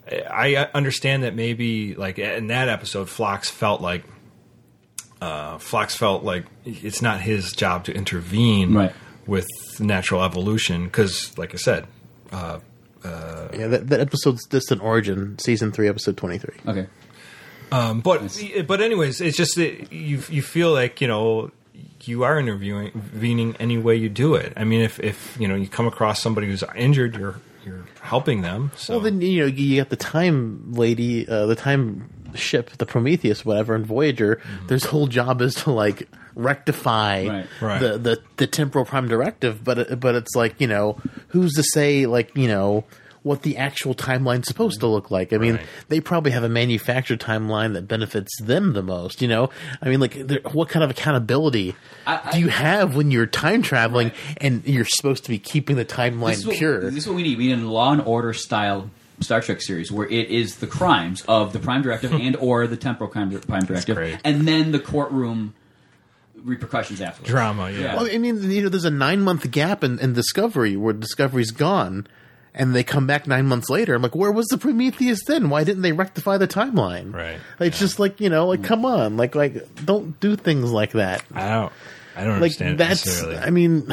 C: I understand that maybe like in that episode, Phlox felt like uh, Phlox felt like it's not his job to intervene
D: Right.
C: with natural evolution because, like I said, uh,
B: Yeah, that, that episode's Distant Origin, season three, episode twenty-three.
D: Okay.
C: um, but but anyways, it's just that you you feel like you know you are interviewing intervening any way you do it. I mean, if if you know you come across somebody who's injured, you're you're helping them. So.
B: Well, then you know you got the time lady, uh, the time ship, the Prometheus, whatever, and Voyager.
C: Mm-hmm.
B: Their whole job is to like rectify
D: Right.
C: Right.
B: the the the temporal prime directive. But it- but it's like you know who's to say like you know what the actual timeline's supposed to look like. I mean,
C: Right.
B: they probably have a manufactured timeline that benefits them the most. You know, I mean, like there- what kind of accountability
D: I-
B: do you
D: I-
B: have when you're time traveling and you're supposed to be keeping the
D: This
B: timeline
D: is, what,
B: pure?
D: this is what we need. We need a Law and Order style Star Trek series where it is the crimes of the Prime Directive and or the temporal Prime, Prime Directive,
C: great.
D: and then the courtroom repercussions afterwards.
C: Drama, yeah.
B: Well, I mean, you know, there's a nine month gap in, in Discovery where Discovery's gone, and they come back nine months later. I'm like, where was the Prometheus then? Why didn't they rectify the timeline?
C: Right.
B: It's just like you know, like come on, like like don't do things like that.
C: I don't I don't
B: Like
C: understand it
B: that's,
C: necessarily.
B: I mean,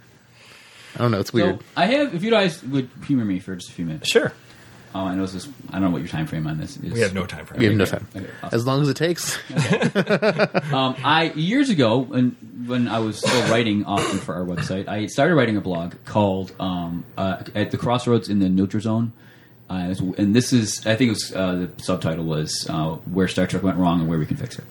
B: I don't know. It's weird.
D: So I have, if you guys would humor me for just a few minutes.
C: Sure,
D: Oh, I know this is, I don't know what your time frame on this is.
C: we have no time for it.
B: we have no
D: okay.
B: time.
D: Okay, awesome.
B: As long as it takes.
D: Um, I years ago, when when I was still writing often for our website, I started writing a blog called um, uh, "At the Crossroads in the Neutral Zone," uh, and this is, I think, it was uh, the subtitle was uh, "Where Star Trek Went Wrong and Where We Can Fix It."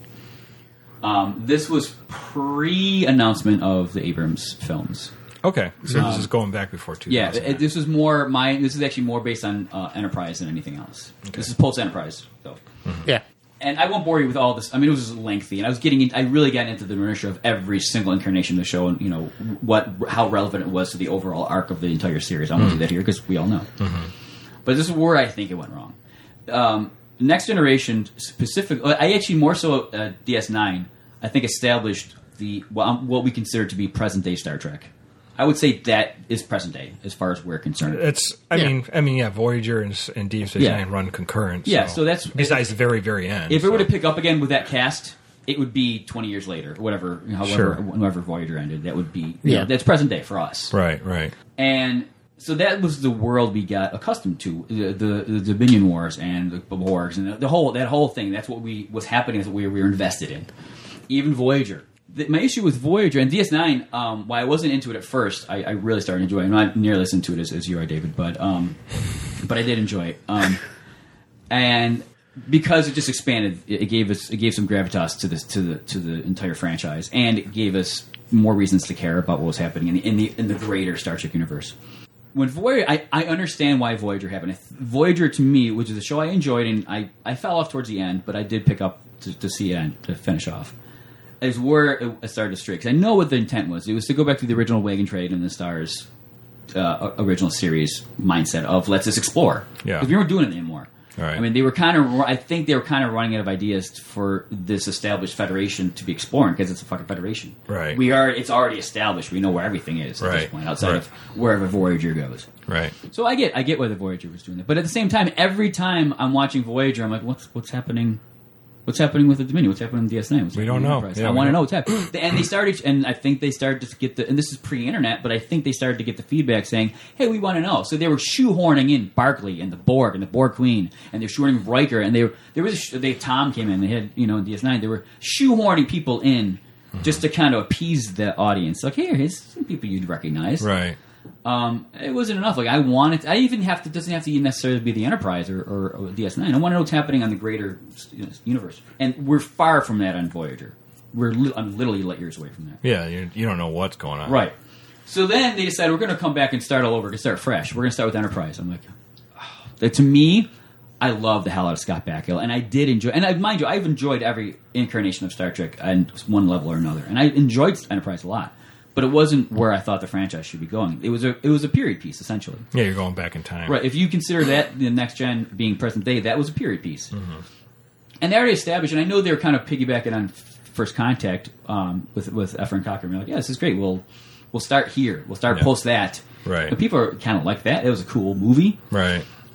D: Um, this was pre-announcement of the Abrams films.
C: Okay, so this is going back before two
D: Yeah,
C: thousand.
D: it, this was more my. This is actually more based on uh, Enterprise than anything else. This is post Enterprise, though.
B: Yeah.
D: And I won't bore you with all this. I mean, it was lengthy, and I was getting. In, I really got into the minutia of every single incarnation of the show, and you know what, how relevant it was to the overall arc of the entire series. I won't do that here because we all know. But this is where I think it went wrong. Um, Next Generation, specific. I actually more so uh, D S nine. I think established the well, what we consider to be present day Star Trek. I would say that is present day as far as we're concerned.
C: It's. I
B: Yeah.
C: mean. I mean. Yeah. Voyager and, and Deep Space
D: Yeah.
C: Nine run concurrent.
D: Yeah, so that's-
C: besides the very very end.
D: If it
C: so.
D: were to pick up again with that cast, it would be twenty years later, or whatever, however,
C: Sure.
D: whenever Voyager ended. That would be, you
B: Yeah.
D: know, that's present day for us.
C: Right. Right.
D: And so that was the world we got accustomed to, the the, the Dominion Wars and the Borgs and the, the whole that whole thing. That's what we was happening. That's what we, we were invested in. Even Voyager. The, my issue with Voyager and D S nine, um, while I wasn't into it at first, I, I really started enjoying it. I'm not nearly as into it as, as you are, David, but um, but I did enjoy it. Um, and because it just expanded, it, it gave us it gave some gravitas to this to the to the entire franchise, and it gave us more reasons to care about what was happening in the in the, in the greater Star Trek universe. When Voyager, I, I understand why Voyager happened. Voyager, to me, which is a show I enjoyed, and I, I fell off towards the end, but I did pick up to, to see it and to finish off, is where it started to stray. Because I know what the intent was. It was to go back to the original Wagon Trade and the Stars uh, original series mindset of let's just explore.
C: Yeah.
D: Because we weren't doing it anymore.
C: Right.
D: I mean, they were kind of. I think they were kind of running out of ideas for this established federation to be exploring because it's a fucking federation.
C: Right.
D: We are. It's already established. We know where everything is at this
C: Right.
D: point, outside
C: Right.
D: of wherever Voyager goes.
C: Right.
D: So I get. I get why the Voyager was doing that, but at the same time, every time I'm watching Voyager, I'm like, what's what's happening? What's happening with the Dominion? What's happening with D S nine? What's
C: We
D: happening
C: don't
D: with
C: know.
D: Enterprise?
C: Yeah,
D: I
C: we
D: want to
C: don't-
D: know what's happening. And they started, and I think they started to get the, and this is pre-internet, but I think they started to get the feedback saying, "Hey, we want to know." So they were shoehorning in Barclay and the Borg and the Borg Queen, and they're shoehorning Riker, and they were there was a, sh- they Tom came in. They had you know in D S nine they were shoehorning people in just to kind of appease the audience. Like, here, here's some people you'd recognize.
C: Right.
D: Um, it wasn't enough. Like I wanted, I even have to. It doesn't have to necessarily be the Enterprise or, or, or D S nine. I want to know what's happening on the greater you know, universe, and we're far from that on Voyager. We're li- I'm literally light years away from that.
C: Yeah. You, you don't know what's going on.
D: Right. So then they decided we're going to come back and start all over. We're going to start fresh. We're going to start with Enterprise. I'm like, oh. To me, I love the hell out of Scott Bakula, and I did enjoy. And I, mind you, I've enjoyed every incarnation of Star Trek on one level or another, and I enjoyed Enterprise a lot. But it wasn't where I thought the franchise should be going. It was a it was a period piece essentially.
C: Yeah. You're going back in time.
D: Right. If you consider that the next gen being present day, that was a period piece. And they already established, and I know they were kind of piggybacking on First Contact um, with with Efren Cochran. They're like, yeah, this is great. We'll we'll start here. We'll start
C: Yeah.
D: post that.
C: Right.
D: But people are kind of like that. It was a cool movie.
C: Right.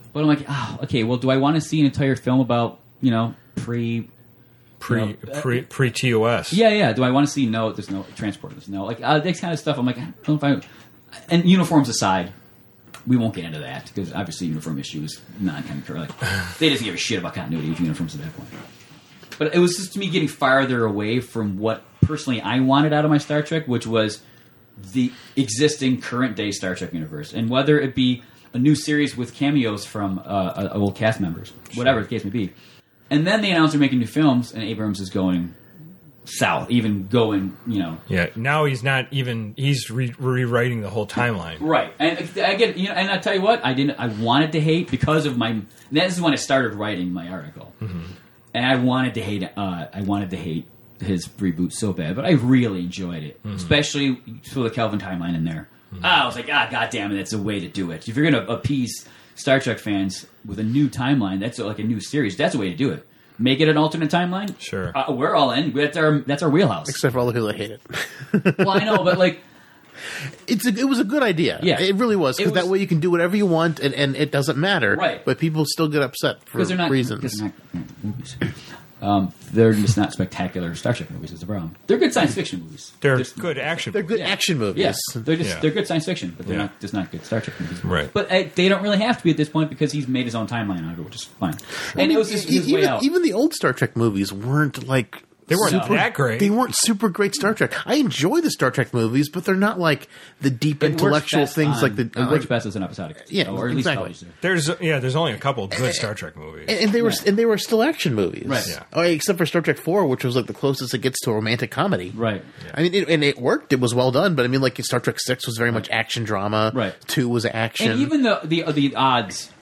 D: But I'm like, oh, okay. Well, do I want to see an entire film about you know pre?
C: Pre,
D: you know,
C: pre, pre T O S.
D: Yeah, yeah. Do I want to see no? There's no transport. There's no like uh, that kind of stuff. I'm like, I don't know if I. And uniforms aside, we won't get into that because obviously uniform issue is non-concurrent. Like, they doesn't give a shit about continuity of uniforms at that point. But it was just me getting farther away from what personally I wanted out of my Star Trek, which was the existing current day Star Trek universe, and whether it be a new series with cameos from uh, old cast members, whatever the case may be. And then they announced they're making new films, and Abrams is going south, even going, you know.
C: Yeah, now he's not even, he's re- rewriting the whole timeline.
D: Right. And I get, you know, and I tell you what, I didn't, I wanted to hate because of my, this is when I started writing my article. Mm-hmm. And I wanted to hate, uh, I wanted to hate his reboot so bad, but I really enjoyed it, mm-hmm. especially for the Kelvin timeline in there. Mm-hmm. I was like, ah, God damn it, that's a way to do it. If you're going to appease Star Trek fans with a new timeline, that's like a new series. That's a way to do it. Make it an alternate timeline.
C: Sure,
D: uh, we're all in. That's our that's our wheelhouse.
B: Except for all the people that hate it.
D: Well, I know, but like,
B: it's a, it was a good idea.
D: Yeah,
B: it really was because that way you can do whatever you want, and, and it doesn't matter.
D: Right,
B: but people still get upset for
D: they're not,
B: reasons.
D: They're not movies. Um, they're just not spectacular Star Trek movies. Is the problem? They're good science fiction movies.
C: They're
D: just,
C: good action.
B: They're good
D: yeah.
B: action movies.
D: Yes, yeah. they're just
C: yeah.
D: they're good science fiction, but they're
C: yeah.
D: not just not good Star Trek movies.
C: Right.
D: But uh, they don't really have to be at this point because he's made his own timeline out of it, which is fine. And I mean, it was just his
B: even,
D: way out.
B: Even the old Star Trek movies weren't like.
C: They weren't
B: super,
C: that great.
B: They weren't super great Star Trek. I enjoy the Star Trek movies, but they're not like the deep
D: It
B: intellectual
D: works best
B: things
D: on-
B: like the.
D: It
B: Uh,
D: works best as an episodic,
B: Yeah,
D: or at least
B: exactly.
D: television.
C: There's yeah, there's only a couple of good Star Trek movies.
B: and, and they were
D: Right.
B: and they were still action movies,
D: Right.
C: Yeah.
B: Oh, except for Star Trek Four, which was like the closest it gets to a romantic comedy.
D: Right.
B: I mean, it, and it worked. It was well done, but I mean, like Star Trek Six was very much action drama.
D: Right.
B: Two was action.
D: And even the the the odds,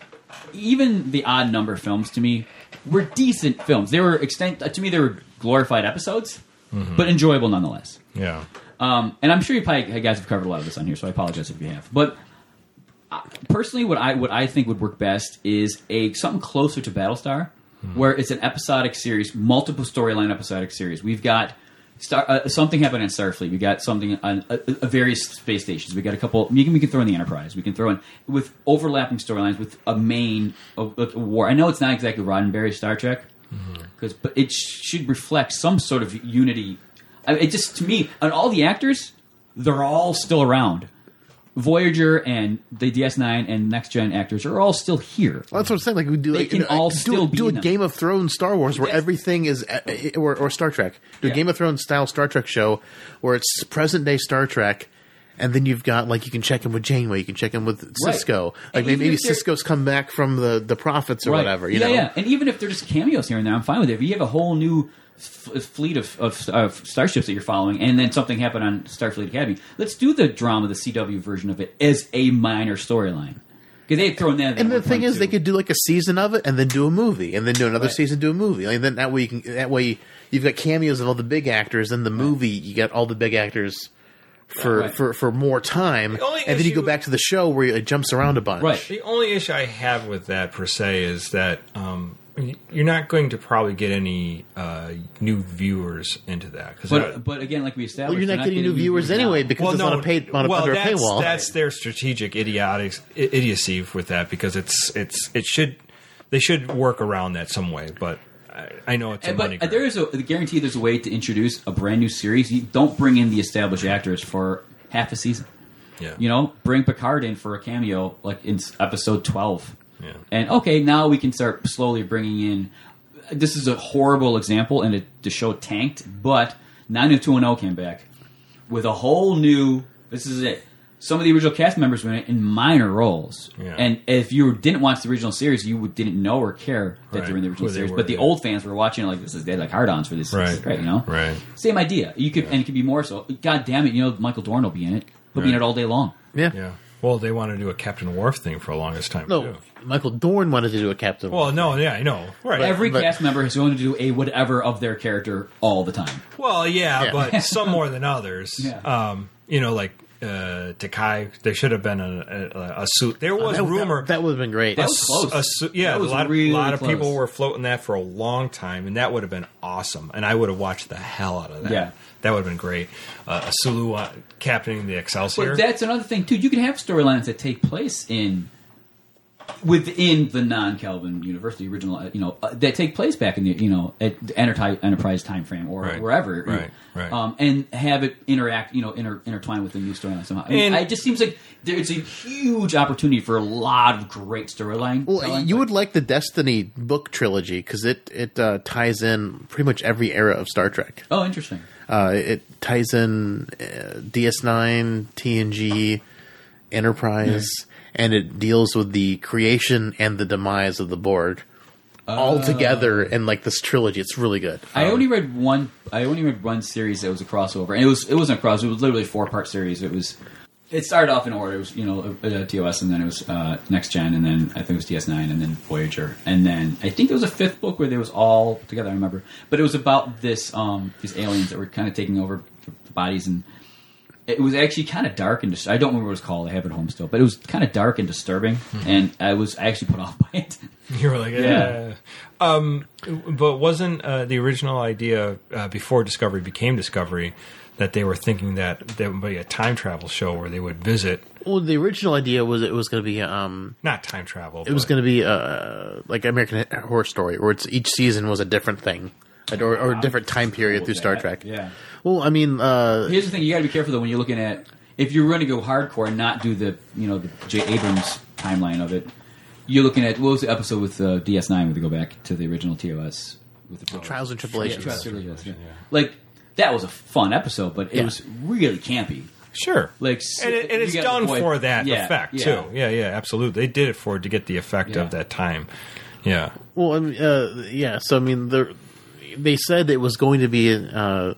D: even the odd number films to me were decent films. They were extent to me they were glorified episodes, mm-hmm. but enjoyable nonetheless.
C: Yeah.
D: Um, and I'm sure you probably you guys have covered a lot of this on here, so I apologize if you have. But uh, personally, what I what I think would work best is a something closer to Battlestar, mm-hmm. where it's an episodic series, multiple storyline episodic series. We've got Star, uh, something happening in Starfleet. We got something on uh, uh, various space stations. We got a couple. We can, we can throw in the Enterprise. We can throw in with overlapping storylines with a main a, a war. I know it's not exactly Roddenberry Star Trek, because mm-hmm. but it sh- should reflect some sort of unity. I mean, it just to me, and all the actors, they're all still around. Voyager and the D S nine and Next Gen actors are all still here.
B: Well, that's what I'm saying. Like we do,
D: They
B: like,
D: can
B: you know,
D: all
B: do,
D: still
B: do
D: be
B: a
D: in them.
B: Game of Thrones Star Wars where
D: Yes.
B: everything is, uh, or, or Star Trek. Do a
D: Yeah.
B: Game of Thrones style Star Trek show where it's present day Star Trek, and then you've got like you can check in with Janeway, you can check in with
D: Right.
B: Cisco.
D: And
B: Like maybe,
D: even
B: maybe
D: if they're-
B: Cisco's come back from the the Prophets or
D: Right.
B: whatever. You
D: yeah,
B: know,
D: yeah. And even if they're just cameos here and there, I'm fine with it. If you have a whole new f- fleet of, of, of starships that you're following, and then something happened on Starfleet Academy, let's do the drama, the C W version of it, as a minor storyline. Because they had thrown that.
B: And the
D: at
B: thing
D: one
B: is,
D: point,
B: they
D: too.
B: could do like a season of it, and then do a movie, and then do another
D: Right.
B: season, do a movie. Like then that way you can. That way you've got cameos of all the big actors. Then the movie, you get all the big actors for
D: Right.
B: for, for more time,
C: The only
B: and then you go
C: issue-
B: back to the show where it jumps around a bunch.
D: Right.
C: The only issue I have with that per se is that um, you're not going to probably get any uh, new viewers into that. Cause
D: But, but again, like we established,
B: Well, you're
D: they're
B: not getting new viewers anyway
D: now.
B: because it's on a paid on a,
C: well,
B: under a
C: that's,
B: paywall.
C: That's their strategic idiotic i- idiocy with that because it's it's it should they should work around that some way. But I, I know it's a
D: And-
C: money
D: but
C: grab.
D: there is a I guarantee there's a way to introduce a brand new series. You don't bring in the established actors for half a season.
C: Yeah.
D: You know, bring Picard in for a cameo, like in s- episode twelve.
C: Yeah.
D: And okay, now we can start slowly bringing in. This is a horrible example, and it, the show tanked. But nine oh two one oh came back with a whole new. This is it. Some of the original cast members were in it in minor roles,
C: Yeah.
D: and if you didn't watch the original series, you would- didn't know or care that
C: Right.
D: they were in the original
C: Who they
D: series.
C: were,
D: but the
C: yeah.
D: old fans were watching it like this is they had like hard-ons for this. This is
C: Right.
D: great, you know.
C: Right.
D: Same idea. You could, and it could be more so. God damn it! You know, Michael Dorn will be in it. He'll be in
C: Right.
D: it all day long.
B: yeah.
C: Yeah. Well, they want to do a Captain Worf thing for the longest time
B: No,
C: too.
B: Michael Dorn wanted to do a Captain.
C: Well, no, yeah, I know. Right.
D: Every
B: but-
D: cast member is going to do a whatever of their character all the time.
C: Well, yeah,
B: Yeah.
C: but some more than others.
D: Yeah.
C: Um, you know, like uh, Takai, there should have been a, a, a suit. There was
B: that,
C: rumor.
B: that, that would have been great.
D: That was close.
C: A su- yeah,
D: That was
C: a lot,
D: really
C: a lot of
D: close.
C: people were floating that for a long time, and that would have been awesome. And I would have watched the hell out of that.
D: Yeah.
C: That would have been great. Uh, a Sulu uh, captaining the Excelsior.
D: But that's another thing too. You can have storylines that take place in within the non-Kelvin universe, the original, uh, you know, uh, that take place back in the, you know, at the Enterprise, Enterprise time frame or
C: Right.
D: wherever,
C: Right, right.
D: Um, and have it interact, you know, inter, intertwine with the new storyline somehow. I mean,
C: And-
D: it just seems like there's a huge opportunity for a lot of great storyline.
B: Well,
D: telling,
B: you
D: but-
B: would like the Destiny book trilogy because it it uh, ties in pretty much every era of Star Trek.
D: Oh, interesting.
B: Uh, it ties in uh, D S nine, T N G, Enterprise, and it deals with the creation and the demise of the Borg all together in like this trilogy. It's really good.
D: I
B: Um,
D: only read one. I only read one series that was a crossover, and it was it wasn't a crossover. It was literally a four part series. It was. It started off in order. It was you know uh, T O S, and then it was uh, Next Gen, and then I think it was D S nine, and then Voyager, and then I think there was a fifth book where they was all together. I remember, but it was about this um, these aliens that were kind of taking over the bodies, and it was actually kind of dark and dis- I don't remember what it was called. I have it at home still, but it was kind of dark and disturbing,
C: Mm-hmm.
D: and I was actually put off by it.
C: You were like, yeah.
D: Yeah.
C: Um, but wasn't uh, the original idea uh, before Discovery became Discovery that they were thinking that there would be a time travel show where they would visit,
B: well, the original idea was it was going to be um,
C: not time travel,
B: it was going to be uh, like American Horror Story, where it's each season was a different thing, or, or a different time period through Star Trek.
D: Yeah.
B: Well, I mean, uh,
D: Here's the thing: you got to be careful though when you're looking at if you're going to go hardcore and not do the you know the J. Abrams timeline of it. You're looking at what was the episode with uh, D S nine where they go back to the original T O S with the
B: Trials and
D: Yeah,
B: Tribulations.
D: Trials and Tribulations, yeah. Like that was a fun episode, but it
B: Yeah.
D: was really campy.
C: Sure,
D: Like,
C: and, it, and
D: you
C: it's
D: gotta
C: done
D: avoid-
C: for that
D: Yeah,
C: effect
D: yeah.
C: too. Yeah, yeah, absolutely. They did it for to get the effect
D: Yeah.
C: of that time. Yeah,
B: Well, I mean, uh, yeah. So I mean, the, they said it was going to be uh,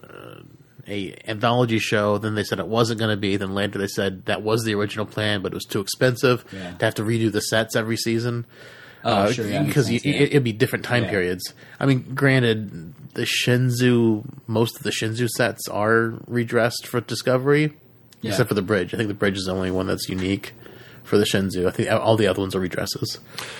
B: a anthology show. Then they said it wasn't going to be. Then later they said that was the original plan, but it was too expensive
D: Yeah.
B: to have to redo the sets every season.
D: Oh,
B: Uh,
D: sure, yeah,
B: because
D: makes
B: you-
D: sense, yeah.
B: it, it'd be different time
D: Yeah.
B: periods. I mean, granted, the Shinzu, most of the Shinzu sets are redressed for Discovery,
D: Yeah.
B: except for the bridge. I think the bridge is the only one that's unique for the Shinzu. I think all the other ones are redresses.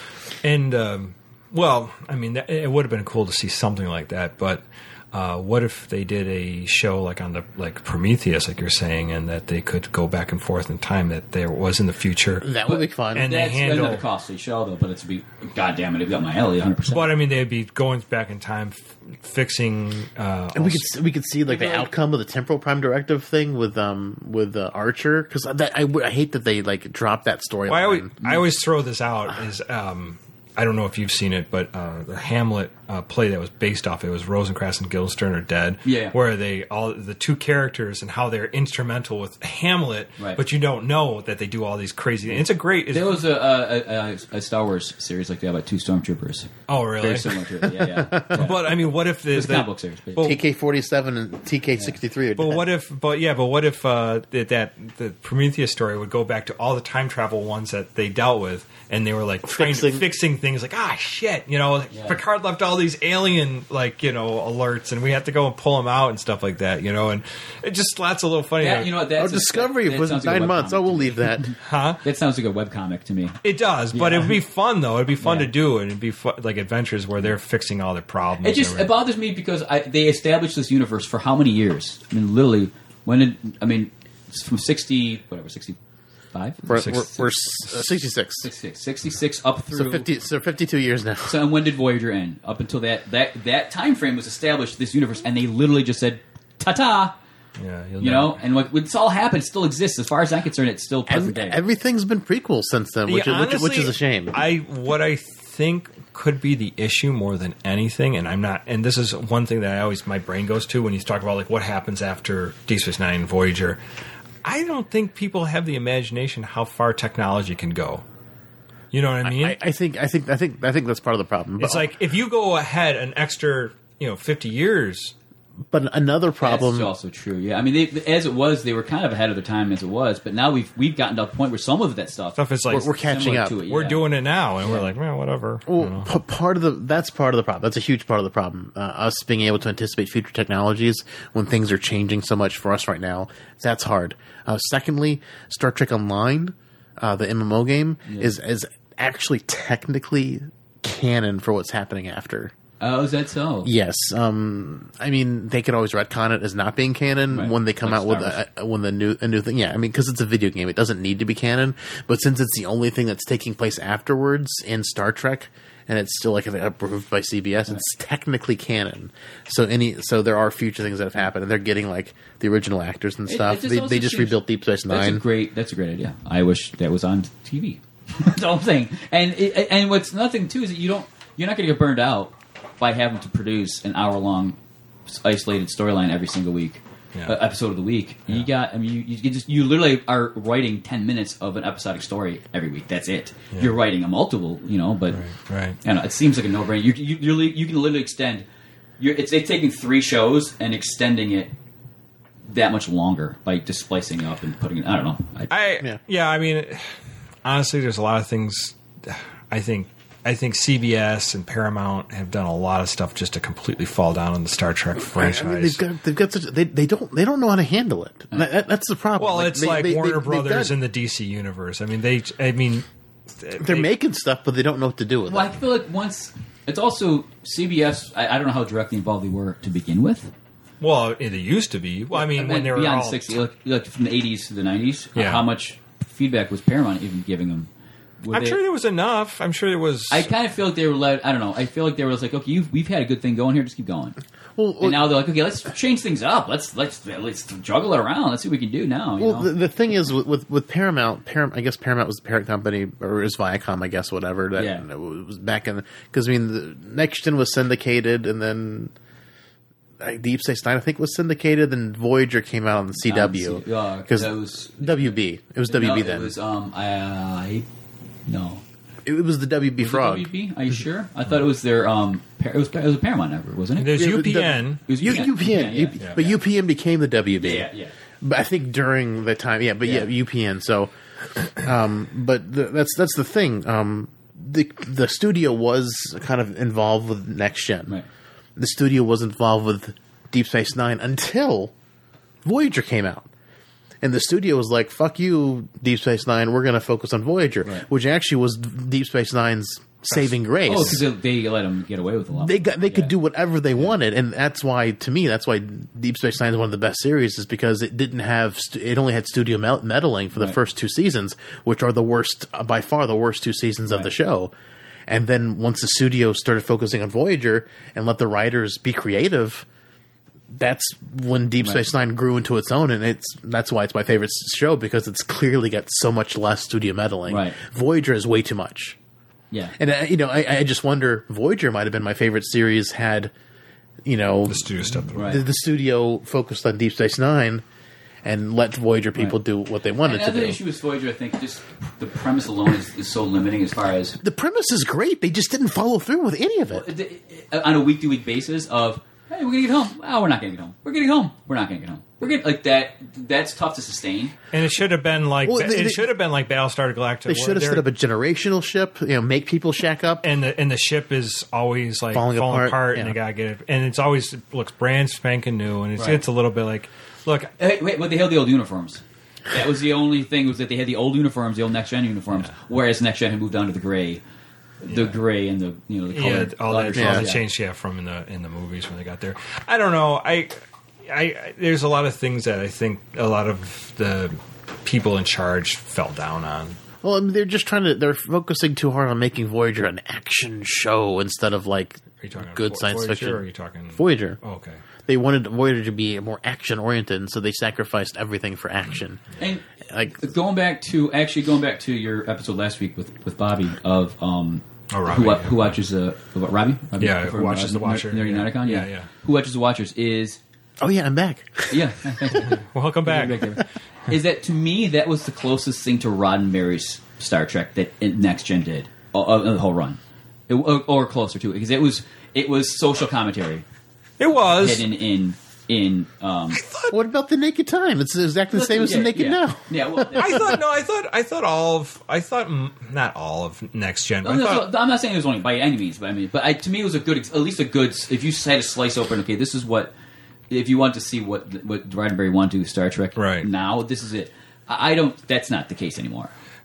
C: and um, well, I mean, that, it would have been cool to see something like that. But uh, what if they did a show like on the like Prometheus, like you're saying, and that they could go back and forth in time? That there was in the future.
B: That would be fun.
C: And they
D: That's
C: handle-
D: another costly show though, but it's be goddamn it, it got my alley one hundred percent.
C: But I mean, they'd be going back in time, f- fixing. Uh,
B: And we could we could see like the
D: Maybe, like-
B: outcome of the temporal prime directive thing with um with uh, Archer, because that I, I hate that they like dropped that storyline.
C: Well, I always, I always throw this out as um, I don't know if you've seen it, but uh, the Hamlet uh, play that was based off it was Rosencrantz and Guildenstern are dead.
D: Yeah.
C: where they all the two characters and how they're instrumental with Hamlet,
D: Right.
C: but you don't know that they do all these crazy. It's a great. It's,
D: There was a, a, a, a Star Wars series like that about two stormtroopers.
C: oh, really?
D: Very similar to it. Yeah, yeah. yeah.
C: But I mean, what if the,
D: It's a
C: the
D: comic book series, but-
C: well,
B: T K forty-seven and T K sixty-three are
C: But
B: dead.
C: what if? But yeah, but what if uh, that, that the Prometheus story would go back to all the time travel ones that they dealt with, and they were like trying to
B: Fixing-
C: fixing things, like ah shit, you know,
D: Yeah.
C: Picard left all these alien like you know alerts, and we have to go and pull them out and stuff like that, you know, and it just lots a little funny.
D: That, you know, what,
B: Oh,
D: that's a-
B: Discovery
D: that
B: was
D: sounds like a
B: nine months.
D: webcomic
B: Oh, we'll
D: to me.
B: leave that.
C: huh?
D: That sounds like a webcomic to me.
C: It does, but
D: Yeah.
C: it'd be fun though. It'd be fun
D: Yeah.
C: to do, and it'd be fu- like adventures where they're fixing all their problems.
D: It just
C: and
D: it
C: everything.
D: bothers me because I, they established this universe for how many years? I mean, literally, when did I mean it's from sixty whatever sixty five
B: We're, we're, we're s- uh, sixty-six.
D: sixty-six sixty-six up through.
B: So fifty. So fifty-two years now.
D: So and when did Voyager end? Up until that that that time frame was established. This universe, and they literally just said ta ta.
C: yeah, you'll
D: You know, and what what's all happened still exists. As far as I'm concerned, it's still present
B: Ev-
D: day.
B: everything's been prequel since then, which,
C: Yeah,
B: is, which, which is a
C: honestly,
B: shame.
C: I what I think could be the issue more than anything, and I'm not. And this is one thing that I always my brain goes to when you talk about like what happens after Deep Space Nine and Voyager. I don't think people have the imagination how far technology can go. You know what I mean?
B: I, I think. I think. I think. I think that's part of the problem.
C: it's
B: But,
C: like if you go ahead an extra, you know, fifty years.
B: but another problem.
D: That's also true. Yeah, I mean, they, as it was, they were kind of ahead of the time as it was. But now we've we've gotten to a point where some of that stuff,
C: Stuff is like
B: We're- we're catching
D: similar
B: up.
D: To it,
C: we're
D: yeah.
C: doing it now, and we're like, well, whatever.
B: Well,
C: you know.
B: p- part of the that's part of the problem. That's a huge part of the problem. Uh, us being able to anticipate future technologies when things are changing so much for us right now. That's hard. Uh, secondly, Star Trek Online, uh, the M M O game, is is actually technically canon for what's happening after.
D: Oh, is that so?
B: Yes. Um, I mean, they could always retcon it as not being canon
D: Right.
B: when they come
D: Like
B: out with
D: Star
B: a, when the new a new thing. Yeah, I mean, because it's a video game, it doesn't need to be canon. But since it's the only thing that's taking place afterwards in Star Trek, and it's still like approved by C B S, right. It's technically canon. So any so there are future things that have happened, and they're getting like the original actors and
D: It-
B: stuff.
D: it just
B: they
D: also
B: they just
D: seems-
B: rebuilt Deep Space
D: That's a
B: Nine.
D: great. That's a great idea. I wish that was on T V. That's all I'm saying. And it, and what's nothing too is that you don't. You're not going to get burned out by having to produce an hour long isolated storyline every single week,
C: Yeah.
D: uh, episode of the week.
C: Yeah.
D: You got. I mean, you, you just you literally are writing ten minutes of an episodic story every week. That's it.
C: Yeah.
D: You're writing a multiple, you know. But
C: Right, right.
D: I don't know, it seems like a no brainer. You you you're, li- you can literally extend. You're, it's, it's taking three shows and extending it that much longer by just splicing it up and putting it. I don't know. I,
C: I
B: Yeah.
C: yeah. I mean, honestly, there's a lot of things. I think I think C B S and Paramount have done a lot of stuff just to completely fall down on the Star Trek franchise.
B: I mean, they've got they've got such they they don't they don't know how to handle it. That, that- that's the problem.
C: well, it's
B: they-
C: like
B: they-
C: Warner
B: they- they've
C: Brothers
B: got-
C: in the D C universe. I mean, they. I mean,
B: They're
C: they-
B: making stuff, but they don't know what to do with
D: well, I
B: it.
D: feel like once it's also C B S. I, I don't know how directly involved they were to begin with.
C: Well, it used to be. Well, I mean, when they were
D: beyond
C: all,
D: sixty, like, like from the eighties to the nineties.
C: Yeah.
D: How much feedback was Paramount even giving them? Were
C: I'm
D: they-
C: sure there was enough. I'm sure there was.
D: I kind of feel like they were let. I don't know. I feel like they were like, okay, you've, we've had a good thing going here. Just keep going.
B: Well,
D: And now they're like, okay, let's change things up. Let's let's let's juggle it around. Let's see what we can do now. You
B: Well,
D: know?
B: the, the thing is with, with with Paramount, Param, I guess Paramount was the parent company, or it was Viacom, I guess, whatever. That
D: Yeah.
B: it was back in because I mean, the Next Gen was syndicated, and then uh, Deep Space Nine, I think, was syndicated. Then Voyager came out on the C W
D: C- uh,
B: because
D: that was-
B: W B. It was W B
D: no,
B: then.
D: It was um I no.
B: It was the W B
D: Was it
B: Frog.
D: W B? Are you sure? I thought it was their um. Par- it was it was a Paramount network, wasn't it?
C: There's
B: Yeah,
C: U P N.
D: It was
B: U-
D: U-
B: U P N,
D: yeah,
B: U-
D: yeah.
B: but U P N became the W B.
D: Yeah, yeah.
B: But I think during the time, yeah, but yeah,
D: Yeah.
B: U P N. So, um, but the, that's that's the thing. Um, the the studio was kind of involved with Next Gen.
D: Right.
B: The studio was involved with Deep Space Nine until Voyager came out. And the studio was like, fuck you, Deep Space Nine, we're going to focus on Voyager,
D: Right.
B: which actually was Deep Space Nine's saving grace.
D: Oh, because they, they let them get away with a lot.
B: They got they could
D: Yeah.
B: do whatever they wanted, and that's why, to me, that's why Deep Space Nine is one of the best series, is because it didn't have st- it only had studio mel- meddling for the
D: Right.
B: first two seasons, which are the worst, uh, by far the worst two seasons of
D: Right.
B: the show. And then once the studio started focusing on Voyager and let the writers be creative, that's when Deep
D: Right.
B: Space Nine grew into its own, and it's that's why it's my favorite s- show, because it's clearly got so much less studio meddling.
D: Right.
B: Voyager is way too much.
D: Yeah.
B: And uh, you know, I, I just wonder, Voyager might have been my favorite series had, you know,
C: The studio stepped away.
D: Right.
B: the, the studio focused on Deep Space Nine and let Voyager people
D: Right.
B: do what they wanted to
D: Another
B: do.
D: issue with Voyager, I think, just the premise alone is, is so limiting as far as
B: The premise is great. They just didn't follow through with any of it.
D: on a week to week basis of, hey, we're gonna get home. Oh, we're not gonna get home. We're gonna get home. We're not gonna get home. We're gonna like that. That's tough to sustain.
C: And it should have been like
B: Well, they-
C: it
B: they-
C: should have been like Battlestar Galactica.
B: They should have set up a generational ship, you know, make people shack up.
C: and the and the ship is always like
B: Falling
C: falling,
B: apart,
C: apart,
B: yeah.
C: and they gotta get it. And it's always it looks brand spanking new, and it's
D: Right.
C: it's a little bit like, look,
D: Hey, wait, but they held the old uniforms. That was the only thing, was that they had the old uniforms, the old next gen uniforms, whereas next gen had moved on to the gray, the gray and the you know the
C: yeah,
D: colored
C: all that, all
D: letters.
C: that changed yeah from in the in the movies when they got there. I don't know. I, I, I there's a lot of things that I think a lot of the people in charge fell down on.
B: Well, I mean, they're just trying to, they're focusing too hard on making Voyager an action show instead of like
C: Are you talking
B: good
C: Vo-
B: science
C: Voyager,
B: fiction.
C: Or are you talking
B: Voyager.
C: Oh, okay.
B: They wanted Voyager to be more action oriented, so they sacrificed everything for action.
D: And
B: Like,
D: going back to actually going back to your episode last week with, with Bobby of um
C: Oh, Robbie,
D: who, wa-
C: yeah.
D: who watches uh what, Robbie? Robbie
C: Yeah,
D: from,
C: who watches The Watcher.
D: Nerdy
C: Yeah.
D: Nauticon?
C: Yeah, yeah.
D: Who watches The Watchers is
B: oh yeah, I'm back.
D: yeah.
C: Welcome back.
D: Is that to me that was the closest thing to Roddenberry's Star Trek that Next Gen did uh, uh, the whole run, it, or, or closer to it, because it was it was social commentary
C: It was.
D: hidden in in um.
B: What about the Naked Time? It's exactly the same as the
D: yeah,
B: Naked
D: yeah.
B: Now.
D: Yeah, well,
C: I thought no. I thought I thought all of I thought mm, not all of Next Gen. But
D: I'm
C: I
D: not,
C: thought,
D: I'm not saying it was only by any means, but I mean, but I, to me, it was a good, at least a good. If you had to slice open, okay, this is what. If you want to see what what Roddenberry wanted to do with Star Trek,
C: Right.
D: now, this is it. I, I don't. That's not the case anymore.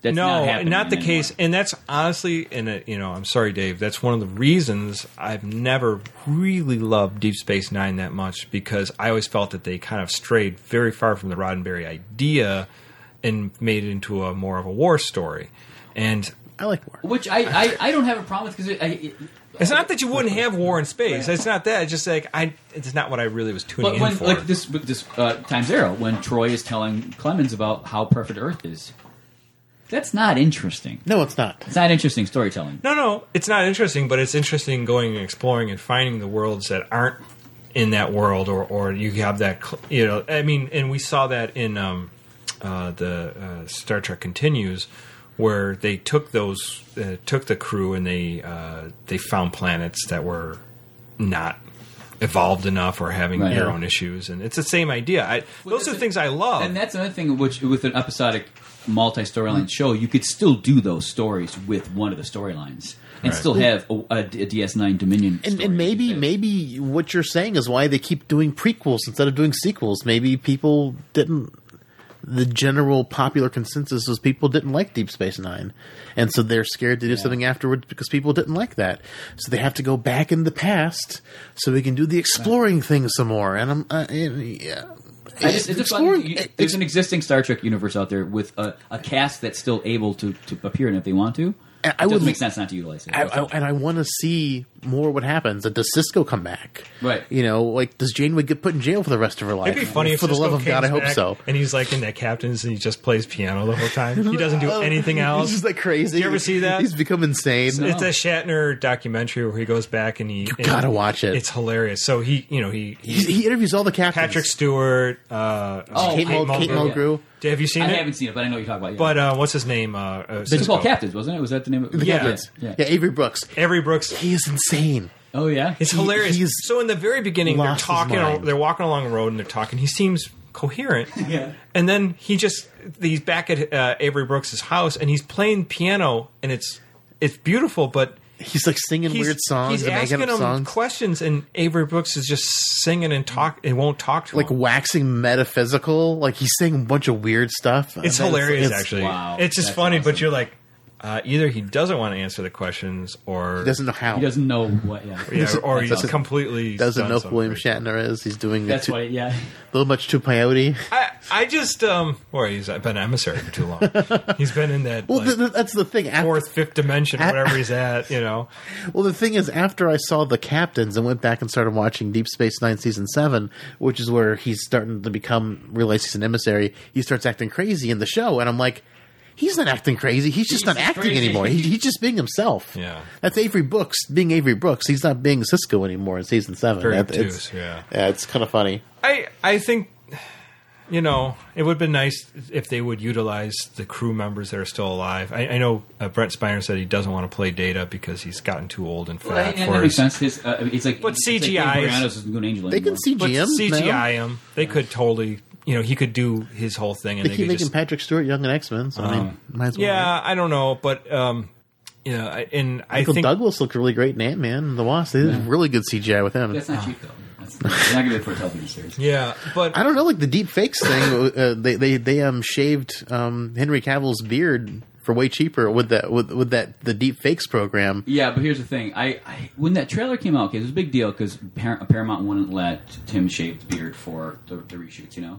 D: That's
C: no,
D: not
C: not,
D: happening
C: the
D: anymore.
C: case. And that's honestly, and uh, you know, I'm sorry, Dave. That's one of the reasons I've never really loved Deep Space Nine that much, because I always felt that they kind of strayed very far from the Roddenberry idea and made it into a more of a war story. And
B: I like war.
D: Which I, I, I don't have a problem with, because it, I, it,
C: it's not that you wouldn't have war in space. It's not that. It's just like I. It's not what I really was tuning
D: but when,
C: in for.
D: like this, this uh, Time Zero, when Troy is telling Clemens about how perfect Earth is, that's not interesting.
B: No, it's not.
D: It's not interesting storytelling.
C: No, no, it's not interesting, but it's interesting going and exploring and finding the worlds that aren't in that world, or, or you have that, cl- you know, I mean, and we saw that in um, uh, the uh, Star Trek Continues, where they took those, uh, took the crew and they uh, they found planets that were not evolved enough or having
D: Right.
C: their
D: Yeah.
C: own issues, and it's the same idea. I,
D: Well,
C: those are
D: that's
C: things I love.
D: And that's another thing, which with an episodic multi-storyline show, you could still do those stories with one of the storylines and
C: Right.
D: still have a, a D S nine Dominion
B: And,
D: story.
B: and maybe maybe what you're saying is why they keep doing prequels instead of doing sequels. Maybe people didn't. The general popular consensus was people didn't like Deep Space Nine, and so they're scared to do something afterwards because people didn't like that. So they have to go back in the past so we can do the exploring thing some more. And I'm uh, yeah.
D: I just, it's just
B: exploring.
D: fun. You- There's an existing Star Trek universe out there with a, a cast that's still able to, to appear in it if they want to.
B: I
D: It
B: would
D: doesn't make sense not to utilize it.
B: I, I, and I want to see more what happens. Does Cisco come back?
D: Right.
B: You know, like, does Janeway get put in jail for the rest of her life?
C: It'd be funny if
B: For the
C: Cisco
B: love of God, I
C: comes
B: hope
C: back
B: so.
C: And he's like in that Captain's and he just plays piano the whole time. He doesn't do anything else.
B: He's just like crazy.
C: You ever see that?
B: He's become insane.
C: It's a Shatner documentary where he goes back and he. You
B: gotta watch it.
C: It's hilarious. So he, you know, he. he
B: He, he interviews all the captains.
C: Patrick Stewart. Uh,
D: Oh,
B: Kate, Mul- Kate
D: Mulgrew.
B: Mulgrew.
C: have you seen
D: I
C: it?
D: haven't seen it, but I know what you're talking about. Yeah.
C: But uh, what's his name? Uh, uh,
D: it's
C: Cisco.
D: called Captains, wasn't it? Was that the name of it?
C: Yeah.
B: Captains.
D: Yeah.
B: Yeah, Avery Brooks.
C: Avery Brooks.
B: He is insane.
D: Oh, yeah?
C: It's
B: He-
C: hilarious.
B: he's
C: So in the very beginning, they're
B: lost his
C: talking.
B: mind.
C: They're walking along the road and they're talking. He seems coherent.
D: Yeah.
C: And then he just he's back at uh, Avery Brooks' house and he's playing piano and it's it's beautiful, but.
B: He's like singing
C: He's,
B: weird songs
C: he's
B: and making
C: asking
B: up
C: him
B: songs.
C: questions, and Avery Brooks is just singing and talk. It won't talk to
B: Like
C: him.
B: waxing metaphysical. Like he's saying a bunch of weird stuff.
C: It's
B: And
C: hilarious,
B: it's-
C: actually.
D: wow,
C: it's just
D: that's
C: funny, but
D: awesome.
C: you're like, uh, either he doesn't want to answer the questions, or
B: He doesn't know how.
D: He doesn't know what, yeah.
C: yeah, or he's
D: That's awesome.
C: completely
B: doesn't
C: done
B: know who
C: something
B: William
C: crazy.
B: Shatner is. He's doing
D: That's
B: a, too,
D: why, yeah.
B: little much too peyote.
C: I, I just, um, or he's been emissary for too long. He's been in that
B: Well,
C: like,
B: th- th- that's the thing. After,
C: fourth, fifth dimension,
B: At-
C: whatever he's at. You know,
B: Well, the thing is, after I saw the captains and went back and started watching Deep Space Nine season seven, which is where he's starting to become realize he's an emissary, he starts acting crazy in the show, and I'm like, he's not acting crazy. He's just
D: He's
B: not
D: just
B: acting
D: crazy.
B: anymore. He, he's just being himself.
C: Yeah.
B: That's Avery Brooks being Avery Brooks. He's not being Cisco anymore in season seven.
C: Very
B: That-
C: obtuse,
B: it's,
C: yeah.
B: yeah, it's kind of funny.
C: I, I think, you know, it would have been nice if they would utilize the crew members that are still alive. I, I know uh, Brent Spiner said he doesn't want to play Data because he's gotten too old and fat
D: Well, and
C: for
D: that makes
C: his.
D: sense. His, uh, it's like,
C: But
D: it's
C: C G I
D: Like
C: is-
D: Dave Brianna's Moon Angel
B: They can
D: anymore.
B: C
C: But
B: G him.
C: C G I
B: now.
C: him. They could totally, you know, he could do his whole thing, and
B: They
C: they,
B: keep
C: could
B: making
C: just.
B: Patrick Stewart young in X-Men, so I mean, might as well.
C: Yeah, I don't know, but um, you know, I- and I
B: Michael
C: think
B: Douglas looked really great in Ant-Man and the Wasp. They did really good C G I with him.
D: That's not cheap, though. That's you're not going to do it for a television series.
C: yeah, but
B: I don't know, like the deep fakes thing. Uh, they they they um shaved um Henry Cavill's beard for way cheaper with that with with that the deep fakes program.
D: Yeah, but here's the thing. I, I when that trailer came out, okay, it was a big deal because Par- Paramount wouldn't let Tim shave the beard for the, the reshoots, you know?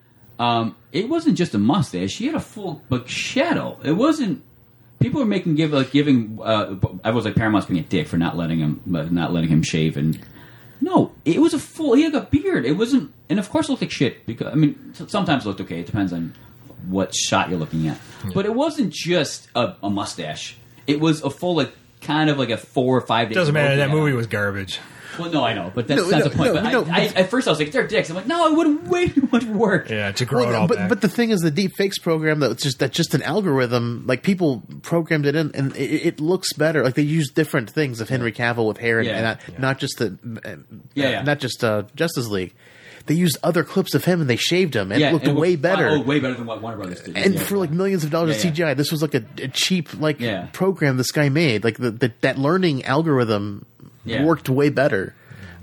D: Um, it wasn't just a mustache. He had a full like shadow. It wasn't... People were making give like giving. Uh, I was like Paramount's being a dick for not letting him uh, not letting him shave, and no, it was a full. He had a beard. It wasn't, and of course, it looked like shit. Because I mean, sometimes it looked okay. It depends on what shot you're looking at. But it wasn't just a, a mustache. It was a full like kind of like a four or five.
C: it doesn't matter. That movie was garbage.
D: Well, no, I know, but that's,
B: No,
D: that's
B: no,
D: the point.
B: no,
D: but
B: no,
D: I, I, at first, I was like, "They're dicks." I'm like, "No, it would way too much work."
C: Yeah, to grow it
B: Well,
C: all
B: but
C: back.
B: but the thing is, the deep fakes program that's just that's just an algorithm. Like people programmed it in, and it, it looks better. Like they use different things of Henry Cavill with hair, and,
D: Yeah.
B: and not,
C: Yeah.
B: not just the uh,
D: Yeah, yeah.
B: not just uh, Justice League. They used other clips of him and they shaved him, and
D: Yeah,
B: it looked
D: and
B: way
D: looked-
B: better.
D: Oh, way better than what Warner Brothers did.
B: and
D: Yeah.
B: for like millions of dollars
D: Yeah,
B: of
D: yeah.
B: C G I, this was like a, a cheap like
D: Yeah.
B: program this guy made. Like the, the that learning algorithm
D: Yeah.
B: worked way better.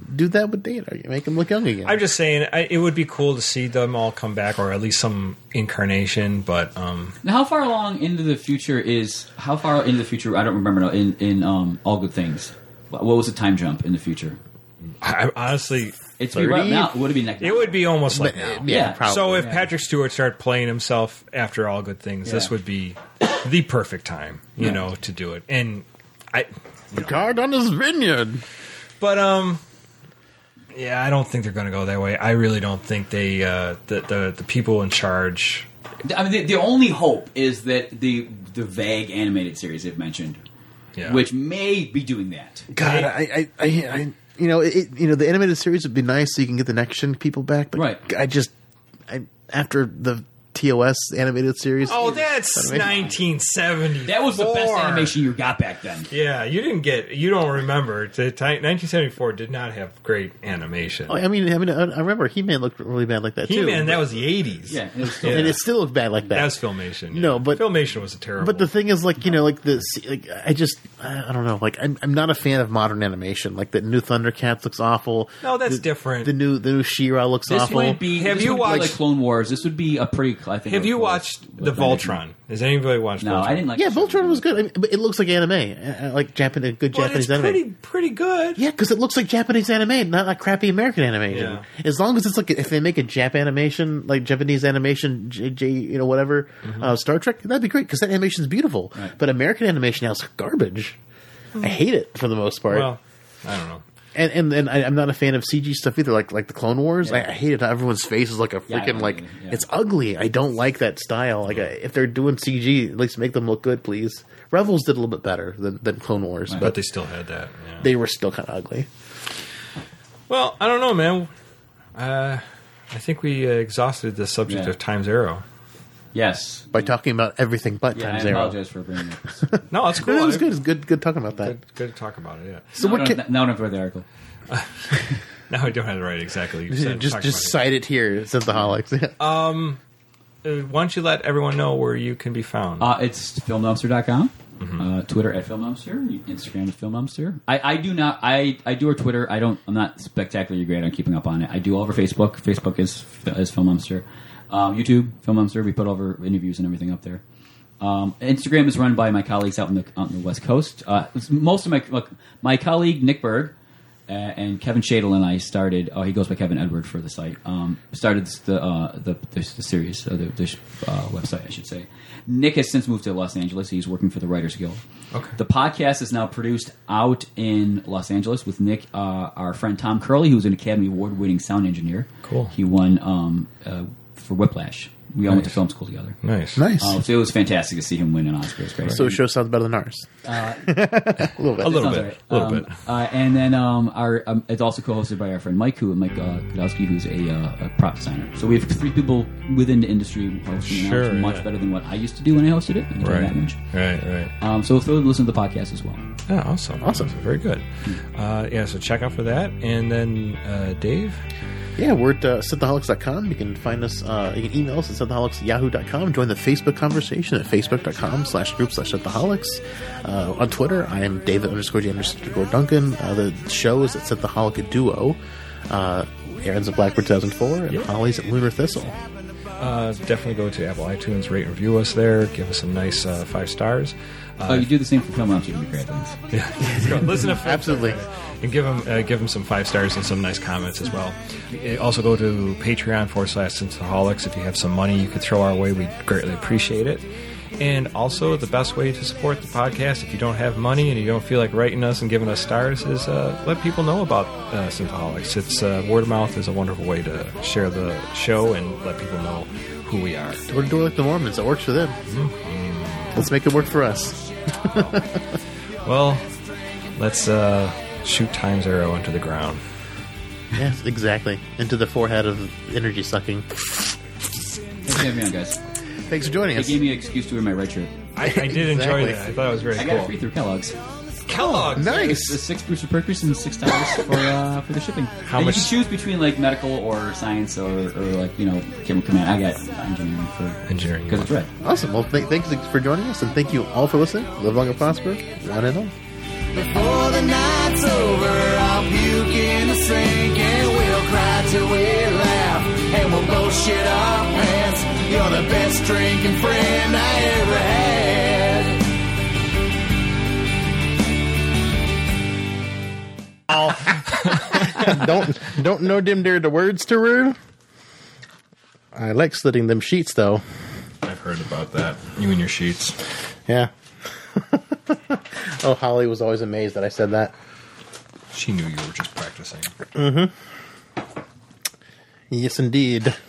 B: do that with Data. You make him look young again.
C: I'm just saying I, it would be cool to see them all come back, or at least some incarnation. But um,
D: Now, how far along into the future is how far into the future? I don't remember now. In in um, All Good Things, what was the time jump in the future?
C: I, honestly,
D: It's be right now. Would it be next?
C: it would be almost like
B: But,
C: now.
B: uh,
D: Yeah.
B: yeah, probably.
C: So if
D: yeah.
C: Patrick Stewart started playing himself after All Good Things, this
D: Yeah.
C: would be the perfect time, you
D: Yeah.
C: know, to do it. And I,
B: Picard on his vineyard.
C: but um, yeah, I don't think they're going to go that way. I really don't think they, uh, the the the people in charge.
D: I mean, the, the only hope is that the the vague animated series they've mentioned,
C: Yeah.
D: which may be doing that.
B: God, I, I, I, I you know, it, you know, the animated series would be nice so you can get the next gen people back. But
D: Right.
B: I just, I after the T O S animated series.
C: Oh, that's nineteen seventy.
D: That was the best animation you got back then.
C: Yeah, you didn't get. You don't remember. The ti- nineteen seventy-four did not have great animation.
B: Oh, I mean, I mean, I I remember He-Man looked really bad like that too.
C: He-Man, that was the eighties.
D: Yeah, it was still,
B: and it still looked bad like that.
C: That was Filmation. yeah.
B: No, but-
C: Filmation was a terrible.
B: But the thing is, like, you know, like the like, I just I don't know, like I'm I'm not a fan of modern animation. Like the new Thundercats looks awful.
C: No, that's
B: The-
C: different.
B: The new the new She-Ra looks
D: this
B: awful.
D: would be.
C: Have
D: this
C: you
D: would be
C: watched-
D: like Clone Wars? This would be a pretty. I think.
C: have you
D: close
C: watched the
D: with rendition.
C: Voltron? Has anybody watched?
D: No,
C: Voltron?
D: I didn't like.
B: Yeah,
D: the
B: Voltron
D: show.
B: was good. I mean, but it looks like anime, uh, like Japanese, good
C: But
B: Japanese
C: it's
B: anime.
C: pretty pretty good.
B: Yeah, because it looks like Japanese anime, not like crappy American animation.
C: Yeah.
B: As long as it's like if they make a Jap animation, like Japanese animation, J, J you know, whatever,
C: Mm-hmm.
B: uh, Star Trek, that'd be great because that animation is beautiful.
D: Right.
B: But American animation now is garbage. I hate it for the most part.
C: Well, I don't know.
B: and and, and I, I'm not a fan of C G stuff either, like like the Clone Wars.
D: Yeah.
B: I, I hate it. How everyone's face is like a
D: Yeah, I
B: freaking
D: know,
B: like
D: yeah.
B: it's ugly. I don't like that style. Like I, if they're doing C G, at least make them look good, please. Rebels did a little bit better than, than Clone Wars,
D: Right.
C: But
B: but
C: they still had that. Yeah.
B: they were still kind of ugly.
C: Well, I don't know, man. Uh, I think we uh, exhausted the subject
D: Yeah.
C: of Time Zero.
D: Yes.
B: By talking about everything but
D: Yeah,
B: Time
D: I
B: Zero.
D: apologize for bringing this.
C: No, it's cool.
B: No, it was
C: I-
B: good. It's good. Good talking about that.
C: Good, good to talk about it. Yeah.
B: So
D: now,
B: what
D: I
B: can,
D: don't, now I don't have to write the article.
C: Now I don't have it right exactly. You said,
B: just
C: talk
B: just
C: about
B: cite it here, Synthaholics. Yeah.
C: it. Uh, why don't you let everyone know where you can be found?
D: Uh, it's film dumpster dot com.
C: Mm-hmm.
D: Uh, Twitter at Film Dumpster. Instagram at Film Dumpster. I, I do not. I, I do our Twitter. I don't. I'm not spectacularly great on keeping up on it. I do all over Facebook. Facebook is is Film Dumpster. Um, YouTube Film Dumpster. We put over interviews and everything up there. Um, Instagram is run by my colleagues out in the out in the West Coast. Uh, most of my look, my colleague Nick Berg uh, and Kevin Shadle and I started. Oh, he goes by Kevin Edward for the site. Um, started the uh, the, the the series, uh, the, the uh, website, I should say. Nick has since moved to Los Angeles. He's working for the Writers Guild.
C: Okay.
D: The podcast is now produced out in Los Angeles with Nick, uh, our friend Tom Curley, who's an Academy Award-winning sound engineer.
C: Cool.
D: He won um, uh, for Whiplash. We all went to
C: Nice.
D: film school together.
C: nice.
B: Nice.
D: Uh, so it was fantastic to see him win an Oscar. It was great.
B: so the show sounds better than ours. a little bit.
C: A little
D: Sounds
C: bit.
D: right.
C: A little
D: Um,
C: bit.
D: Uh, and then um, our um, it's also co-hosted by our friend Mike, who Mike uh, Kudowski, who's a, uh, a prop designer. So we have three people within the industry hosting now,
C: Sure,
D: which is much
C: yeah.
D: better than what I used to do when I hosted it. I enjoy
C: Right.
D: that much.
C: Right. Right.
D: Um, so feel free to listen to the podcast as well.
C: Yeah, awesome.
B: Awesome.
C: Very good. Uh, yeah, so check out for that. And then, uh, Dave?
B: Yeah, we're at uh, synthaholics dot com. You can find us, uh, you can email us at synthaholics at yahoo dot com. Join the Facebook conversation at facebook dot com slash group slash synthaholics. Uh, on Twitter, I am David underscore J underscore Duncan. Uh, the show is at Synthaholic Duo. Uh, Aaron's at Blackbird two thousand four, and
C: Yep.
B: Holly's at Lunar Thistle.
C: Uh, definitely go to Apple iTunes, rate and review us there. Give us some nice uh, five stars.
D: Oh, you do the same for Film Dumpster. You can be great things.
C: Yeah, go listen to Film
B: Absolutely.
C: Dumpster and give them uh, give them some five stars and some nice comments as well. Uh, Also go to Patreon forward slash Synthaholics. If you have some money you could throw our way, we'd greatly appreciate it. And also, the best way to support the podcast, if you don't have money and you don't feel like writing us and giving us stars, is uh, let people know about uh, Synthaholics. It's uh, word of mouth is a wonderful way to share the show and let people know who we are.
B: Door to door like the Mormons. It works for them. Let's make it work for us.
C: Well, let's uh, shoot Time Zero into the ground.
B: Yes, exactly. Into the forehead of energy sucking.
D: Thanks for having me on, guys.
B: Thanks for joining
D: They
B: us.
D: gave me an excuse to wear my red shirt.
C: I, I did enjoy
B: Exactly.
C: that. I thought it was very
D: I
C: cool.
D: got it free through Kellogg's.
C: Kellogg's.
B: Nice.
D: The six Brewster Perkins and six dollars for uh, for the shipping.
C: How
D: and
C: much-
D: You can choose between like medical or science or, or like you know chemical command. I got engineering for
C: Engineering.
D: because it's red.
B: Awesome. Well, th- thanks for joining us, and thank you all for listening. Live long and prosper. One and all.
A: Before the night's over, I'll puke in the sink, and we'll cry till we laugh, and we'll both shit our pants. You're the best drinking friend I ever had.
B: don't don't know them there the words to her. I like slitting them sheets though.
C: I've heard about that. You and your sheets.
B: Yeah. Oh, Holly was always amazed that I said that.
C: She knew you were just practicing.
B: Mm-hmm. Yes, indeed.